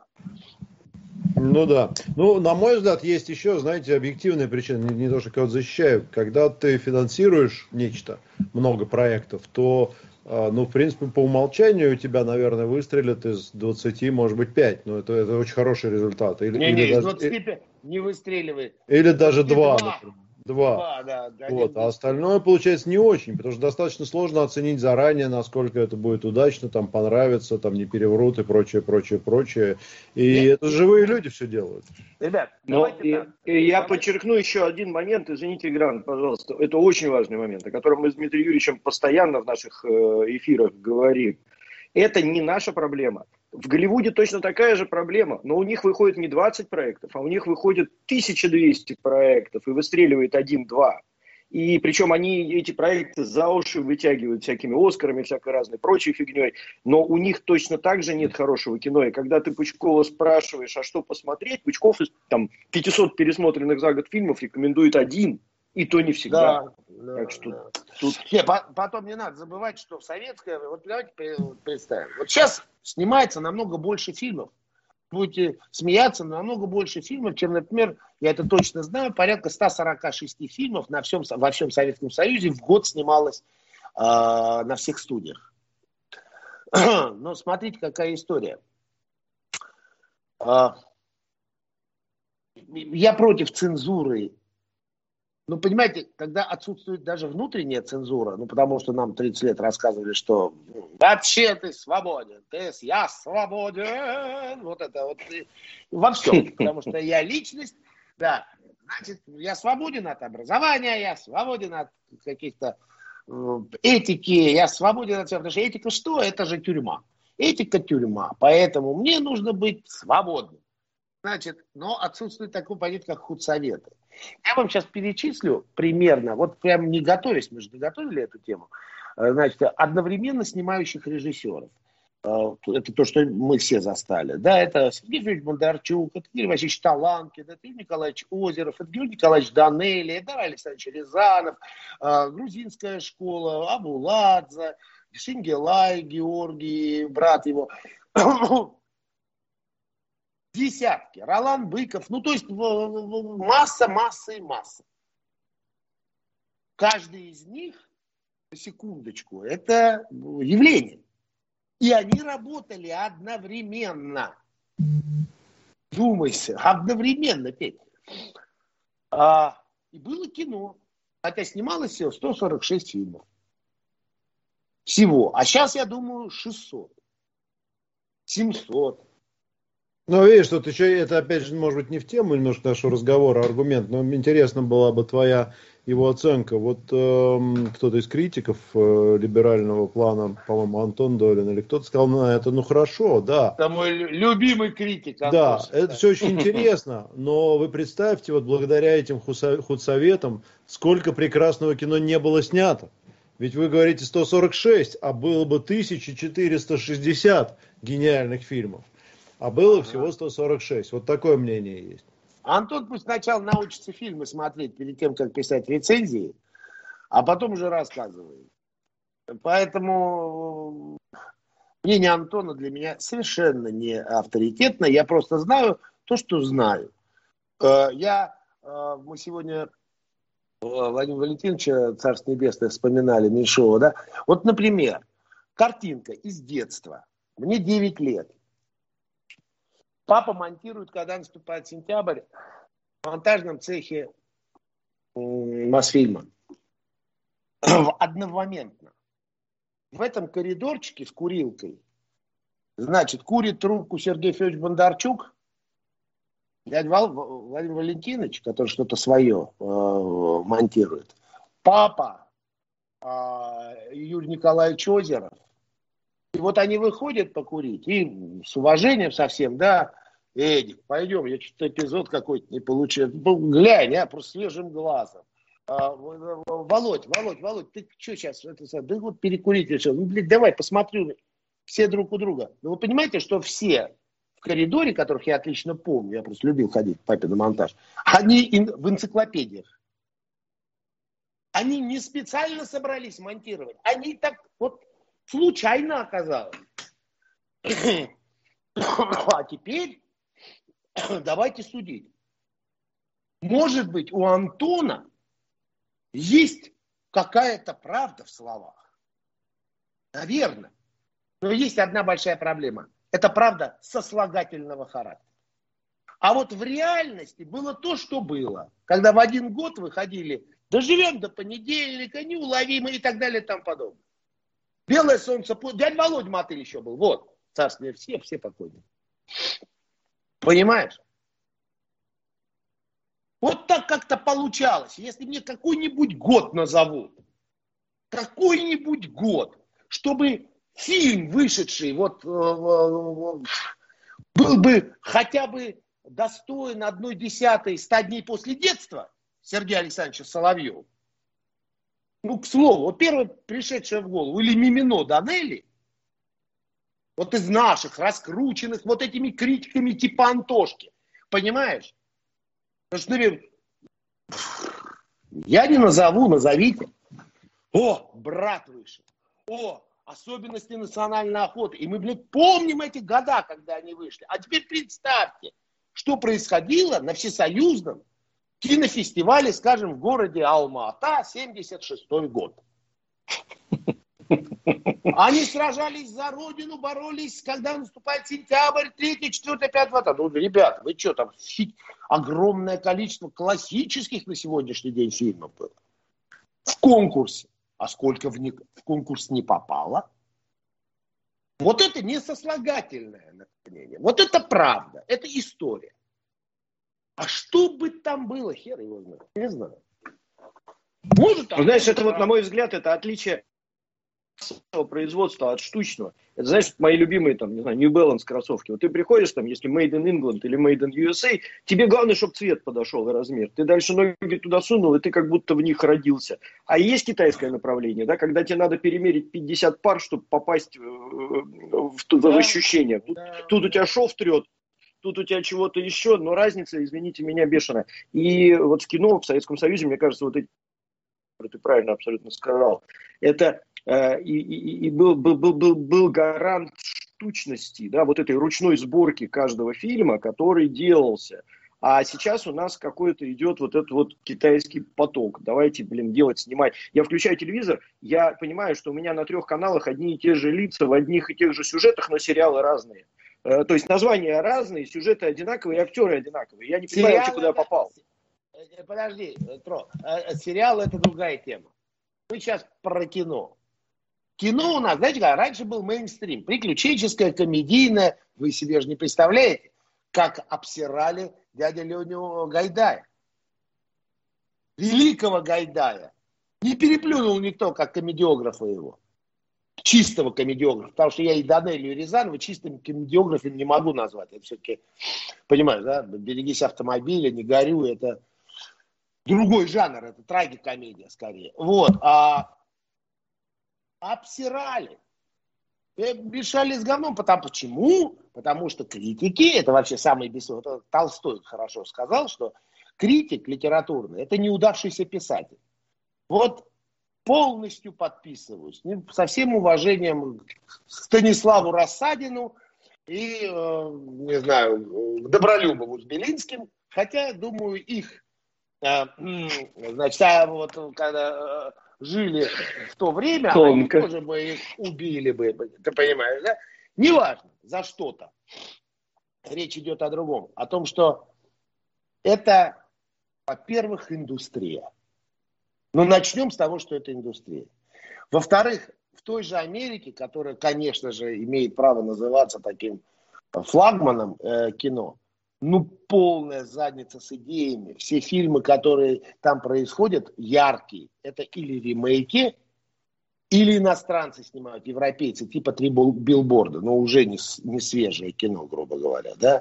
S2: Ну да. Ну, на мой взгляд, есть еще, знаете, объективная причина, не то, что кого-то защищаю. Когда ты финансируешь нечто, много проектов, то, ну, в принципе, по умолчанию у тебя, наверное, выстрелят из 20, может быть, 5. Но это очень хороший результат.
S9: Или из 25 не выстреливает.
S2: Или даже 2, например. 2.
S9: Да,
S2: вот, а остальное получается не очень, потому что достаточно сложно оценить заранее, насколько это будет удачно, там понравится, там не переврут и прочее. И это живые люди все делают.
S3: Ребят, я подчеркну еще один момент, извините, Гран, пожалуйста, это очень важный момент, о котором мы с Дмитрием Юрьевичем постоянно в наших эфирах говорим. Это не наша проблема. В Голливуде точно такая же проблема, но у них выходит не 20 проектов, а у них выходит 1200 проектов и выстреливает 1-2. И причем они эти проекты за уши вытягивают всякими Оскарами, всякой разной прочей фигней, но у них точно так же нет хорошего кино. И когда ты Пучкова спрашиваешь, а что посмотреть, Пучков из 500 пересмотренных за год фильмов рекомендует 1, и то не всегда.
S9: Да,
S3: так что
S9: да.
S3: Тут...
S9: Потом не надо забывать, что в советское... Вот давайте представим. Вот сейчас снимается намного больше фильмов. Будете смеяться, намного больше фильмов, чем, например, я это точно знаю, порядка 146 фильмов во всем Советском Союзе в год снималось на всех студиях. Но смотрите, какая история. Я против цензуры. Ну, понимаете, когда отсутствует даже внутренняя цензура, ну, потому что нам 30 лет рассказывали, что вообще ты свободен, я свободен, вот это вот во всем, потому что я личность, да, значит, я свободен от образования, я свободен от каких-то этики, я свободен от всего, потому что этика что? Это же тюрьма. Этика тюрьма, поэтому мне нужно быть свободным. Значит, но отсутствует такой понятие, как худсоветы. Я вам сейчас перечислю примерно, вот прям не готовясь, мы же не готовили эту тему, значит, одновременно снимающих режиссеров. Это то, что мы все застали. Да, это Сергей Федорович Бондарчук, это Игорь Васильевич Таланкин, это Игорь Николаевич Озеров, это Георгий Николаевич Данелли, это Александр Рязанов, грузинская школа, Абуладзе, Шингелай Георгий, брат его. Десятки. Ролан Быков. Ну, то есть масса. Каждый из них, на секундочку, это явление. И они работали одновременно. Думайся, одновременно, Петя. И было кино. Хотя снималось всего 146 фильмов. Всего. А сейчас, я думаю, 600. 700.
S2: Ну, видишь, тут еще это, опять же, может быть, не в тему немножко нашего разговора, аргумент, но интересна была бы твоя его оценка. Вот кто-то из критиков либерального плана, по-моему, Антон Долин или кто-то сказал, ну, это ну хорошо, да.
S9: Это мой любимый критик. Антон,
S2: да, это все очень интересно, но вы представьте, вот благодаря этим худсоветам, сколько прекрасного кино не было снято. Ведь вы говорите 146, а было бы 1460 гениальных фильмов. А было всего 146. Вот такое мнение есть.
S9: Антон пусть сначала научится фильмы смотреть перед тем, как писать рецензии, а потом уже рассказывает. Поэтому мнение Антона для меня совершенно не авторитетно. Я просто знаю то, что знаю. Мы сегодня Владимира Валентиновича, Царство Небесное, вспоминали, Меньшова, да? Вот, например, картинка из детства. Мне 9 лет. Папа монтирует, когда наступает сентябрь, в монтажном цехе Мосфильма. Одномоментно. В этом коридорчике с курилкой, значит, курит трубку Сергей Федорович Бондарчук, дядя Владимир Валентинович, который что-то свое монтирует, папа Юрий Николаевич Озеров. И вот они выходят покурить, и с уважением совсем, да, Эдик, пойдем, я что-то эпизод какой-то не получил. Глянь, просто свежим глазом. Володь, ты что сейчас? Да вот перекурить решил. Ну, блин, давай, посмотрю. Все друг у друга. Но вы понимаете, что все в коридоре, которых я отлично помню, я просто любил ходить к папе на монтаж, они в энциклопедиях. Они не специально собрались монтировать. Они так вот случайно оказалось. А теперь давайте судить. Может быть, у Антона есть какая-то правда в словах. Наверное. Но есть одна большая проблема. Это правда сослагательного характера. А вот в реальности было то, что было. Когда в один год выходили «Доживем до понедельника», «Неуловимый» и так далее и тому подобное. «Белое солнце», дядя Володя Мотыль еще был. Вот, царствие все покойные. Понимаешь? Вот так как-то получалось. Если мне какой-нибудь год назовут, какой-нибудь год, чтобы фильм, вышедший, вот был бы хотя бы достоин 1/10 100 дней после детства Сергея Александровича Соловьева. Ну, к слову, вот первое пришедшее в голову, или Мимино Данелли, вот из наших, раскрученных вот этими критиками типа Антошки. Понимаешь? Потому что я не назову, назовите. О, брат вышел. О, особенности национальной охоты. И мы, блядь, помним эти года, когда они вышли. А теперь представьте, что происходило на всесоюзном кинофестивале, скажем, в городе Алма-Ата, 76-й год. Они сражались за родину, боролись, когда наступает сентябрь, 3, 4, 5, 20. Ну, ребята, вы что там, огромное количество классических на сегодняшний день фильмов было. В конкурсе. А сколько в конкурс не попало? Вот это не сослагательное наклонение. Вот это правда, это история. А что бы там было, хер его знает, не знаю.
S3: Может, знаешь, это вот, на мой взгляд, это отличие производства от штучного. Это, знаешь, мои любимые, там, не знаю, New Balance кроссовки. Вот ты приходишь, там, если Made in England или Made in USA, тебе главное, чтобы цвет подошел и размер. Ты дальше ноги туда сунул, и ты как будто в них родился. А есть китайское направление, да, когда тебе надо перемерить 50 пар, чтобы попасть в ощущение. Тут у тебя шов трет, тут у тебя чего-то еще, но разница, извините меня, бешеная. И вот в кино, в Советском Союзе, мне кажется, вот эти, ты правильно абсолютно сказал, это и был гарант штучности, да, вот этой ручной сборки каждого фильма, который делался. А сейчас у нас какой-то идет вот этот вот китайский поток. Давайте, делать, снимать. Я включаю телевизор, я понимаю, что у меня на 3 каналах одни и те же лица в одних и тех же сюжетах, но сериалы разные. То есть названия разные, сюжеты одинаковые, актеры одинаковые. Я не понимаю вообще, куда я попал.
S9: Подожди, Тро, сериал это другая тема. Мы сейчас про кино. Кино у нас, знаете, раньше был мейнстрим, приключенческое, комедийное. Вы себе же не представляете, как обсирали дядя Леню Гайдая. Великого Гайдая. Не переплюнул никто, как комедиографа его. Чистого комедиографа. Потому что я и Данелию, и Рязанова чистым комедиографом не могу назвать. Это все-таки, понимаешь, да, «Берегись автомобиля», «Не горюй», это другой жанр, это трагикомедия скорее. Вот. Обсирали. Мешали с говном. Почему? Потому что критики, это вообще самый бессовестный. Толстой хорошо сказал, что критик литературный — это неудавшийся писатель. Вот полностью подписываюсь. Со всем уважением к Станиславу Рассадину и, не знаю, к Добролюбову с Белинским. Хотя, думаю, их, значит, вот когда жили в то время, они тоже бы их убили бы. Ты понимаешь, да? Неважно, за что-то. речь идет о другом. О том, что это, во-первых, индустрия. Но начнем с того, что это индустрия. Во-вторых, в той же Америке, которая, конечно же, имеет право называться таким флагманом кино, ну, полная задница с идеями. Все фильмы, которые там происходят, яркие. Это или ремейки, или иностранцы снимают, европейцы, типа «Три билборда», но уже не свежее кино, грубо говоря, да?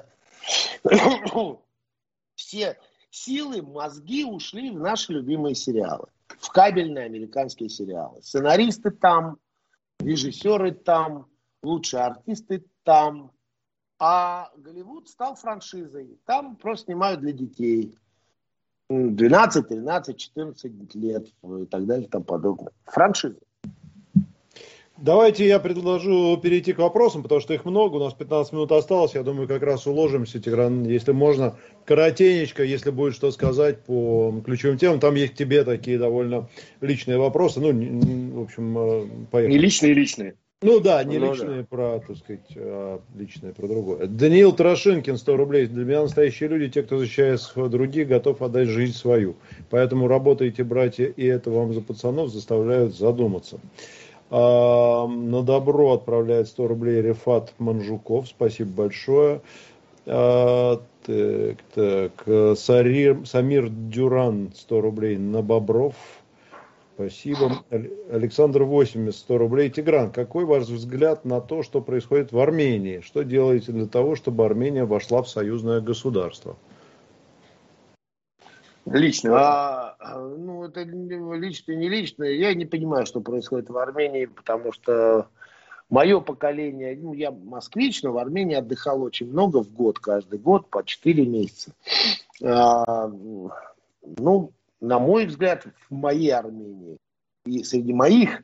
S9: Все силы, мозги ушли в наши любимые сериалы, в кабельные американские сериалы. Сценаристы там, режиссеры там, лучшие артисты там. А Голливуд стал франшизой. Там просто снимают для детей. 12, 13, 14 лет и так далее и тому подобное. Франшиза.
S2: Давайте я предложу перейти к вопросам, потому что их много, у нас 15 минут осталось, я думаю, как раз уложимся, Тигран, если можно, коротенечко, если будет что сказать по ключевым темам, там есть к тебе такие довольно личные вопросы, ну, в общем, поехали.
S3: Не личные.
S2: Ну да, не личные про, так сказать, личные про другое. Даниил Трошинкин, 100 рублей. Для меня настоящие люди, те, кто защищает других, готов отдать жизнь свою. Поэтому работайте, братья, и это вам за пацанов заставляют задуматься. На добро отправляет 100 рублей Рефат Манжуков. Спасибо большое. Самир Дюран, 100 рублей на Бобров. Спасибо. Александр 80, 100 рублей. Тигран, какой ваш взгляд на то, что происходит в Армении? Что делаете для того, чтобы Армения вошла в союзное государство?
S3: Лично.
S9: Ну, это личное, не личное. Я не понимаю, что происходит в Армении, потому что мое поколение, ну, я москвич, но в Армении отдыхал очень много в год, каждый год, по 4 месяца. Ну, на мой взгляд, в моей Армении и среди моих,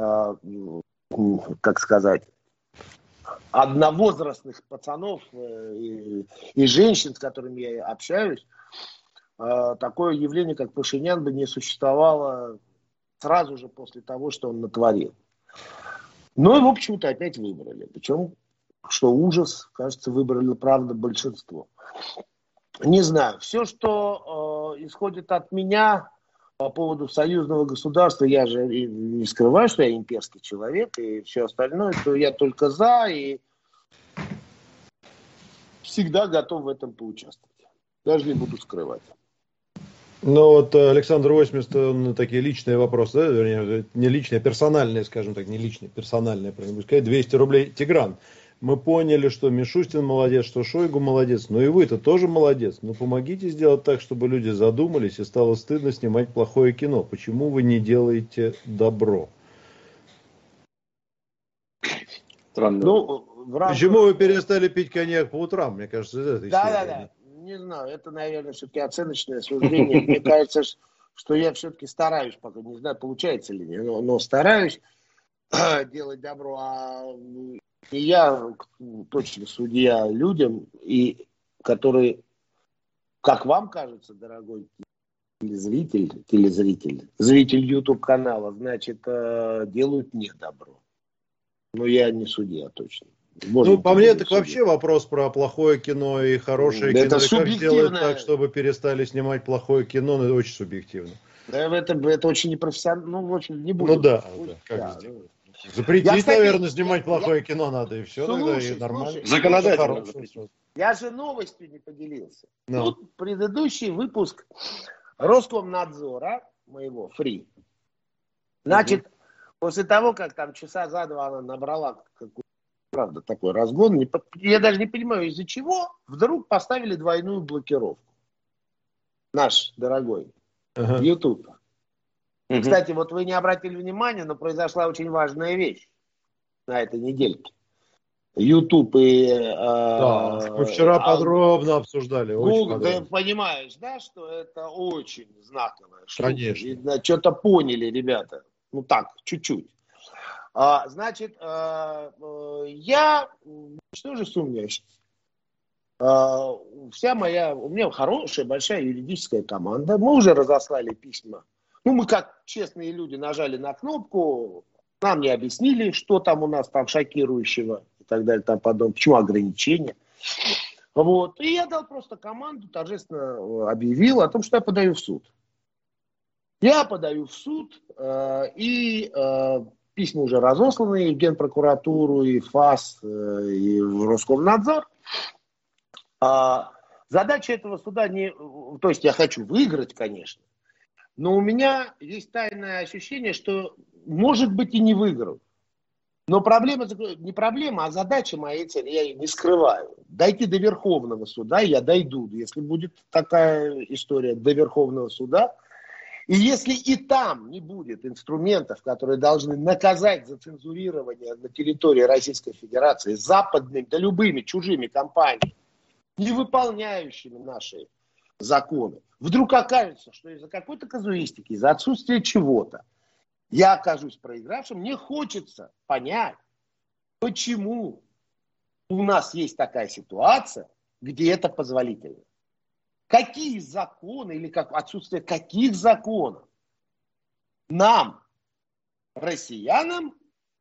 S9: как сказать, одновозрастных пацанов и женщин, с которыми я общаюсь, такое явление, как Пашинян, бы не существовало сразу же после того, что он натворил. Ну и, в общем-то, опять выбрали. Причем, что ужас, кажется, выбрали, правда, большинство. Не знаю. Все, что исходит от меня по поводу союзного государства, я же не скрываю, что я имперский человек, и все остальное, то я только за, и всегда готов в этом поучаствовать. Даже не буду скрывать.
S2: Ну вот Александр 80, он такие личные вопросы, да? Вернее, не личные, а персональные, скажем так, не личные, персональные, правильно сказать, 200 рублей. Тигран, мы поняли, что Мишустин молодец, что Шойгу молодец, но и вы-то тоже молодец. Но помогите сделать так, чтобы люди задумались и стало стыдно снимать плохое кино. Почему вы не делаете добро?
S9: Странно. Ну,
S2: почему вы перестали пить коньяк по утрам? Мне кажется, из этой серии.
S9: Да. Не знаю, это, наверное, все-таки оценочное суждение. Мне кажется, что я все-таки стараюсь, пока не знаю, получается ли, но стараюсь делать добро. А я точно судья людям, и которые, как вам кажется, дорогой зритель YouTube-канала, значит, делают не добро. Но я не судья точно.
S2: Ну, по мне, так вообще вопрос про плохое кино и хорошее кино. Как сделать так, чтобы перестали снимать плохое кино, но это очень субъективно.
S9: Это очень непрофессионально. Ну, в общем, не будем.
S2: Ну да. Запретить, наверное, снимать плохое кино надо, и все, тогда и нормально.
S3: Законодательно.
S9: Я же новостью не поделился. Тут предыдущий выпуск Роскомнадзора, моего, Фри. Значит, после того, как там часа за два она набрала какую-то, правда, такой разгон, я даже не понимаю, из-за чего вдруг поставили двойную блокировку. Наш дорогой YouTube. Кстати, вот вы не обратили внимания, но произошла очень важная вещь на этой недельке. YouTube и...
S2: мы вчера подробно обсуждали.
S9: Google, ты понимаешь, да, что это очень знаковая штука.
S2: Конечно.
S9: Видно, что-то поняли, ребята. Ну так, чуть-чуть. Значит, я, что же сумняюсь, у меня хорошая, большая юридическая команда, мы уже разослали письма. Ну, мы как честные люди нажали на кнопку, нам не объяснили, что там у нас там шокирующего и так далее, там подобное, почему ограничения. Вот. И я дал просто команду, торжественно объявил о том, что я подаю в суд. Я подаю в суд, и письма уже разосланы и в Генпрокуратуру, и в ФАС, и в Роскомнадзор. Задача этого суда не... То есть я хочу выиграть, конечно, но у меня есть тайное ощущение, что, может быть, и не выиграю. Но проблема, не проблема, а задача моей цели, я ее не скрываю. Дойти до Верховного суда, я дойду, если будет такая история, до Верховного суда. И если и там не будет инструментов, которые должны наказать за цензурирование на территории Российской Федерации западными, да любыми чужими компаниями, не выполняющими наши законы, вдруг окажется, что из-за какой-то казуистики, из-за отсутствия чего-то, я окажусь проигравшим, мне хочется понять, почему у нас есть такая ситуация, где это позволительно. Какие законы или отсутствие каких законов нам, россиянам,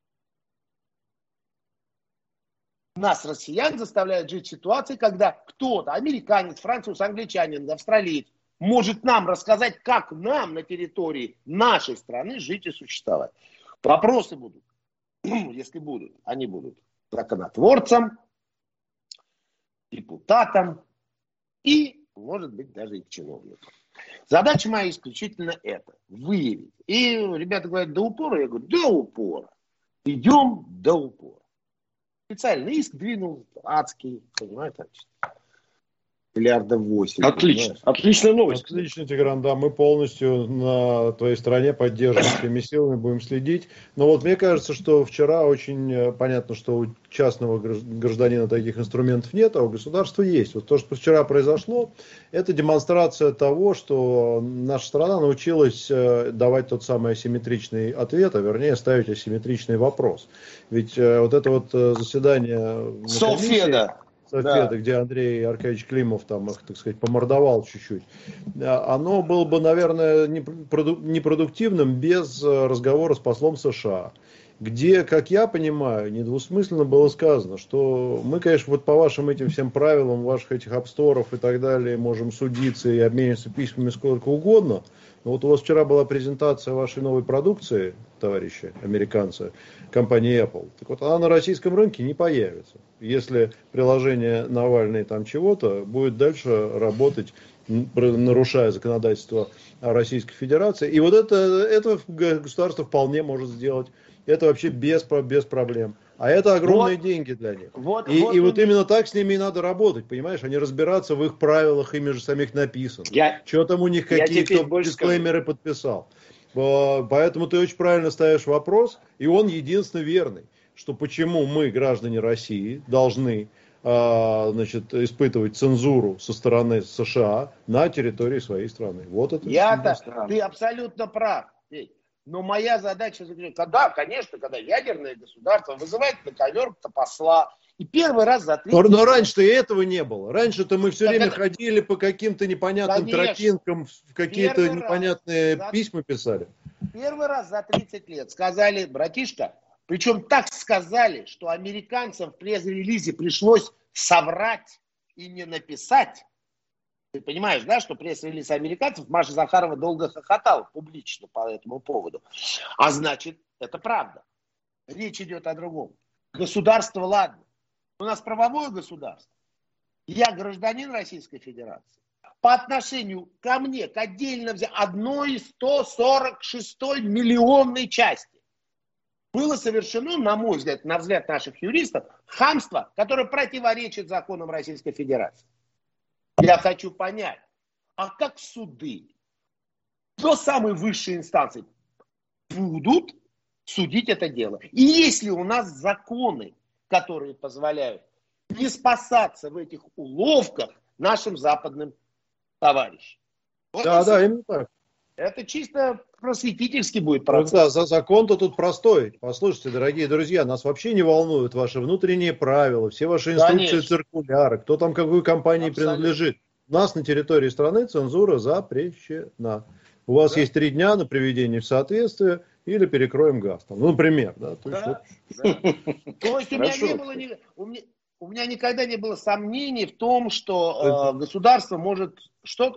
S9: нас, россиян, заставляют жить в ситуации, когда кто-то, американец, француз, англичанин, австралиец, может нам рассказать, как нам на территории нашей страны жить и существовать. Вопросы будут, если будут, они будут законотворцам, депутатам и, может быть, даже и к чиновникам. Задача моя исключительно это, выявить. И ребята говорят, до упора, я говорю, до упора. Идем до упора. Специальный иск двинул адский, понимаете, миллиардов 8.
S3: Отлично,
S9: понимаешь?
S3: отличная новость.
S2: Отлично, Тигран, да, мы полностью на твоей стороне поддерживаем всеми силами, будем следить. Но вот мне кажется, что вчера очень понятно, что у частного гражданина таких инструментов нет, а у государства есть. Вот то, что вчера произошло, это демонстрация того, что наша страна научилась давать тот самый асимметричный ответ, а вернее ставить асимметричный вопрос. Ведь вот это вот заседание...
S9: Софеда.
S2: Да. Где Андрей Аркадьевич Климов там их, так сказать, помордовал чуть-чуть, оно было бы, наверное, непродуктивным без разговора с послом США, где, как я понимаю, недвусмысленно было сказано, что мы, конечно, вот по вашим этим всем правилам, ваших этих апсторов и так далее, можем судиться и обмениваться письмами сколько угодно. Но вот у вас вчера была презентация вашей новой продукции, товарищи американцы, компании Apple. Так вот, она на российском рынке не появится, если приложение Навальный там чего-то будет дальше работать, нарушая законодательство Российской Федерации. И вот это государство вполне может сделать. Это вообще без проблем. А это огромные деньги для них. Вот именно так с ними и надо работать, понимаешь? Они разбираться в их правилах, ими же самих написано. Что там у них, какие кто дисклеймеры подписал. Поэтому ты очень правильно ставишь вопрос, и он единственно верный. Что почему мы, граждане России, должны испытывать цензуру со стороны США на территории своей страны. Вот это.
S9: Ты абсолютно прав. Но моя задача заключается, да, конечно, когда ядерное государство вызывает на ковер посла, и первый раз за 30 лет...
S2: Но раньше-то и этого не было. Раньше-то мы все время ходили по каким-то непонятным тропинкам, в какие-то непонятные письма писали.
S9: Первый раз за 30 лет сказали, братишка, причем так сказали, что американцам в пресс-релизе пришлось соврать и не написать. Ты понимаешь, да, что пресс-релиз американцев Маша Захарова долго хохотала публично по этому поводу. А значит, это правда. Речь идет о другом. Государство, ладно. У нас правовое государство. Я гражданин Российской Федерации. По отношению ко мне, к отдельно одной 146 миллионной части было совершено, на мой взгляд, на взгляд наших юристов, хамство, которое противоречит законам Российской Федерации. Я хочу понять, а как суды до самой высшей инстанции будут судить это дело? И есть ли у нас законы, которые позволяют не спасаться в этих уловках нашим западным товарищам? Вот
S2: да, именно так.
S9: Это чисто просветительский будет процесс.
S2: Да, закон-то тут простой. Послушайте, дорогие друзья, нас вообще не волнуют ваши внутренние правила, все ваши инструкции, циркуляры, кто там какой компании принадлежит. У нас на территории страны цензура запрещена. У вас есть 3 дня на приведение в соответствие или перекроем газ. Там, например. Да? То есть,
S9: То есть у меня не было у меня никогда не было сомнений в том, что государство может... Что?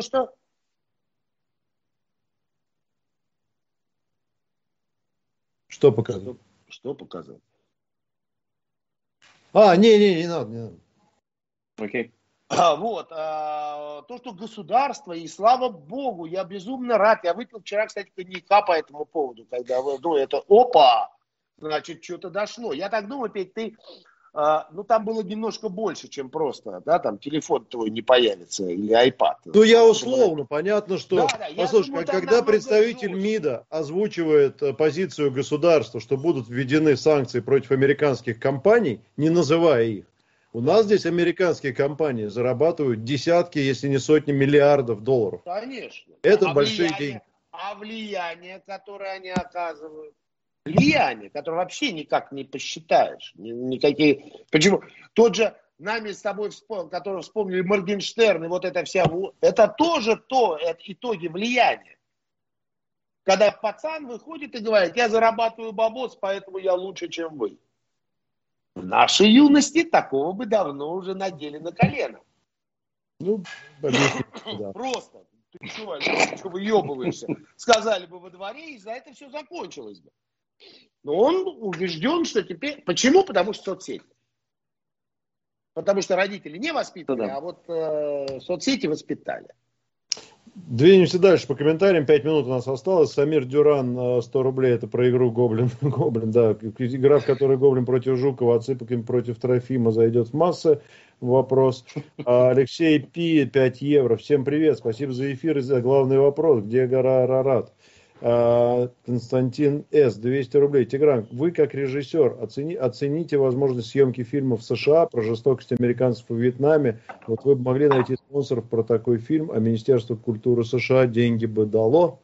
S2: Что показал?
S9: Что показал?
S2: Не надо.
S3: Окей.
S9: То, что государство, и слава богу, я безумно рад. Я выпил вчера, кстати, коньяка по этому поводу, когда значит, что-то дошло. Я так думаю, Петь, ты, там было немножко больше, чем просто, да, там телефон твой не появится или iPad.
S2: Я условно, понятно, что...
S9: Да,
S2: послушай,
S9: думаю,
S2: когда представитель МИДа озвучивает позицию государства, что будут введены санкции против американских компаний, не называя их, у нас здесь американские компании зарабатывают десятки, если не сотни миллиардов долларов.
S9: Конечно.
S2: Это большие деньги.
S9: А влияние, которое они оказывают? Влияние, которое вообще никак не посчитаешь. Никакие... Почему? Тот же нами с тобой, который вспомнили Моргенштерн и вот это вся... Это тоже это итоги влияния. Когда пацан выходит и говорит, я зарабатываю бабос, поэтому я лучше, чем вы. В нашей юности такого бы давно уже надели на колено. Просто. Ты что выебываешься? Сказали бы во дворе, и за это все закончилось бы. Но он убежден, что теперь... Почему? Потому что соцсети. Потому что родители не воспитывали, а вот соцсети воспитали.
S2: Двинемся дальше по комментариям. 5 минут у нас осталось. Самир Дюран, 100 рублей. Это про игру Гоблин. Да. Игра, в которой Гоблин против Жукова, а Цыпкин против Трофима зайдет в массы. Вопрос. Алексей Пи, 5 евро. Всем привет. Спасибо за эфир и за главный вопрос. Где гора Арарат? Константин С. 200 рублей. Тигран, вы как режиссер оцените возможность съемки фильмов в США про жестокость американцев в Вьетнаме. Вот вы бы могли найти спонсоров про такой фильм, а Министерство культуры США деньги бы дало?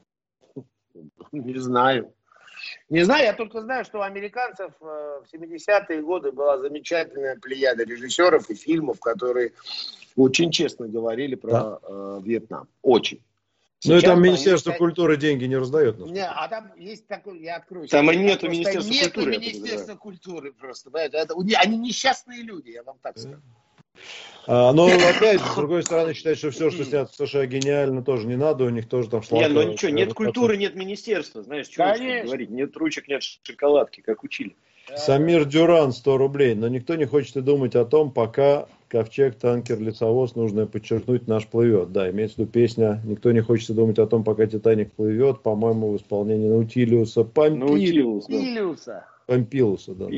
S9: Не знаю. Я только знаю, что у американцев в 70-е годы была замечательная плеяда режиссеров и фильмов, которые очень честно говорили про Вьетнам. Очень.
S2: Ну и там Министерство культуры деньги не раздает.
S9: А там есть такой, я открою.
S3: Там и нету Министерства культуры.
S9: Министерства культуры просто. Они несчастные люди, я вам так скажу.
S2: Но опять, с другой стороны, считать, что все, что снято в США, гениально, тоже не надо, у них тоже там шлака.
S3: Нет, ничего, нет культуры, нет министерства, знаешь, что говорить, нет ручек, нет шоколадки, как учили.
S2: Самир Дюран, 100 рублей, но никто не хочет и думать о том, пока ковчег, танкер, лесовоз, нужно подчеркнуть, наш плывет. Да, имеется в виду песня, никто не хочет и думать о том, пока Титаник плывет, по-моему, в исполнении Наутилиуса Помпилиуса. Помпилиуса, да.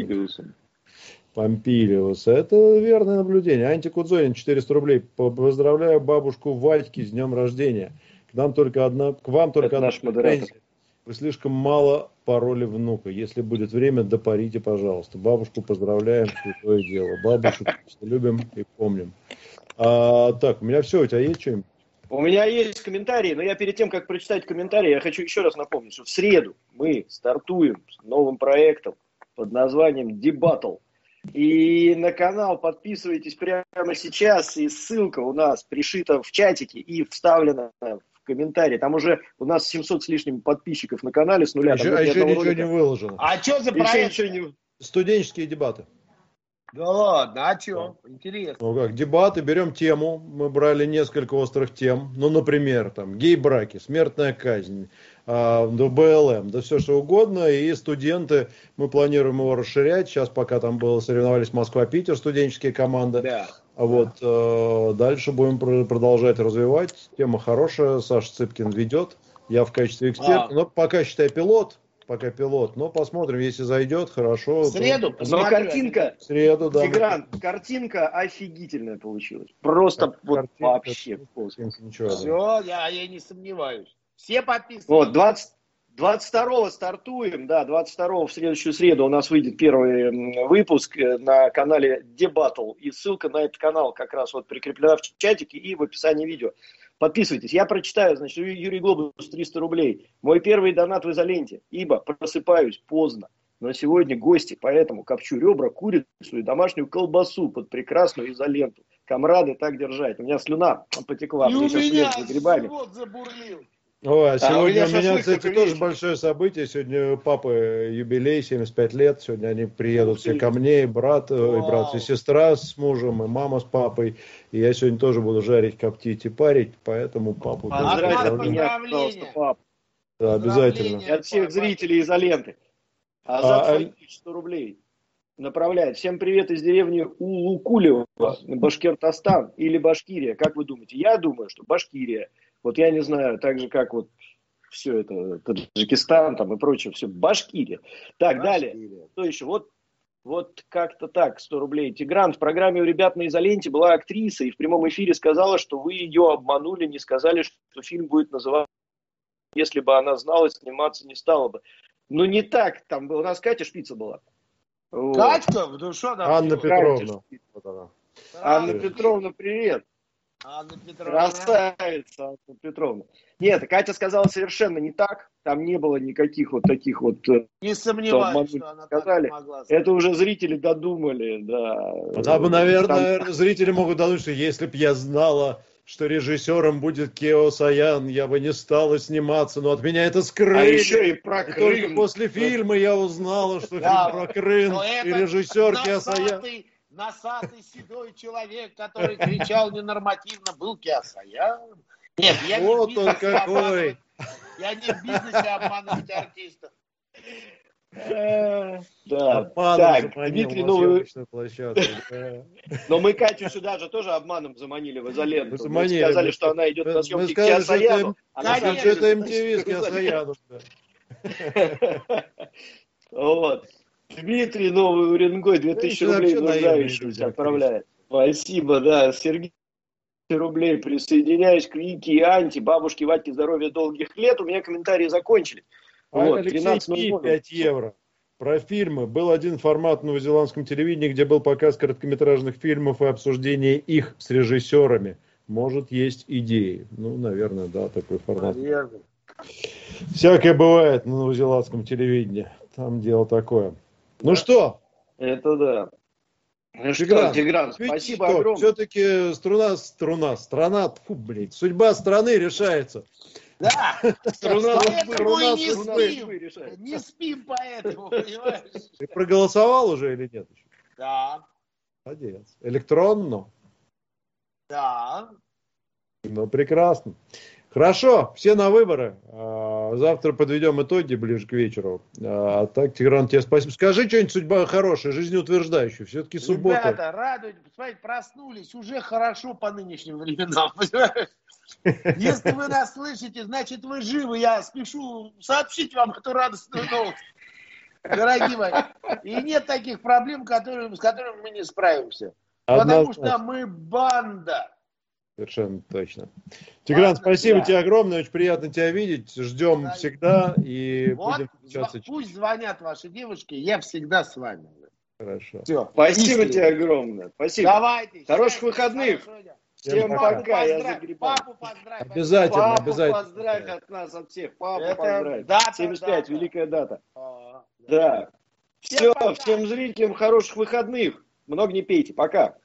S2: Помпилиуса. Это верное наблюдение. Анти Кудзонин, 400 рублей. Поздравляю бабушку Вадьки с днем рождения. К вам только одна претензия. Вы слишком мало пароли внука. Если будет время, допарите, пожалуйста. Бабушку поздравляем, святое дело. Бабушку любим и помним. Так, у меня все. У тебя есть что-нибудь?
S3: У меня есть комментарии, но я перед тем, как прочитать комментарии, я хочу еще раз напомнить, что в среду мы стартуем с новым проектом под названием «Дебаттл». И на канал подписывайтесь прямо сейчас, и ссылка у нас пришита в чатике и вставлена в комментарии. Там уже у нас 700 с лишним подписчиков на канале с нуля.
S2: Еще ничего не выложено.
S9: А что за проект?
S2: Студенческие дебаты.
S9: Да ладно, а что? Интересно.
S2: Ну как, дебаты, берем тему. Мы брали несколько острых тем. Ну, например, там, гей-браки, смертная казнь, БЛМ, да все что угодно. И студенты, мы планируем его расширять. Сейчас пока там соревновались Москва-Питер, студенческие команды. Да. А вот дальше будем продолжать развивать. Тема хорошая. Саша Цыпкин ведет. Я в качестве эксперта. Но пока считай пилот. Но посмотрим, если зайдет, хорошо.
S9: В среду.
S3: Но картинка.
S2: В среду, да.
S3: Тигран, картинка офигительная получилась. Просто вот вообще.
S9: Ничего, все, я не сомневаюсь. Все подписываются.
S3: Вот, 22-го стартуем, да, 22-го в следующую среду у нас выйдет первый выпуск на канале Дебаттл. И ссылка на этот канал как раз вот прикреплена в чатике и в описании видео. Подписывайтесь. Я прочитаю, значит, Юрий Глобус, 300 рублей. Мой первый донат в изоленте, ибо просыпаюсь поздно. Но сегодня гости, поэтому копчу ребра, курицу и домашнюю колбасу под прекрасную изоленту. Камрады, так держать. У меня слюна потекла.
S9: И у меня живот забурлил.
S2: Ой, сегодня у меня,
S3: шашлык
S2: кстати,
S3: только
S2: тоже
S3: вечером.
S2: большое событие. Сегодня у папы юбилей, 75 лет. Сегодня они приедут все ко мне, и брат, и брат, и сестра с мужем, и мама с папой. И я сегодня тоже буду жарить, коптить и парить, поэтому папу тоже
S3: Поздравь
S2: поздравляю.
S3: меня, пожалуйста, пап.
S2: Да, обязательно.
S3: И от всех зрителей изоленты. Азат Фаилович 100 рублей направляет. Всем привет из деревни Улукулево, Башкортостан или Башкирия. Как вы думаете? Я думаю, что Башкирия. Вот я не знаю, так же, как вот все это, Таджикистан там и прочее, все, Башкирия. Так, далее. Что еще? Вот как-то так, 100 рублей. Тигран, в программе у ребят на изоленте была актриса и в прямом эфире сказала, что вы ее обманули, не сказали, что фильм будет называться «Если бы она знала, сниматься не стала бы». Ну, не так, там у нас Катя Шпица была. Вот.
S9: Катька? Ну что там?
S2: Анна Петровна.
S9: Вот она.
S3: Анна Петровна, привет.
S9: Анна Петровна.
S3: Красавица, Анна Петровна. Нет, Катя сказала совершенно не так. Там не было никаких вот таких вот...
S9: Не сомневаюсь, что она
S3: сказали.
S9: так могла.
S3: Это уже зрители додумали, да.
S2: Да, наверное, зрители могут додумать, что если бы я знала, что режиссером будет Кео Саян, я бы не стала сниматься, но от меня это скрыли.
S3: А еще и про
S2: И
S3: Крым.
S2: только после фильма я узнала, что фильм про Крым и режиссер Кео Саян.
S9: Носатый седой человек, который кричал ненормативно, был Кео Саян. Нет, я не
S2: вот
S9: в бизнесе
S2: он какой.
S9: Я не в бизнесе обманывать артистов.
S3: Да. Так, Дмитрий Новый...
S2: площадку.
S3: Но мы Катю сюда же тоже обманом заманили в изоленту.
S2: Заманили.
S3: Мы сказали, что она идет на съемки к
S2: сказали,
S3: Кеосаяну.
S2: что это МТВ с Кеосаяном.
S3: Вот. Дмитрий Новый Уренгой 2000 рублей нуждающимся отправляет. Спасибо, да. Сергей рублей. Присоединяюсь к Вике и Анте. Бабушке Вадьке здоровья долгих лет. У меня комментарии закончились. Вот,
S2: Алексей Пи, 5 евро. Про фильмы. Был один формат на новозеландском телевидении, где был показ короткометражных фильмов и обсуждение их с режиссерами. Может, есть идеи. Ну, наверное, да, такой формат.
S9: Наверное.
S2: Всякое бывает на новозеландском телевидении. Там дело такое. Ну что?
S3: Это да. Тигран, спасибо огромное.
S2: Все-таки страна, судьба страны решается.
S9: Да, поэтому и не спим.
S3: решает.
S9: Не спим поэтому, понимаешь?
S2: Ты проголосовал уже или нет?
S9: Да.
S2: Молодец. Электронно?
S9: Да.
S2: Ну, прекрасно. Хорошо, все на выборы. Завтра подведем итоги ближе к вечеру. А так, Тигран, тебе спасибо. Скажи что-нибудь судьба хорошая, жизнеутверждающая. Все-таки суббота.
S9: Ребята, радуйтесь, посмотрите, проснулись. Уже хорошо по нынешним временам. Понимаешь? Если вы нас слышите, значит вы живы. Я спешу сообщить вам эту радостную новость. Дорогие мои. И нет таких проблем, с которыми мы не справимся. Потому что мы банда.
S2: Совершенно точно. Тигран, спасибо тебе огромное, очень приятно тебя видеть. Ждем всегда и будем встречаться.
S9: Пусть звонят ваши девушки, я всегда с вами.
S2: Хорошо.
S9: Все.
S3: Спасибо тебе огромное. Спасибо.
S9: Давайте.
S3: Хороших выходных. Всем пока. Я загребаю.
S9: Папу поздравь.
S2: Обязательно,
S3: Папу поздравь от нас, от всех. Папу поздравь. 75, великая дата. Да. Все, всем зрителям хороших выходных. Много не пейте. Пока.